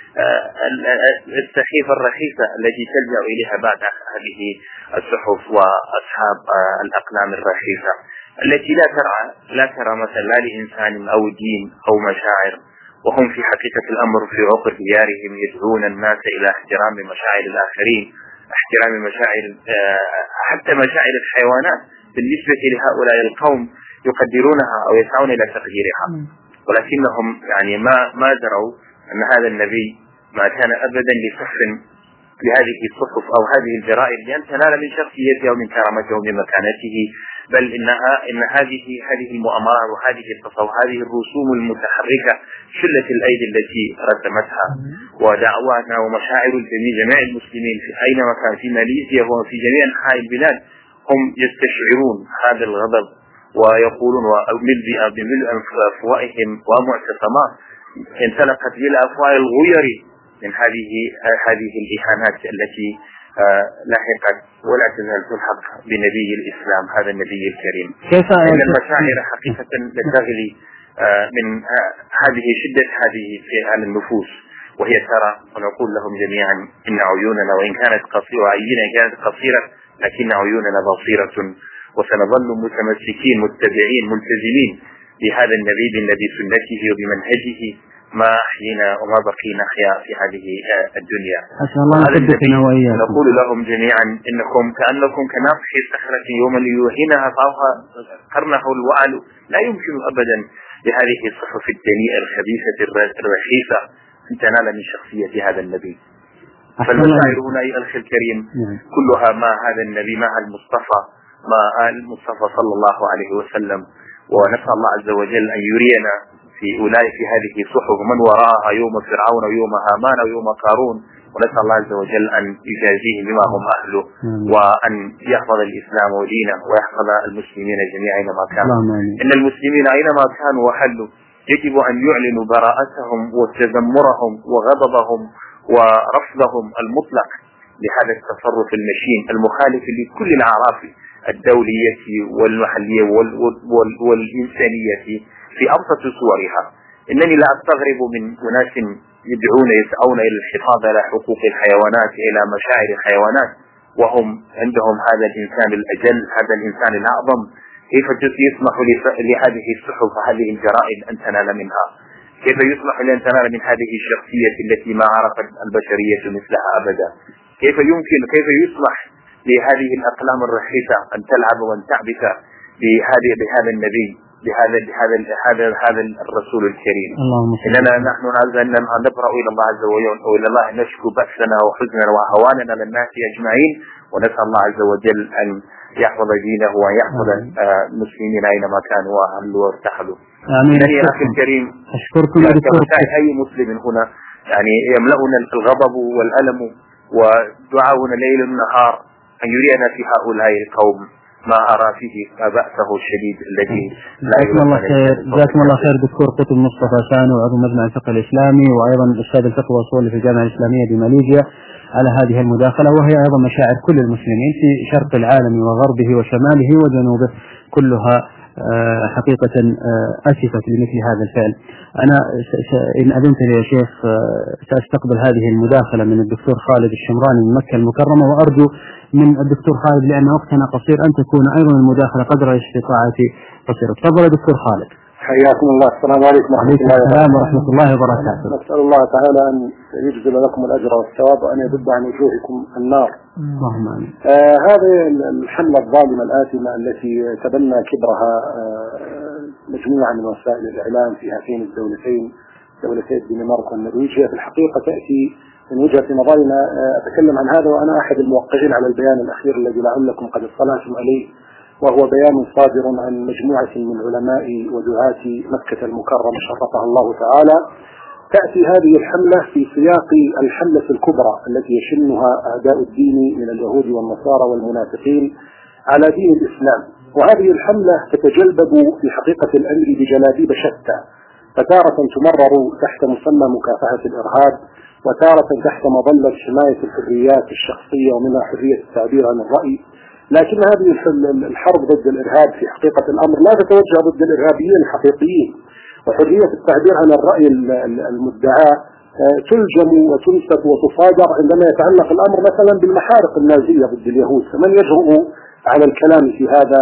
السخيفة الرخيصة التي تلجأ إليها بعد هذه الصحف وأصحاب الأقلام الرخيصة التي لا ترى مثلا لا لإنسان أو دين أو مشاعر، وهم في حقيقة الأمر في عقر ديارهم يدعون الناس إلى احترام مشاعر الآخرين، احترام مشاعر حتى مشاعر الحيوانات بالنسبة لهؤلاء القوم يقدرونها أو يسعون إلى تقديرها، ولكنهم يعني ما دروا أن هذا النبي ما كان أبدا لصحف لهذه الصحف أو هذه الجرائد لأن تنال من شخصيته ومن كرامته ومن مكانته، بل إن هذه المؤامرات وهذه الرسوم المتحركة شلة الأيدي التي رسمتها ودعواتنا ومشاعر جميع المسلمين في أينما كان في ماليزيا وفي جميع أنحاء البلاد هم يستشعرون هذا الغضب ويقولون بملء أفواههم ومعتصمات انطلقت بالأفواه الغير من هذه الإهانات التي لاحقت ولا تزال تلحق بنبي الإسلام هذا النبي الكريم. إن المشاعر حقيقة لتغلي من هذه شدة هذه في النفوس، وهي ترى ونقول لهم جميعا إن عيوننا وإن كانت قصيرة كانت قصيرة لكن عيوننا بصيرة، وسنظل متمسكين متبعين ملتزمين بهذا النبي بسنته وبمنهجه ما أحيينا وما بقينا أحياء في هذه الدنيا. نقول لهم جميعا إنكم كأنكم كناطح صخرة يوم ليوهنها فأوها قرنه الوعل، لا يمكن أبدا لهذه الصحف الدنيئة الخبيثة الرخيصة أن تنال من شخصية هذا النبي. فالمشاعر هنا أيها الأخ الكريم كلها مع هذا النبي، مع المصطفى، مع المصطفى صلى الله عليه وسلم. ونسأل الله عز وجل أن يرينا في أولئك هذه صحف من وراءها يوم فرعون ويوم هامان ويوم قارون، ونسأل الله عز وجل أن يجازيه بما هم أهله، وأن يحفظ الإسلام ودينه ويحفظ المسلمين جميعا أينما كانوا. إن المسلمين أينما كانوا وحلوا يجب أن يعلنوا براءتهم وتذمرهم وغضبهم ورفضهم المطلق لهذا التصرف المشين المخالف لكل الأعراف الدولية والمحلية والإنسانية في أبسط صورها. إنني لا أستغرب من أناس يسعون إلى الحفاظ على حقوق الحيوانات، إلى مشاعر الحيوانات، وهم عندهم هذا الإنسان الأجل، هذا الإنسان الأعظم. كيف يسمح لهذه الصحف وهذه الجرائد أن تنال منها؟ كيف يسمح لأن تنال من هذه الشخصية التي ما عرفت البشرية مثلها أبدا؟ كيف يسمح لهذه الأقلام الرخيصة أن تلعب وأن تعبث بهذا النبي، بهذا الرسول الكريم؟ إننا نحن نبرأ إلى الله عز وجل وإلى الله نشكو بأسنا وحزننا وهواننا للناس أجمعين، ونسأل الله عز وجل أن يحفظ دينه ويحفظ المسلمين أينما كانوا وأهلوا وارتحلوا. إنني أخي الكريم أشكركم أي مسلم هنا يعني يملأنا الغضب والألم ودعاؤنا ليل النهار أن يرينا في هؤلاء القوم ما أرى فيه بأسه الشديد الذي لا جزاكم الله خير دكتور قطب مصطفى سانو عضو مجمع الفقه الإسلامي وأيضا أستاذ الفقه والأصول في الجامعة الإسلامية بماليزيا على هذه المداخلة، وهي أيضا مشاعر كل المسلمين في شرق العالم وغربه وشماله وجنوبه كلها حقيقة أسفت لمثل هذا الفعل. أنا إن أذنت لي يا شيخ سأستقبل هذه المداخلة من الدكتور خالد الشمراني من مكة المكرمة، وأرجو من الدكتور خالد لأن وقتنا قصير أن تكون أيضا المداخلة قدر استطاعتي قصيرة. تفضل يا دكتور خالد. حياكم الله. السلام عليكم ورحمة الله وبركاته. نسأل الله تعالى أن يجزل لكم الأجر والثواب وأن يذب عن وجوهكم النار. اللهم آمين. هذه الحملة الظالمة الآثمة التي تبنى كبرها مجموعة من وسائل الإعلام في هاتين الدولتين، دولتي الدنمارك والنرويج، في الحقيقة تأتي من وجهة نظرنا. أتكلم عن هذا وأنا أحد الموقعين على البيان الأخير الذي لعلكم قد اطلعتم عليه، وهو بيان صادر عن مجموعة من علماء ودعاة مكة المكرمة شرفها الله تعالى. تأتي هذه الحملة في سياق الحملة الكبرى التي يشنها أعداء الدين من اليهود والنصارى والمنافقين على دين الإسلام، وهذه الحملة تتجلبب في حقيقة الأمر بجلابيب شتى، فتارة تمرر تحت مسمى مكافحة الإرهاب، وتارة تحت مظلة حماية الحريات الشخصية ومنها حرية التعبير عن الرأي. لكن هذه الحرب ضد الإرهاب في حقيقة الأمر لا تتوجه ضد الإرهابيين الحقيقيين، وحرية التعبير عن الرأي المدعى تلجم وتنسف وتصادر عندما يتعلق الأمر مثلا بالمحارق النازية ضد اليهود، فمن يجرؤ على الكلام في هذا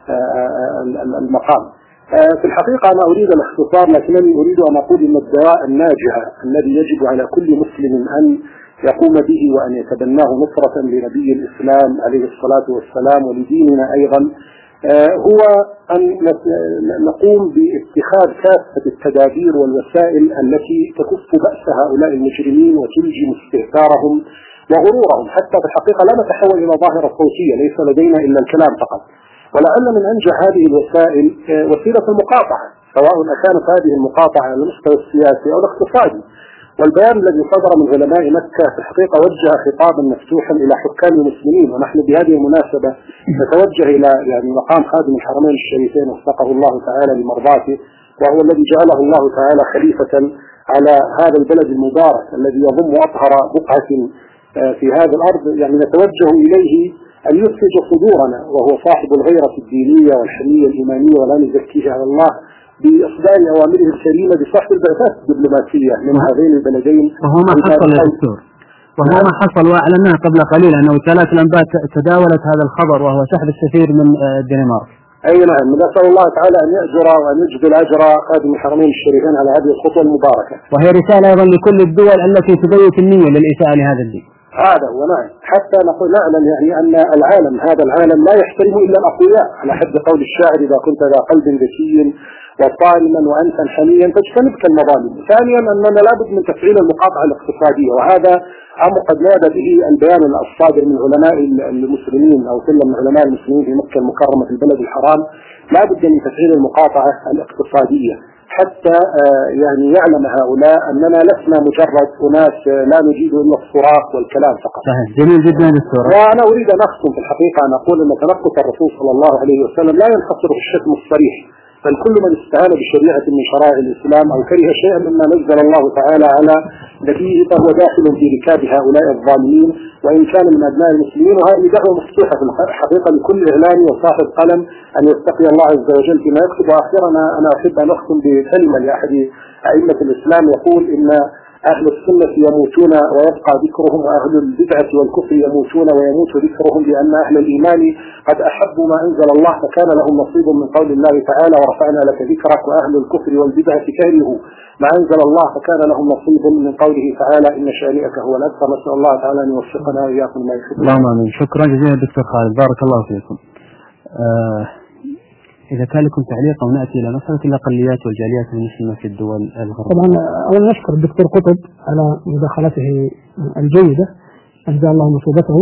المقام؟ في الحقيقة أنا أريد الاختصار، لكنني أريد أن أقول إن الدواء الناجح الذي يجب على كل مسلم أن يقوم به وأن يتبناه نصرة لنبي الإسلام عليه الصلاة والسلام ولديننا أيضا هو أن نقوم باتخاذ كافة التدابير والوسائل التي تكف بأس هؤلاء المجرمين وتلجم استهتارهم وغرورهم. حتى في الحقيقة لا نتحول إلى ظاهرة صوتية، ليس لدينا إلا الكلام فقط. ولعل من أنجح هذه الوسائل وسيلة المقاطعة، سواء كانت هذه المقاطعة على المستوى السياسي أو الاقتصادي. والبيان الذي صدر من علماء مكة في الحقيقة وجه خطابا مفتوحا إلى حكام المسلمين، ونحن بهذه المناسبة نتوجه إلى مقام خادم الحرمين الشريفين وفقه الله تعالى لمرضاته، وهو الذي جعله الله تعالى خليفة على هذا البلد المبارك الذي يضم أطهر بقعة في هذه الأرض. نتوجه إليه أن يثلج صدورنا، وهو صاحب الغيرة الدينية والحمية الإيمانية ولا نزكيه على الله، بإصدار أوامره الكريمة بصحب البعثات الدبلوماسية من هذين البلدين. وهو ما حصل يا دكتور، وهو ما حصل، وأعلناه قبل قليل أنه وكالات الأنباء تداولت هذا الخبر وهو سحب السفير من الدنمارك. أي نعم، نسأل الله تعالى أن يأجر وأن يجزل أجر خادم الحرمين الشريفين على هذه الخطوة المباركة، وهي رسالة أيضا لكل الدول التي تبيت النية للإساءة لهذا الدين. هذا هو نعم، حتى نقول نعلم يعني أن هذا العالم لا يحترم إلا الأقوياء، على حد قول الشاعر: إذا كنت ذا قلب ذكي وصارما وأنفا حنيا فاجتنبك المظالم. ثانيا أننا لابد من تفعيل المقاطعة الاقتصادية، وهذا أمر قد نادى به البيان الصادر من علماء المسلمين أو كل من علماء المسلمين في مكة المكرمة في البلد الحرام. لابد من تفعيل المقاطعة الاقتصادية حتى يعني يعلم هؤلاء أننا لسنا مجرد أناس لا نجيد إلا الصراخ والكلام فقط. صحيح، جميل جدا دكتور. وأنا أريد أن أختم في الحقيقة أن أقول أن تنقص الرسول صلى الله عليه وسلم لا ينحصر في الشتم الصريح، بل كل من استهان بشريعة من شرائع الإسلام أو كره شيئا مما نزل الله تعالى على نبيه فهو داخل في ركاب هؤلاء الظالمين، وإن كان من أبناء المسلمين. وهذه دعوة مفتوحة في الحقيقة لكل إعلامي وصاحب قلم أن يتقي الله عز وجل فيما يكتب. وأخيرا أنا أحب أن أختم بكلمة لأحد أئمة الإسلام يقول: إن أهل السنة يموتون ويبقى ذكرهم، وأهل البدعة والكفر يموتون ويموت ذكرهم، لأن أهل الإيمان قد أحبوا ما أنزل الله فكان لهم نصيب من قول الله تعالى: ورفعنا لك ذكرك. وأهل الكفر والبدعة كرهوا ما أنزل الله فكان لهم نصيب من قوله تعالى: إن شانئك هو الأبتر. نسأل الله تعالى أن يوفقنا وإياكم ما يحب. اللهم آمين. شكرا جزيلا دكتور خالد، بارك الله فيكم. إذا كان لكم تعليق أو نأتي إلى مسألة الأقليات والجاليات المسلمة في الدول الغربية. طبعا أولا نشكر الدكتور قطب على مداخلته الجيدة، أجزاه الله مثوبته.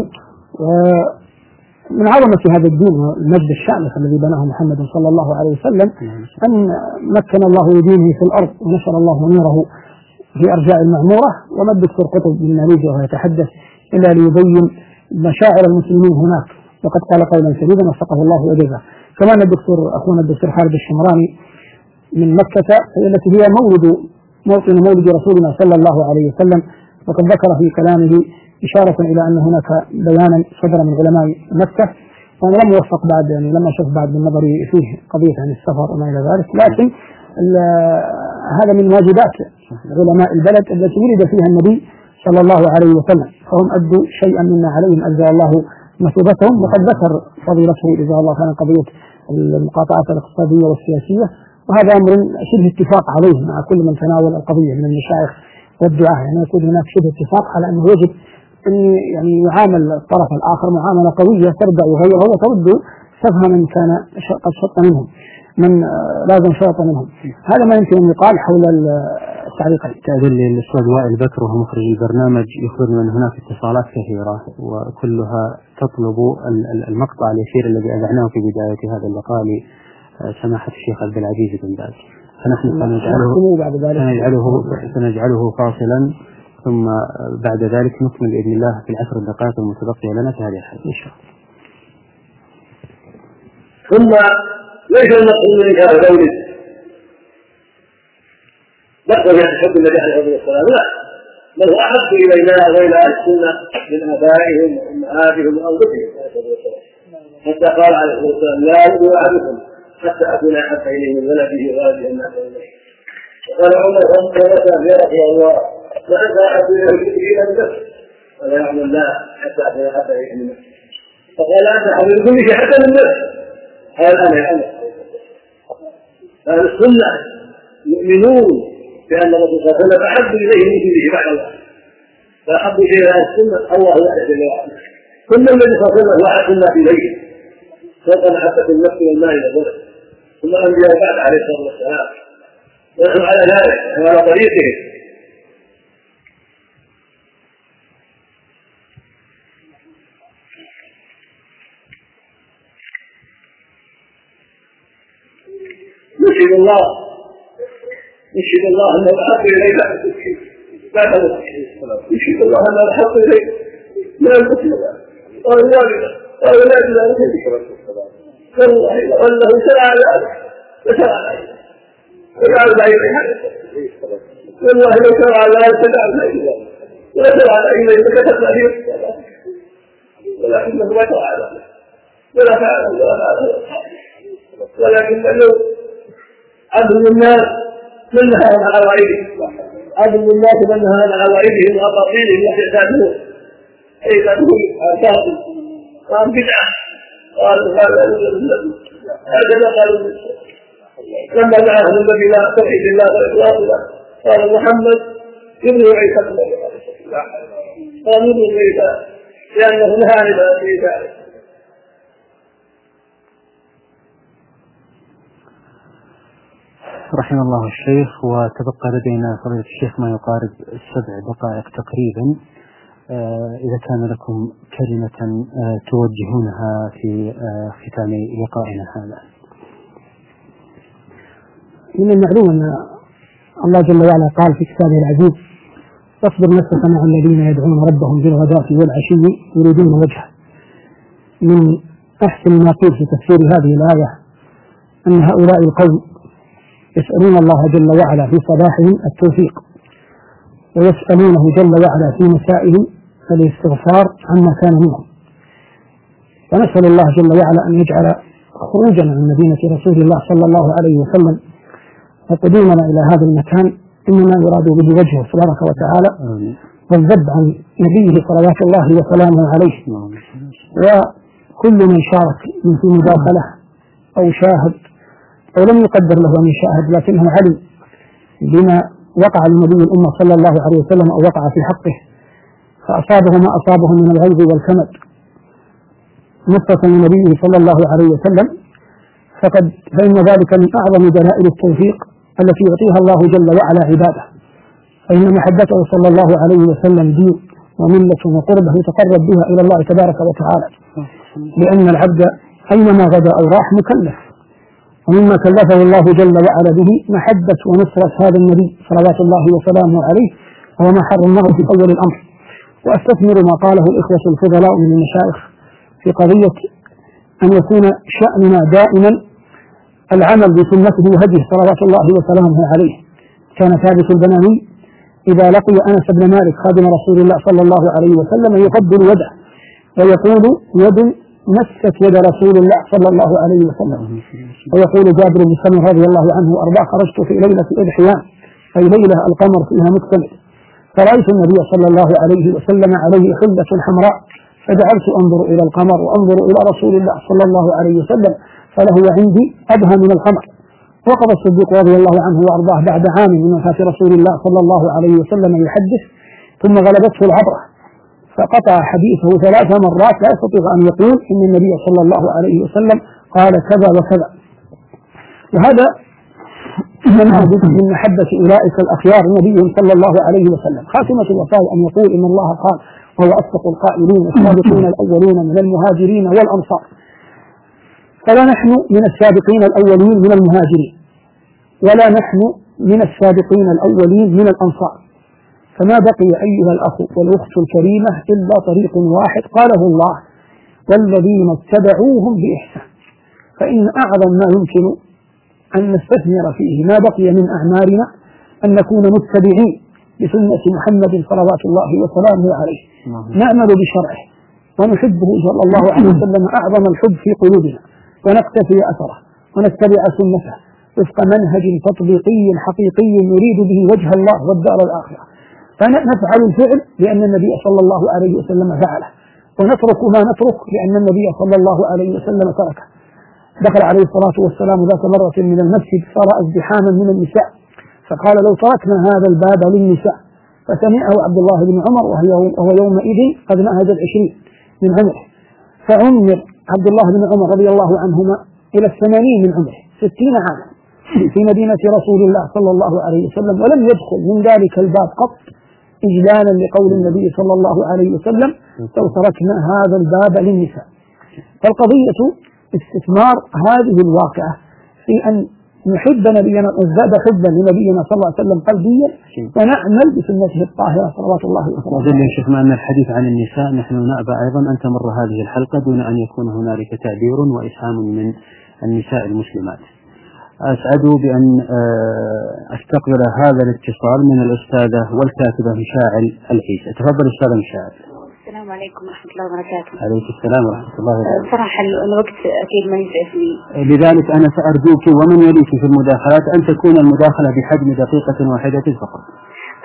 ومن عظمة هذا الدين والمجد الشامخ الذي بناه محمد صلى الله عليه وسلم أن مكن الله دينه في الأرض ونشر الله نوره في أرجاء المعمورة. وما الدكتور قطب من مريض وهو يتحدث إلا ليبين مشاعر المسلمين هناك، وقد قال قولا سديدا وفقه الله وجزاه. كمان أخونا الدكتور خالد الشمراني من مكة التي هي موطن مولد رسولنا صلى الله عليه وسلم، وقد ذكر في كلامه إشارة إلى أن هناك بيانا صدر من علماء مكة، وأنا لم يوفق بعد يعني لم أشوف بعد من نظري فيه قضية عن السفر وما إلى ذلك، لكن هذا من واجبات علماء البلد التي ولد فيها النبي صلى الله عليه وسلم، فهم أدوا شيئا مما عليهم أجزى الله مثوبتهم. وقد ذكر فضيلته جزاه الله خيرا قضية المقاطعات الاقتصادية والسياسية، وهذا أمر شبه اتفاق عليه مع كل من تناول القضية من المشايخ والدعاة. يعني يكون هناك شبه اتفاق على أنه يجب أن يعني يعامل الطرف الآخر معاملة قوية ترجع غيره وترد سفه من كان قد شط منهم، من لازم شرط منهم. هذا ما يمكن أن يقال حول التعليقات. تعدل للأستاذ وائل بكر وهو مخرج البرنامج يخبرنا أن هناك اتصالات كثيرة وكلها تطلب المقطع اليسير الذي أذعناه في بداية هذا اللقاء لسماحة الشيخ عبد العزيز بن باز، فنحن سنجعله فاصلا، ثم بعد ذلك نكمل بإذن الله في العشر الدقائق المتبقية لنا في هذه الحلقة إن شاء الله. ثم ليس المقصود من هذا مولد نقل يحب النبي عليه الصلاه والسلام، لا، بل هو احب الينا والى اهل السنه من ابائهم وامهاتهم وانفسهم حتى قال عليه الصلاه والسلام: لا يؤمن احدكم حتى اكون احب اليه من ولده ووالده الناس اليه. وقال عمر: يا رسول الله وانت احب اليه من نفسه، ولا يعلم الله حتى اكون احب اليه من نفسه. فقال: انت احب كل شيء حتى من نفسه. قال: انا يا عمر. اهل السنه يؤمنون بأن الرسول صلى الله عليه وسلم أحب إليه من كله بعد الله، فأحب شيء إلى السنة الله وحده جل وعلا. كل الذي صلى الله عليه وسلم وحد الناس إليه فوق محبة النفس والمال والولد، ثم الأنبياء بعد عليه الصلاة والسلام، ونحن على ذلك وعلى طريقه. نشهد الله أنه أحب إليه بعد نشهد الله أنه أحب إليه من المسلمين والوالدة وأولاد ذلك، والله أنه شرع ذلك وشرع ذلك وجعل بينها، والله لو شرع ذلك فجعل بينها ولا شرع إليه فكتبنا فيه الصلاة، ولكنه ما شرع ذلك ولا فعل ولكنه عدل الناس من نهى عن عوائدهم، عدل الناس من نهى عن عوائدهم وأباطيلهم واحتسابهم، أي تدخل عن باطل وعن بدعة. هكذا قالوا لما دعاه النبي إلى توحيد الله وإخلاص الله قال: محمد ابن عيسى بن مريم ومن لأنه نهى عن ذلك. رحم الله الشيخ. وتبقى لدينا فضيلة الشيخ ما يقارب 7 دقائق تقريبا، إذا كان لكم كلمة توجهونها في ختام لقائنا هذا. من المعلوم أن الله جل وعلا قال في كتابه العزيز: فاصبر نفسك مع الذين يدعون ربهم بالغداة والعشي يريدون وجهه. من أحسن ما قيل في تفسير هذه الآية أن هؤلاء القوم يسألون الله جل وعلا في صباحهم التوفيق، ويسألونه جل وعلا في مسائهم الاستغفار عما كان منهم. ونسأل الله جل وعلا أن يجعل خروجنا من مدينة رسول الله صلى الله عليه وسلم وقدومنا إلى هذا المكان إنما يراد به وجهه تبارك وتعالى، والذب عن نبيه صلوات الله وسلامه عليه. وكل من شارك من في مداخلة أو شاهد أو لم يقدر له أن يشاهد لكنه علم بما وقع لنبي الأمة صلى الله عليه وسلم أو وقع في حقه فأصابه ما أصابه من الغيظ والكمد نصرة لنبيه صلى الله عليه وسلم، فإن ذلك من أعظم دلائل التوفيق التي يعطيها الله جل وعلا عباده. فإن محبته صلى الله عليه وسلم دين وملة وقربه يتقرب بها إلى الله تبارك وتعالى، لأن العبد أينما غدا أو راح مكلف. ومما كلفه الله جل وعلا به محبة ونصرة هذا النبي صلوات الله وسلامه عليه، وهو ما حرمناه في أول الأمر. وأستثمر ما قاله الإخوة الفضلاء من المشايخ في قضية أن يكون شأننا دائما العمل بسنته وهديه صلوات الله وسلامه عليه. كان ثابت البناني إذا لقي أنس بن مالك خادم رسول الله صلى الله عليه وسلم يقبل يده ويقول: يد مست يد رسول الله صلى الله عليه وسلم. ويقول جابر بن سمر رضي الله عنه وأرضاه: خرجت في ليلة إضحيان، أي ليلة القمر فيها مكتمل، فرأيت النبي صلى الله عليه وسلم عليه حلة حمراء، فجعلت أنظر إلى القمر وأنظر إلى رسول الله صلى الله عليه وسلم، فله عندي أبهى من القمر. وقضى الصديق رضي الله عنه وأرضاه بعد عام من وفاة رسول الله صلى الله عليه وسلم يحدث، ثم غلبته العبرة فقطع حديثه 3 مرات لا يستطيع أن يقول إن النبي صلى الله عليه وسلم قال كذا وكذا. وهذا من محبة أولئك الأخيار النبي صلى الله عليه وسلم. خاتمة الوصايا أن يقول إن الله قال وهو أصدق القائلين السابقون الأولون من المهاجرين والأنصار. فلا نحن من السابقين الأولين من المهاجرين، ولا نحن من السابقين الأولين من الأنصار، فما بقي أيها الأخ والأخت الكريمة إلا طريق واحد قاله الله: والذين اتبعوهم بإحسان. فإن أعظم ما يمكن أن نستثمر فيه ما بقي من أعمالنا أن نكون متبعين بسنة محمد صلوات الله وسلامه عليه، نعمل بشرعه ونحبه صلى الله عليه وسلم أعظم الحب في قلوبنا، ونقتفي أثره ونتبع سنته وفق منهج تطبيقي حقيقي نريد به وجه الله والدار الآخرة. فنفعل الفعل لأن النبي صلى الله عليه وسلم فعله، ونترك ما نترك لأن النبي صلى الله عليه وسلم تركه. دخل عليه الصلاة والسلام ذات مرة من المسجد فرأى ازدحاما من النساء، فقال: لو تركنا هذا الباب للنساء. فسمعه عبد الله بن عمر وهو يومئذ قد نهج 20 من عمره، فعمر عبد الله بن عمر رضي الله عنهما إلى 80 من عمره 60 عاما في مدينة رسول الله صلى الله عليه وسلم، ولم يدخل من ذلك الباب قط إجلالا لقول النبي صلى الله عليه وسلم: لو تركنا هذا الباب للنساء. فالقضية استثمار هذه الواقعة في أن نحب نبينا ازداد حبا لنبينا صلى الله عليه وسلم قلبيا، ونعمل بسنته الطاهرة صلوات الله وسلامه. وذل يا شيخ أن الحديث عن النساء نحن نأبى أيضا أن تمر هذه الحلقة دون أن يكون هنالك تعبير وإسهام من النساء المسلمات. أسعد بأن أستقبل هذا الاتصال من الأستاذة والكاتبة مشاعل العيسى. تفضل أستاذة مشاعل. السلام عليكم ورحمة الله وبركاته. عليكم السلام ورحمة الله وبركاته. صراحة الوقت أكيد ما يسعفني، لذلك أنا سأرجوك ومن يليك في المداخلات أن تكون المداخلة بحجم دقيقة واحدة فقط.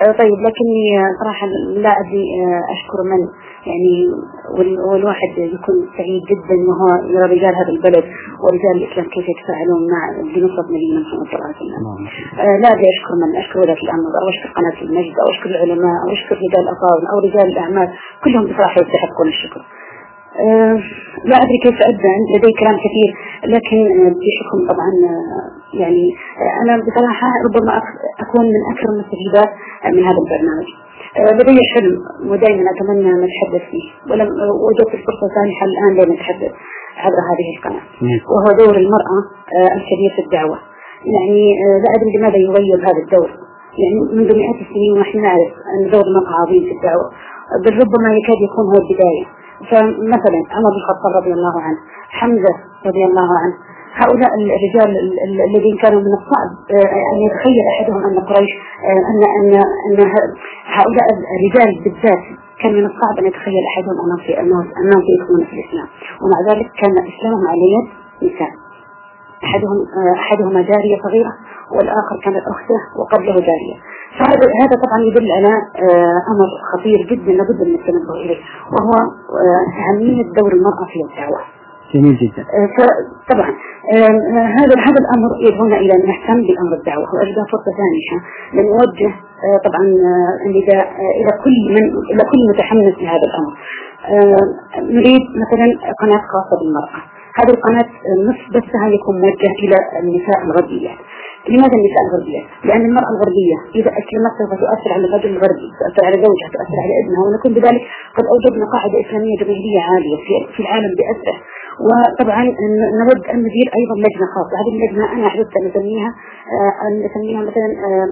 طيب، لكني صراحة لا أدري أشكر من يعني، والواحد يكون سعيد جدا وهو يرى رجال هذا البلد ورجال الإسلام كيف يتفاعلون مع بنصرة نبينا محمد صلى الله عليه وسلم. لا أدري أشكر من، أشكر ولاة الأمر أو أشكر قناة المجد أو أشكر العلماء أو أشكر رجال الأفاضل أو رجال الأعمال، كلهم بصراحة يستحقون الشكر. لا أدري كيف أبدأ، لدي كلام كثير لكن بشكل طبعا يعني أنا بصراحة ربما أكون من أكثر المستفيدات من هذا البرنامج. لدي حلم ودائما أتمنى أن أتحدث فيه، ولم وجدت الفرصة سانحة الآن لأن أتحدث عبر هذه القناة، وهو دور المرأة الكبير في الدعوة. يعني لا أدري لماذا يغير هذا الدور، يعني منذ مئات السنين ونحن نعرف أن دور المرأة عظيم في الدعوة، بل ربما يكاد يكون هو البداية. فمثلا عمر بن الخطاب رضي الله عنه، حمزة رضي الله عنه، هؤلاء الرجال الذين كانوا من الصعب أن يتخيل أحدهم أن قريش أن هؤلاء الرجال بالذات كان من الصعب أن يتخيل أحدهم أنهم سيدخلون في الإسلام، ومع ذلك كان إسلامهم على يد نساء، أحدهما جارية صغيرة والآخر كانت أخته وقبله جارية. فهذا طبعا يدل على أمر خطير جدا لابد من التنبه إليه، وهو أهمية دور المرأة في الدعوة. جميل جدا. طبعا هذا الأمر يدعونا إلى أن نهتم بأمر الدعوة، وأجدها فرصة ثانية لنوجه طبعا النداء إلى كل متحمس لهذا الأمر. نريد مثلا قناة خاصة بالمرأة، هذه القناة نصف بثها يكون موجه إلى النساء الغربية. لماذا النساء الغربية؟ لأن المرأة الغربية إذا أسلمت سوف تؤثر على الرجل الغربي، تؤثر على زوجها، تؤثر على ابنها، ونكون بذلك قد أوجدنا قاعدة إسلامية جماهيرية عالية في العالم بأسره. وطبعا نود أن ندير أيضا لجنة خاصة، هذه اللجنة أنا أحببت أن نسميها مثلا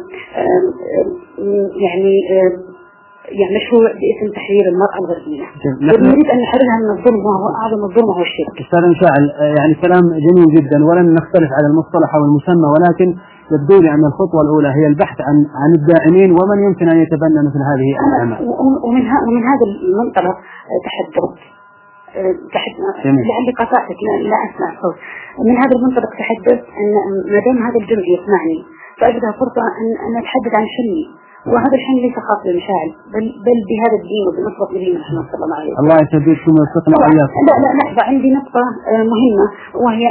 يعني مشروع باسم تحرير المرأة الغربية. نريد أن نحررها من الظلم، وهو أعظم الظلم هو الشرك. أستاذ مشاعل، يعني كلام جميل جدا، ولن نختلف على المصطلح أو المسمى، ولكن يبدو لي أن الخطوة الأولى هي البحث عن الداعمين ومن يمكن أن يتبنى مثل هذه الأعمال. ومن هذا المنطلق لعلي قطعتك لا أسمع الصوت. من هذا المنطلق تحدث أن ما دام هذا الجمع يسمعني فأجدها فرصة أن أتحدث عن حلمي، وهذا الحلم ليس خاص بالمشاعر بل بهذا الدين وبنصرة نبينا محمد صلى الله عليه وسلم. الله يسددكم ويوفقنا وإياكم. لا لحظة، عندي نقطة مهمة، وهي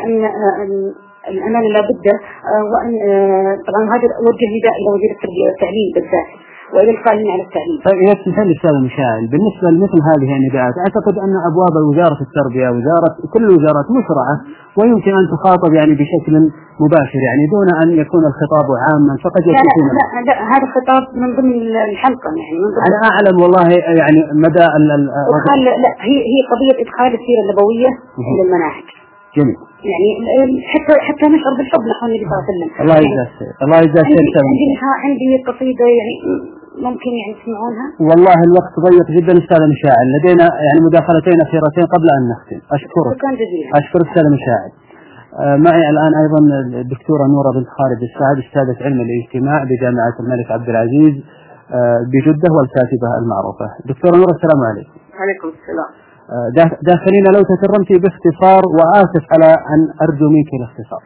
أن لابد وأن طبعا هذا أوجه نداء إلى وزير التربية والتعليم بالذات وإلى القائمين على التعليم. طيب إذا تسمح لي أستاذ مشاعل، بالنسبة لمثل هذه النداءات أعتقد أن أبواب وزارة التربية كل الوزارات مشرعة ويمكن أن تخاطب يعني بشكل مباشر، يعني دون أن يكون الخطاب عاما فقد يكون. لا هذا خطاب من ضمن الحلقة، يعني من ضمن. أنا أعلم والله يعني مدى لا هي قضية إدخال السيرة النبوية للمناهج. جميل. يعني حتى نشعر بالحب نحو النبي صلى الله عليه وسلم. الله يجزاك خير. الله يجزاك خير. عندي قصيدة يعني ممكن يعني تسمعونها. والله الوقت ضيق جدا أستاذ مشاعل، لدينا يعني مداخلتين أخيرتين قبل أن نختم. أشكرك. أشكرك أستاذ مشاعل. معي الآن أيضا الدكتورة نورة بنت خالد السعد، أستاذة علم الاجتماع بجامعة الملك عبد العزيز بجدة والكاتبة المعروفة. دكتورة نورة، السلام عليكم. عليكم السلام. داخلين لو تكرمتي باختصار، وآسف على أن أرجو منك الاختصار.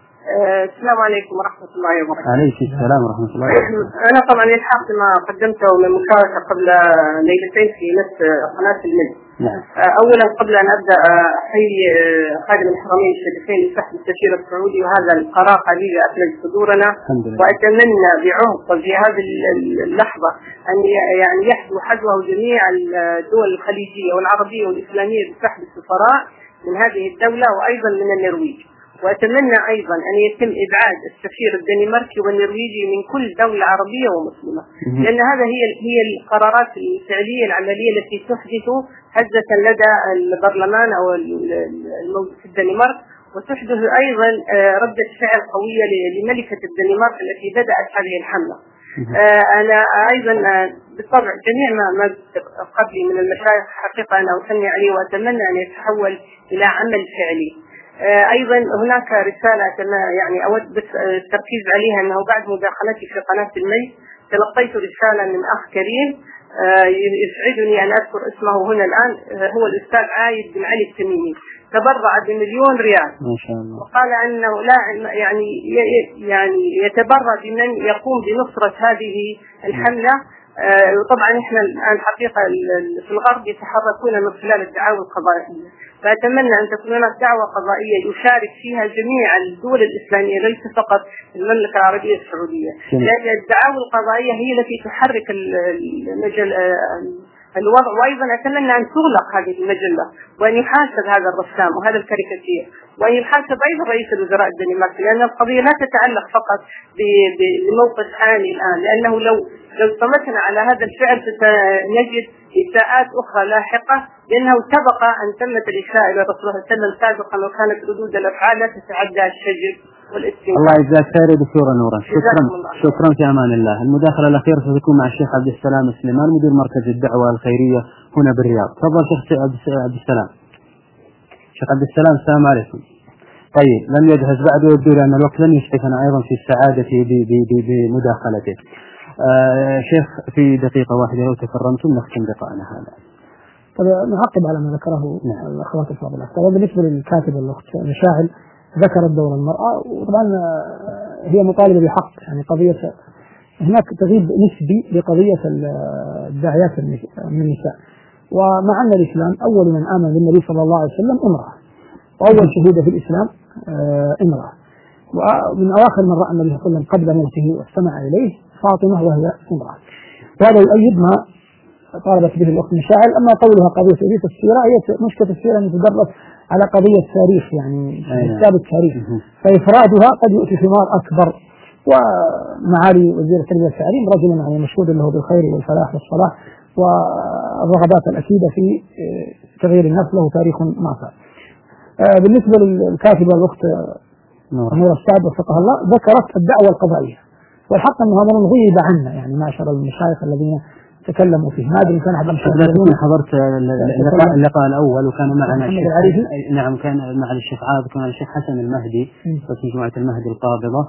السلام عليكم ورحمة الله وبركاته. عليكم السلام ورحمة الله وبركاته. أنا طبعا يلحق ما قدمته من مشاركة قبل ليلتين في نفس قناة الملك. نعم. أولا قبل أن أبدأ أحيي خادم الحرمين الشريفين لصحة السفير السعودي، وهذا القرار حقيقة أثلج صدورنا، وأتمنى بعمق في هذه اللحظة أن يعني يحدو حذوه جميع الدول الخليجية والعربية والإسلامية بسحب السفراء من هذه الدولة وأيضا من النرويج. وأتمنى أيضا أن يتم إبعاد السفير الدنماركي والنرويجي من كل دولة عربية ومسلمة، لأن هذا هي القرارات الفعلية العملية التي تحدث هزة لدى البرلمان أو الموجود في الدنمارك، وتحدث أيضا ردة فعل قوية لملكة الدنمارك التي بدأت هذه الحملة. أنا أيضا بالطبع جميع ما قبلي من المشايخ حقيقة أنا أثني عليه وأتمنى أن يتحول إلى عمل فعلي. أيضا هناك رسالة كما يعني أود بس التركيز عليها، أنه بعد مداخلتي في قناة المي تلقيت رسالة من أخ كريم يسعدني أن أذكر اسمه هنا الآن، هو الأستاذ عايد بن علي التميمي، تبرع ب1,000,000 ريال ما شاء الله، وقال أنه لا يعني يتبرع بمن يقوم بنصرة هذه الحملة. وطبعا احنا الآن حقيقة في الغرب يتحركون من خلال الدعاوى القضائية، فأتمنى أن تكون هناك دعوة قضائية يشارك فيها جميع الدول الإسلامية ليس فقط المملكة العربية السعودية، لأن الدعاوى القضائية هي التي تحرك الوضع. وأيضا أتمنى أن تغلق هذه المجلة وأن يحاسب هذا الرسام وهذا الكاريكاتير، وأن يحاسب أيضا رئيس الوزراء الدنماركي، لأن القضية لا تتعلق فقط بموقف حالي الآن، لأنه لو صمتنا على هذا الفعل سنجد إساءات أخرى لاحقة، لأنه سبق أن تمت الإساءة إلى رسول الله صلى الله عليه وسلم سابقا، وكانت ردود الأفعال لا تتعدى الشجر والاستنكار. الله يجزاك خير دكتورة نورا، شكرا في أمان الله. المداخلة الأخيرة ستكون مع الشيخ عبد السلام سليمان مدير مركز الدعوة الخيرية هنا بالرياض. تفضل شيخ عبد السلام. شيخ عبد السلام السلام عليكم. طيب لم يجهز بعد ويبدو لأن الوقت لن يسعفنا أيضا في السعادة بمداخلته. شيخ في دقيقة واحدة لو تكرمتم نختم لقاءنا هذا. طيب نعقب على ما ذكره الأخوات الفاضلات. طبعا بالنسبة للكاتب الأخت مشاعل ذكرت دور المرأة، وطبعا هي مطالبة بحق، يعني قضية هناك تغيب نسبي لقضية الداعيات من النساء، ومع أن الإسلام أول من آمن بالنبي صلى الله عليه وسلم امرأة، وأول شهودة في الإسلام امرأة، ومن أواخر من رأى النبي صلى الله عليه وسلم قبل موته واستمع إليه فاطمة وهي امرأة. وهذا يؤيد ما طالبت به الأخت مشاعل. أما قولها قضية تدريس السيرة، هي مشكلة السيرة أن تدرس على قضية التاريخ، يعني حساب التاريخ، فإفرادها قد يؤتي ثمار أكبر. ومعالي وزير التربية والتعليم رجل يعني مشهود له بالخير والفلاح والصلاح والرغبات الأكيدة في تغيير الناس، له تاريخ نافع. بالنسبة للكاتبة الأخت نور السعد وفقها الله ذكرت الدعوة القضائية، والحق أنه أمر غيب عنا، يعني معشر المشايخ الذين تكلموا فيه. ما أدري كان حضرت اللقاء الأول وكان معنا الشيخ، نعم كان مع الشيخ عابد، كان الشيخ حسن المهدي في مجموعة المهدي القابضة،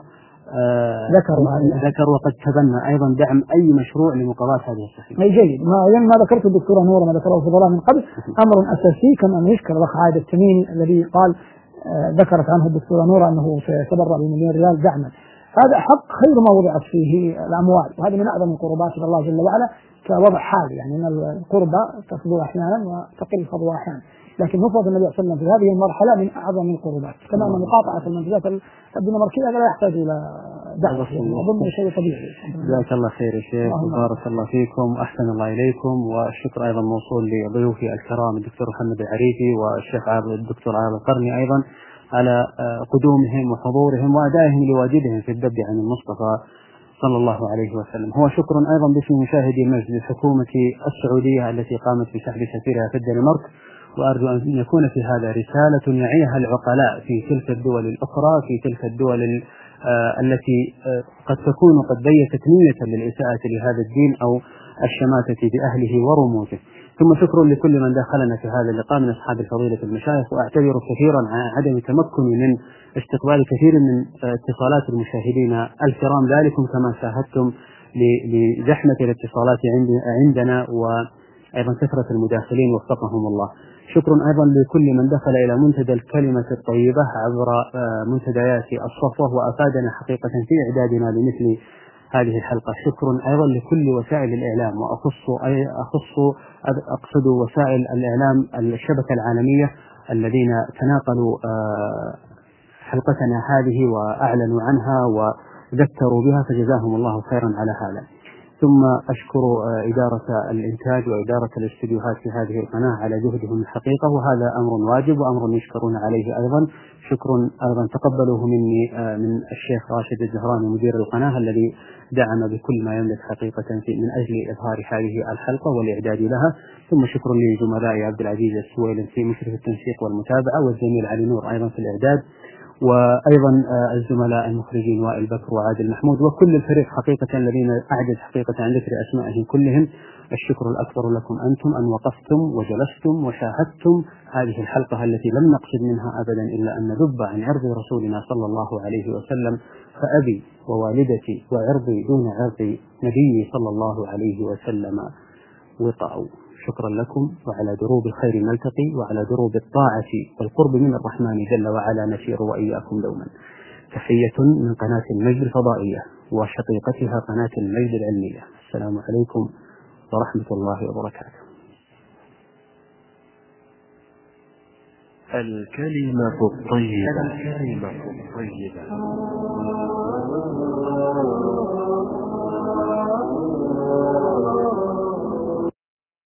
ذكر وقد تبنى أيضا دعم أي مشروع لمقاضاة هذه السفينة. أي جيد. ما ذكرت الدكتورة نور ما ذكره في ظلام من قبل أمر أساسي، كما أن يشكر الأخ عايد التميمي الذي قال ذكرت عنه الدكتورة نور أنه سيتبرع ب1,000,000 ريال دعما. هذا حق خير ما وضعت فيه الأموال، وهذا من أعظم القربات إلى الله جل وعلا كوضع حالي، يعني أن القربة تفضل أحيانا وتقل فضل أحيانا، لكن نصرة النبي صلى الله عليه وسلم في هذه المرحلة من أعظم القربات، كما أن مقاطعة المنتجات الدنماركية لا يحتاج إلى دعوة، أظن شيء طبيعي. جزاك الله خير يا شيخ، وبارك الله فيكم وأحسن الله إليكم، والشكر أيضا موصول لضيوفي الكرام الدكتور محمد العريفي والشيخ الدكتور عابد القرني أيضا على قدومهم وحضورهم وأدائهم لواجبهم في الذب عن المصطفى صلى الله عليه وسلم. هو شكر أيضا باسم مشاهدي المجلس الحكومة السعودية التي قامت بسحب سفيرها في الدنمارك، وأرجو أن يكون في هذا رسالة يعيها العقلاء في تلك الدول الأخرى، في تلك الدول التي قد تكون قد بيتت نية للإساءة لهذا الدين أو الشماتة بأهله ورموزه. ثم شكر لكل من دخلنا في هذا اللقاء من أصحاب الفضيلة المشايخ، وأعتذر كثيرا عن عدم تمكني من استقبال كثير من اتصالات المشاهدين الكرام، ذلكم كما شاهدتم لزحمة الاتصالات عندنا وأيضا كثرة المداخلين وفقهم الله. شكر أيضا لكل من دخل إلى منتدى الكلمة الطيبة عبر منتديات الصفوة وأفادنا حقيقة في إعدادنا لمثل هذه الحلقة. شكر أيضا لكل وسائل الإعلام، أقصد وسائل الإعلام الشبكة العالمية الذين تناقلوا حلقتنا هذه وأعلنوا عنها وذكروا بها، فجزاهم الله خيرا على هذا. ثم أشكر إدارة الإنتاج وإدارة الاستديوهات في هذه القناة على جهدهم الحقيقة، وهذا أمر واجب وأمر يشكرون عليه أيضا. شكر أيضا تقبلوه مني من الشيخ راشد الزهراني مدير القناة الذي دعم بكل ما يملك حقيقة من أجل إظهار هذه الحلقة والإعداد لها. ثم شكر لزملائي عبد العزيز السويلم في مشرف التنسيق والمتابعة، والزميل علي نور أيضا في الإعداد، وأيضا الزملاء المخرجين وائل بكر وعادل محمود وكل الفريق حقيقة الذين أعجز حقيقة عن ذكر أسمائهم كلهم. الشكر الأكبر لكم أنتم أن وقفتم وجلستم وشاهدتم هذه الحلقة التي لم نقصد منها أبدا إلا أن نذب عن عرض رسولنا صلى الله عليه وسلم، فأبي ووالدتي وعرضي دون عرض نبي صلى الله عليه وسلم وطأوا. شكرا لكم، وعلى دروب الخير نلتقي، وعلى دروب الطاعة والقرب من الرحمن جل وعلا نسير وإياكم دوما. تحية من قناة المجد الفضائية وشقيقتها قناة المجد العلمية. السلام عليكم ورحمة الله وبركاته. الكلمة الطيبة.